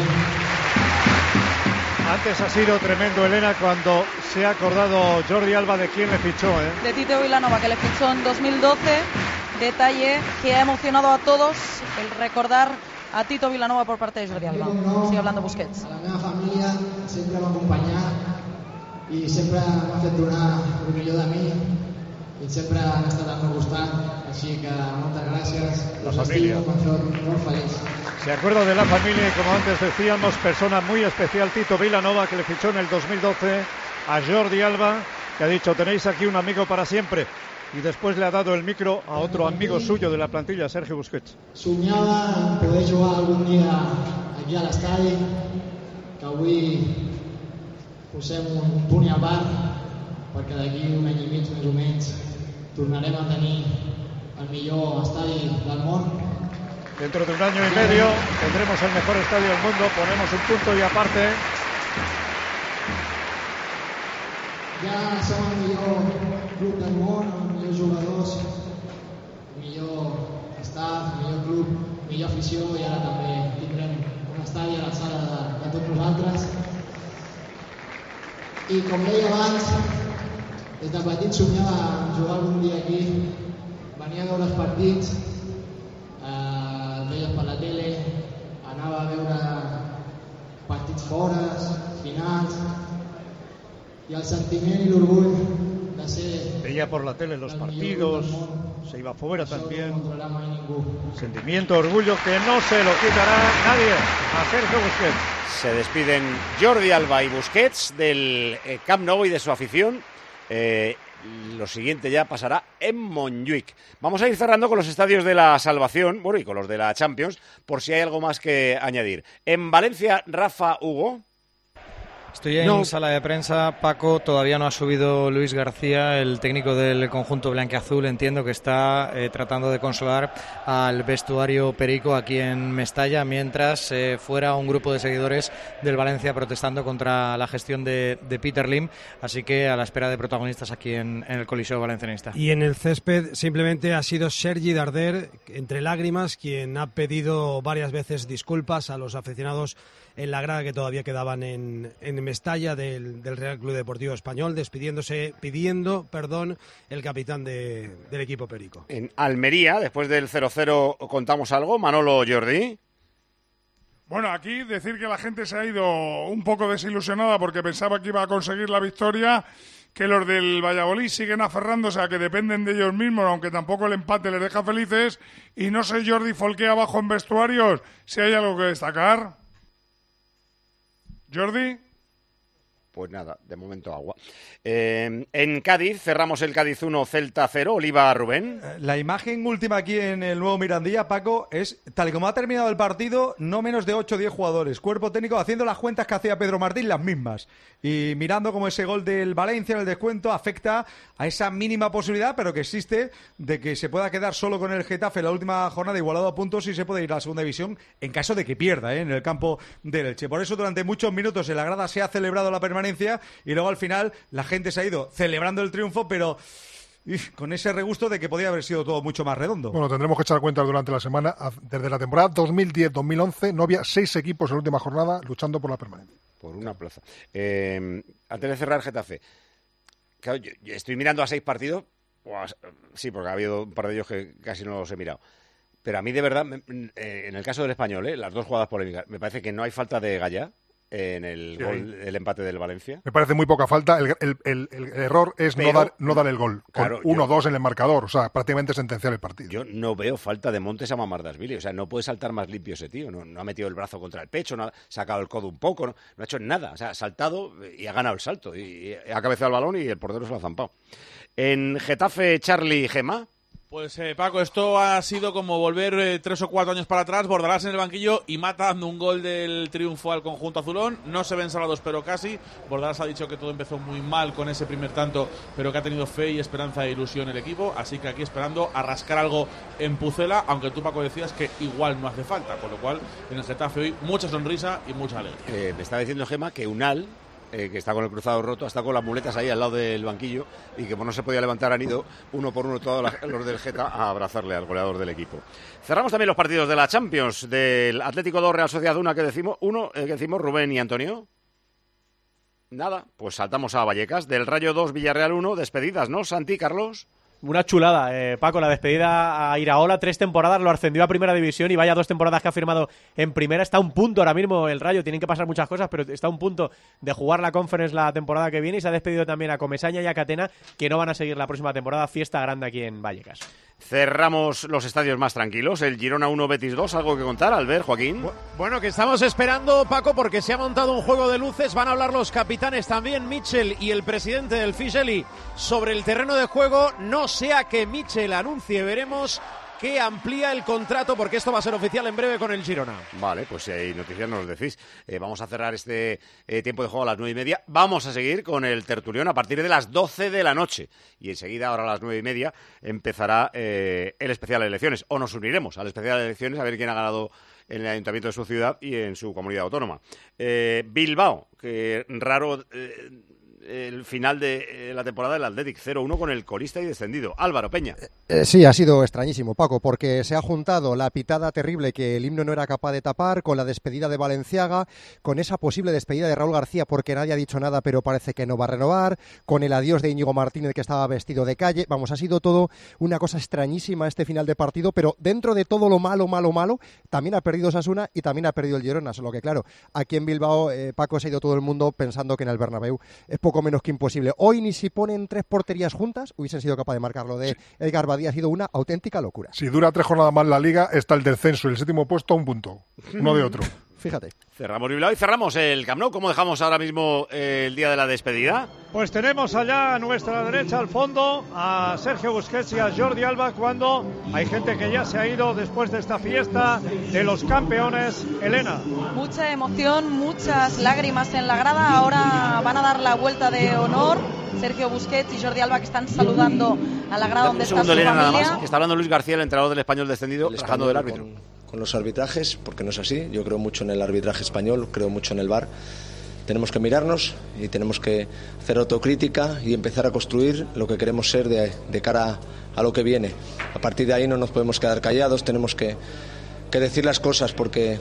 Speaker 12: Antes ha sido tremendo, Elena, cuando se ha acordado Jordi Alba de quién le fichó, ¿eh?
Speaker 24: De Tito Vilanova, que le fichó en dos mil doce. Detalle que ha emocionado a todos el recordar a Tito Vilanova por parte de Jordi Alba. Sigue hablando Busquets.
Speaker 8: A la meva família sempre m'ha acompanyat i sempre m'ha fet donar el millor de mi i sempre han estat al meu costat, així que moltes gràcies.
Speaker 12: La familia.
Speaker 8: M'ha fet molt feliç.
Speaker 12: Se acuerda de la familia y, como antes decíamos, persona muy especial, Tito Vilanova, que le fichó en el dos mil doce a Jordi Alba, que ha dicho, tenéis aquí un amigo para siempre. Y después le ha dado el micro a otro amigo suyo de la plantilla, Sergio Busquets.
Speaker 8: Soñava en poder jugar algun dia aquí a l'estadi, que avui posem un punt i a part, perquè d'aquí un any i mig, més o menys, tornarem a tenir el millor estadi del món.
Speaker 12: Dentro de un año y medio tendremos el mejor estadio del mundo, ponemos un punto y aparte.
Speaker 8: Ja som el millor club del món, els millors jugadors, el millor staff, el millor club, el millor afició, i ara també tindrem un estadi a l'alçada de, de tots nosaltres. I com deia abans, des de petit somiava jugar algun dia aquí, venia a veure els partits, eh, veies per la tele, anava a veure partits fora, finals, y al sentimiento y el orgullo de ser...
Speaker 12: Veía por la tele los partidos, se iba fuera también. Sentimiento, orgullo que no se lo quitará nadie a Sergio Busquets.
Speaker 4: Se despiden Jordi Alba y Busquets del Camp Nou y de su afición. Eh, lo siguiente ya pasará en Montjuic. Vamos a ir cerrando con los estadios de la salvación, bueno, y con los de la Champions, por si hay algo más que añadir. En Valencia, Rafa, Hugo.
Speaker 9: Estoy en
Speaker 4: No.
Speaker 9: sala de prensa, Paco, todavía no ha subido Luis García, el técnico del conjunto blanquiazul. Entiendo que está eh, tratando de consolar al vestuario perico aquí en Mestalla, mientras eh, fuera un grupo de seguidores del Valencia protestando contra la gestión de, de Peter Lim, así que a la espera de protagonistas aquí en, en el Coliseo Valencianista.
Speaker 5: Y en el césped simplemente ha sido Sergi Darder, entre lágrimas, quien ha pedido varias veces disculpas a los aficionados en la grada que todavía quedaban en, en Mestalla del, del Real Club Deportivo Español, despidiéndose, pidiendo perdón el capitán de, del equipo perico.
Speaker 4: En Almería, después del cero cero, ¿contamos algo? Manolo, Jordi.
Speaker 21: Bueno, aquí decir que la gente se ha ido un poco desilusionada porque pensaba que iba a conseguir la victoria, que los del Valladolid siguen aferrándose a que dependen de ellos mismos, aunque tampoco el empate les deja felices. Y no sé, Jordi Folqué abajo en vestuarios, si hay algo que destacar. Jordi.
Speaker 4: Pues nada, de momento agua. Eh, en Cádiz, cerramos el Cádiz uno, Celta cero. Oliva, Rubén.
Speaker 11: La imagen última aquí en el nuevo Mirandilla, Paco, es tal y como ha terminado el partido, no menos de ocho o diez jugadores. Cuerpo técnico haciendo las cuentas que hacía Pedro Martín, las mismas. Y mirando cómo ese gol del Valencia en el descuento afecta a esa mínima posibilidad, pero que existe, de que se pueda quedar solo con el Getafe en la última jornada igualado a puntos y se puede ir a la segunda división en caso de que pierda ¿eh? en el campo del Elche. Por eso durante muchos minutos en la grada se ha celebrado la permanencia y luego al final la gente se ha ido celebrando el triunfo, pero uf, con ese regusto de que podía haber sido todo mucho más redondo.
Speaker 21: Bueno, tendremos que echar cuentas durante la semana. Desde la temporada dos mil diez dos mil once no había seis equipos en la última jornada luchando por la permanencia.
Speaker 4: Por una plaza. Eh, antes de cerrar Getafe, claro, yo, yo estoy mirando a seis partidos. Uah, sí, porque ha habido un par de ellos que casi no los he mirado. Pero a mí, de verdad, me, eh, en el caso del Español, eh, las dos jugadas polémicas, me parece que no hay falta de Gallá en el
Speaker 21: Sí,
Speaker 4: gol, el empate del Valencia.
Speaker 21: Me parece muy poca falta. El, el, el, el error es
Speaker 4: Pero-
Speaker 21: no dar no dar el gol. Con
Speaker 4: Claro,
Speaker 21: uno
Speaker 4: yo-
Speaker 21: dos en el marcador. O sea, prácticamente sentenciar el partido.
Speaker 4: Yo no veo falta de Montes a Mamardashvili. O sea, no puede saltar más limpio ese tío. No, no ha metido el brazo contra el pecho, no ha sacado el codo un poco, no, no ha hecho nada. O sea, ha saltado y ha ganado el salto. Y, y ha cabeceado el balón y el portero se lo ha zampado. En Getafe, Charlie y Gema.
Speaker 10: Pues eh, Paco, esto ha sido como volver eh, tres o cuatro años para atrás, Bordalás en el banquillo y Mata dando un gol del triunfo al conjunto azulón. No se ven salados, pero casi. Bordalás ha dicho que todo empezó muy mal con ese primer tanto, pero que ha tenido fe y esperanza e ilusión el equipo. Así que aquí esperando a rascar algo en Pucela, aunque tú, Paco, decías que igual no hace falta. Con lo cual, en el Getafe hoy, mucha sonrisa y mucha alegría.
Speaker 4: Eh, me estaba diciendo Gema que Unal, Eh, que está con el cruzado roto, está con las muletas ahí al lado del banquillo y que como no se podía levantar han ido uno por uno todos los del Geta a abrazarle al goleador del equipo. Cerramos también los partidos de la Champions, del Atlético dos, Real Sociedad uno, que decimos, uno, eh, que decimos Rubén y Antonio. Nada, pues saltamos a Vallecas, del Rayo dos, Villarreal uno, despedidas, ¿no? Santi, Carlos.
Speaker 19: Una chulada, eh, Paco, la despedida a Iraola, tres temporadas, lo ascendió a Primera División y vaya dos temporadas que ha firmado en Primera. Está a un punto ahora mismo el Rayo, tienen que pasar muchas cosas, pero está a un punto de jugar la Conference la temporada que viene y se ha despedido también a Comesaña y a Catena, que no van a seguir la próxima temporada. Fiesta grande aquí en Vallecas.
Speaker 4: Cerramos los estadios más tranquilos, el Girona uno, Betis dos, ¿algo que contar, Albert, Joaquín?
Speaker 22: Bueno, que estamos esperando, Paco, porque se ha montado un juego de luces, van a hablar los capitanes también, Mitchell y el presidente del Fisheli, sobre el terreno de juego, no sea que Mitchell anuncie, veremos que amplía el contrato, porque esto va a ser oficial en breve con el Girona.
Speaker 4: Vale, pues si hay noticias nos lo decís. Eh, vamos a cerrar este eh, tiempo de juego a las nueve y media. Vamos a seguir con el tertulión a partir de las doce de la noche. Y enseguida, ahora a las nueve y media, empezará eh, el especial de elecciones. O nos uniremos al especial de elecciones a ver quién ha ganado en el ayuntamiento de su ciudad y en su comunidad autónoma. Eh, Bilbao, que raro... Eh, el final de la temporada del Athletic, cero uno con el colista y descendido. Álvaro Peña.
Speaker 23: Eh, sí, ha sido extrañísimo, Paco, porque se ha juntado la pitada terrible que el himno no era capaz de tapar, con la despedida de Valenciaga, con esa posible despedida de Raúl García, porque nadie ha dicho nada, pero parece que no va a renovar, con el adiós de Íñigo Martínez, que estaba vestido de calle. Vamos, ha sido todo una cosa extrañísima este final de partido, pero dentro de todo lo malo, malo, malo, también ha perdido Osasuna y también ha perdido el Girona, solo que claro, aquí en Bilbao, eh, Paco, se ha ido todo el mundo pensando que en el Bernabéu es poco menos que imposible. Hoy ni si ponen tres porterías juntas hubiesen sido capaces de marcarlo de Edgar Badía. Ha sido una auténtica locura.
Speaker 21: Si dura tres jornadas más la Liga, está el descenso y el séptimo puesto a un punto, uno de otro.
Speaker 23: Fíjate.
Speaker 4: Cerramos Bilbao y cerramos el Camp Nou. ¿Cómo dejamos ahora mismo eh, el día de la despedida?
Speaker 12: Pues tenemos allá a nuestra derecha, al fondo, a Sergio Busquets y a Jordi Alba, cuando hay gente que ya se ha ido después de esta fiesta de los campeones. Elena.
Speaker 24: Mucha emoción, muchas lágrimas en la grada. Ahora van a dar la vuelta de honor Sergio Busquets y Jordi Alba, que están saludando a la grada donde está su
Speaker 4: Elena,
Speaker 24: familia.
Speaker 4: nada más, que está hablando Luis García, el entrenador del Español descendido, bajando del árbitro.
Speaker 25: Con, con los arbitrajes, porque no es así. Yo creo mucho en el arbitraje español, creo mucho en el V A R. Tenemos que mirarnos y tenemos que hacer autocrítica y empezar a construir lo que queremos ser de, de cara a lo que viene. A partir de ahí no nos podemos quedar callados, tenemos que, que decir las cosas, porque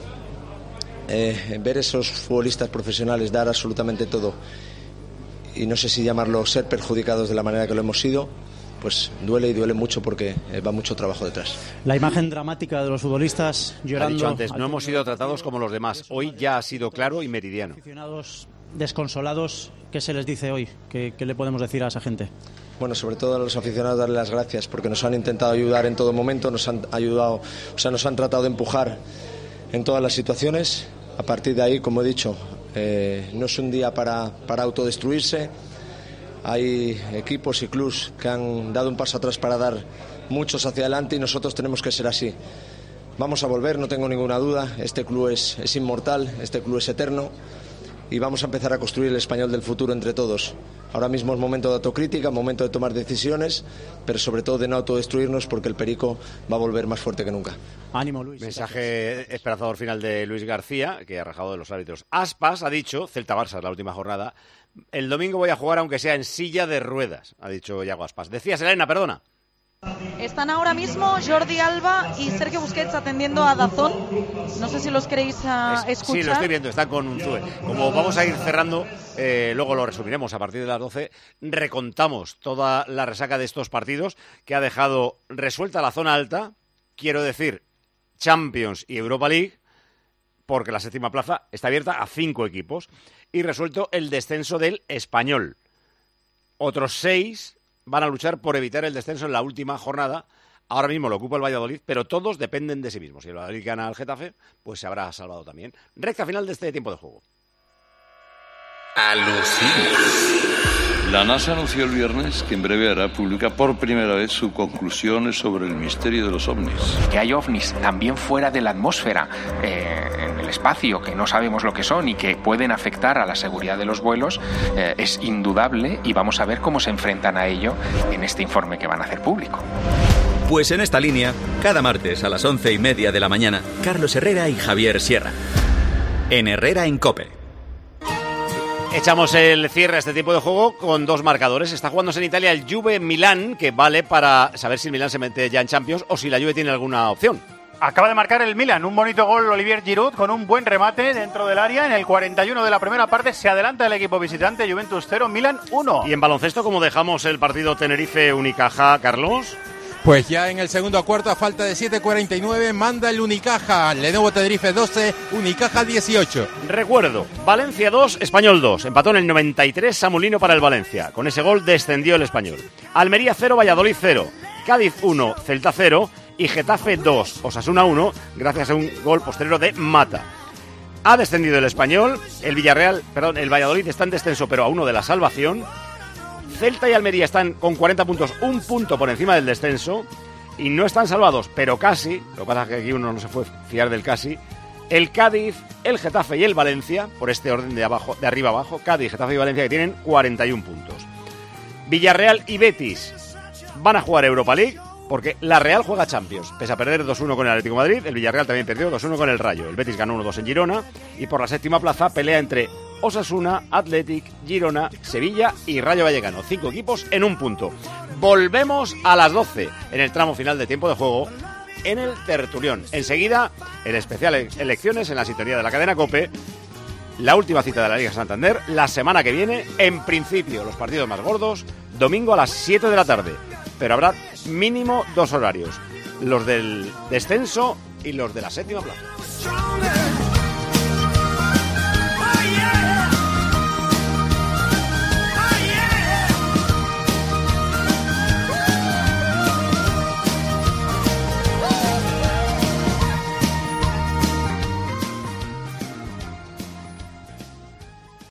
Speaker 25: eh, ver esos futbolistas profesionales dar absolutamente todo, y no sé si llamarlo ser perjudicados de la manera que lo hemos sido, pues duele y duele mucho, porque eh, va mucho trabajo detrás.
Speaker 26: La imagen dramática de los futbolistas llorando.
Speaker 4: Ha dicho antes, no hemos sido tratados como los demás. Hoy ya ha sido claro y meridiano.
Speaker 26: Aficionados desconsolados, ¿qué se les dice hoy? ¿Qué, qué le podemos decir a esa gente?
Speaker 25: Bueno, sobre todo a los aficionados darle las gracias, porque nos han intentado ayudar en todo momento, nos han ayudado, o sea, nos han tratado de empujar en todas las situaciones. A partir de ahí, como he dicho, eh, no es un día para, para autodestruirse. Hay equipos y clubs que han dado un paso atrás para dar muchos hacia adelante, y nosotros tenemos que ser así. Vamos a volver, no tengo ninguna duda. Este club es, es inmortal, este club es eterno, y vamos a empezar a construir el Español del futuro entre todos. Ahora mismo es momento de autocrítica, momento de tomar decisiones, pero sobre todo de no autodestruirnos, porque el Perico va a volver más fuerte que nunca.
Speaker 26: Ánimo, Luis.
Speaker 4: Mensaje esperanzador final de Luis García, que ha rajado de los árbitros. Aspas ha dicho, Celta-Barça, la última jornada, el domingo voy a jugar aunque sea en silla de ruedas, ha dicho Iago Aspas. Decías, Elena, perdona.
Speaker 24: Están ahora mismo Jordi Alba y Sergio Busquets atendiendo a Dazón. No sé si los queréis uh,
Speaker 4: es,
Speaker 24: escuchar.
Speaker 4: Sí, lo estoy viendo, están con un Zue. Como vamos a ir cerrando, eh, luego lo resumiremos a partir de las doce. Recontamos toda la resaca de estos partidos que ha dejado resuelta la zona alta, quiero decir, Champions y Europa League, porque la séptima plaza está abierta a cinco equipos, y resuelto el descenso del Español. Otros seis van a luchar por evitar el descenso en la última jornada. Ahora mismo lo ocupa el Valladolid, pero todos dependen de sí mismos. Si el Valladolid gana al Getafe, pues se habrá salvado también. Recta final de este tiempo de juego.
Speaker 27: Alucina.
Speaker 1: La NASA anunció el viernes que en breve hará pública por primera vez sus conclusiones sobre el misterio de los ovnis.
Speaker 6: Que hay ovnis también fuera de la atmósfera, eh, en el espacio, que no sabemos lo que son y que pueden afectar a la seguridad de los vuelos, eh, es indudable, y vamos a ver cómo se enfrentan a ello en este informe que van a hacer público.
Speaker 15: Pues en esta línea, cada martes a las once y media de la mañana, Carlos Herrera y Javier Sierra. En Herrera en COPE.
Speaker 4: Echamos el cierre a este tipo de juego con dos marcadores. Está jugándose en Italia el Juve-Milán, que vale para saber si el Milán se mete ya en Champions o si la Juve tiene alguna opción.
Speaker 16: Acaba de marcar el Milan, un bonito gol Olivier Giroud con un buen remate dentro del área. En el cuarenta y uno de la primera parte se adelanta el equipo visitante, Juventus cero, Milan uno.
Speaker 4: Y en baloncesto, ¿cómo dejamos el partido Tenerife-Unicaja, Carlos?
Speaker 17: Pues ya en el segundo cuarto, a falta de siete cuarenta y nueve, manda el Unicaja. Lenovo Tenerife doce, Unicaja dieciocho.
Speaker 4: Recuerdo, Valencia dos, Español dos. Empató en el noventa y tres Samulino para el Valencia. Con ese gol descendió el Español. Almería cero, Valladolid cero. Cádiz uno, Celta cero. Y Getafe dos, Osasuna uno, gracias a un gol posterior de Mata. Ha descendido el Español. El Villarreal, perdón, el Valladolid está en descenso, pero a uno de la salvación. Celta y Almería están con cuarenta puntos, un punto por encima del descenso, y no están salvados, pero casi. Lo que pasa es que aquí uno no se puede fiar del casi. El Cádiz, el Getafe y el Valencia, por este orden de abajo, de arriba abajo, Cádiz, Getafe y Valencia, que tienen cuarenta y uno puntos. Villarreal y Betis van a jugar Europa League, porque la Real juega Champions. Pese a perder dos uno con el Atlético de Madrid, el Villarreal también perdió dos uno con el Rayo. El Betis ganó uno dos en Girona, y por la séptima plaza pelea entre Osasuna, Athletic, Girona, Sevilla y Rayo Vallecano. Cinco equipos en un punto. Volvemos a las doce en el tramo final de tiempo de juego en el Tertulión. Enseguida, el especial elecciones en la sintonía de la cadena COPE. La última cita de la Liga Santander la semana que viene. En principio, los partidos más gordos, domingo a las siete de la tarde. Pero habrá mínimo dos horarios, los del descenso y los de la séptima plaza.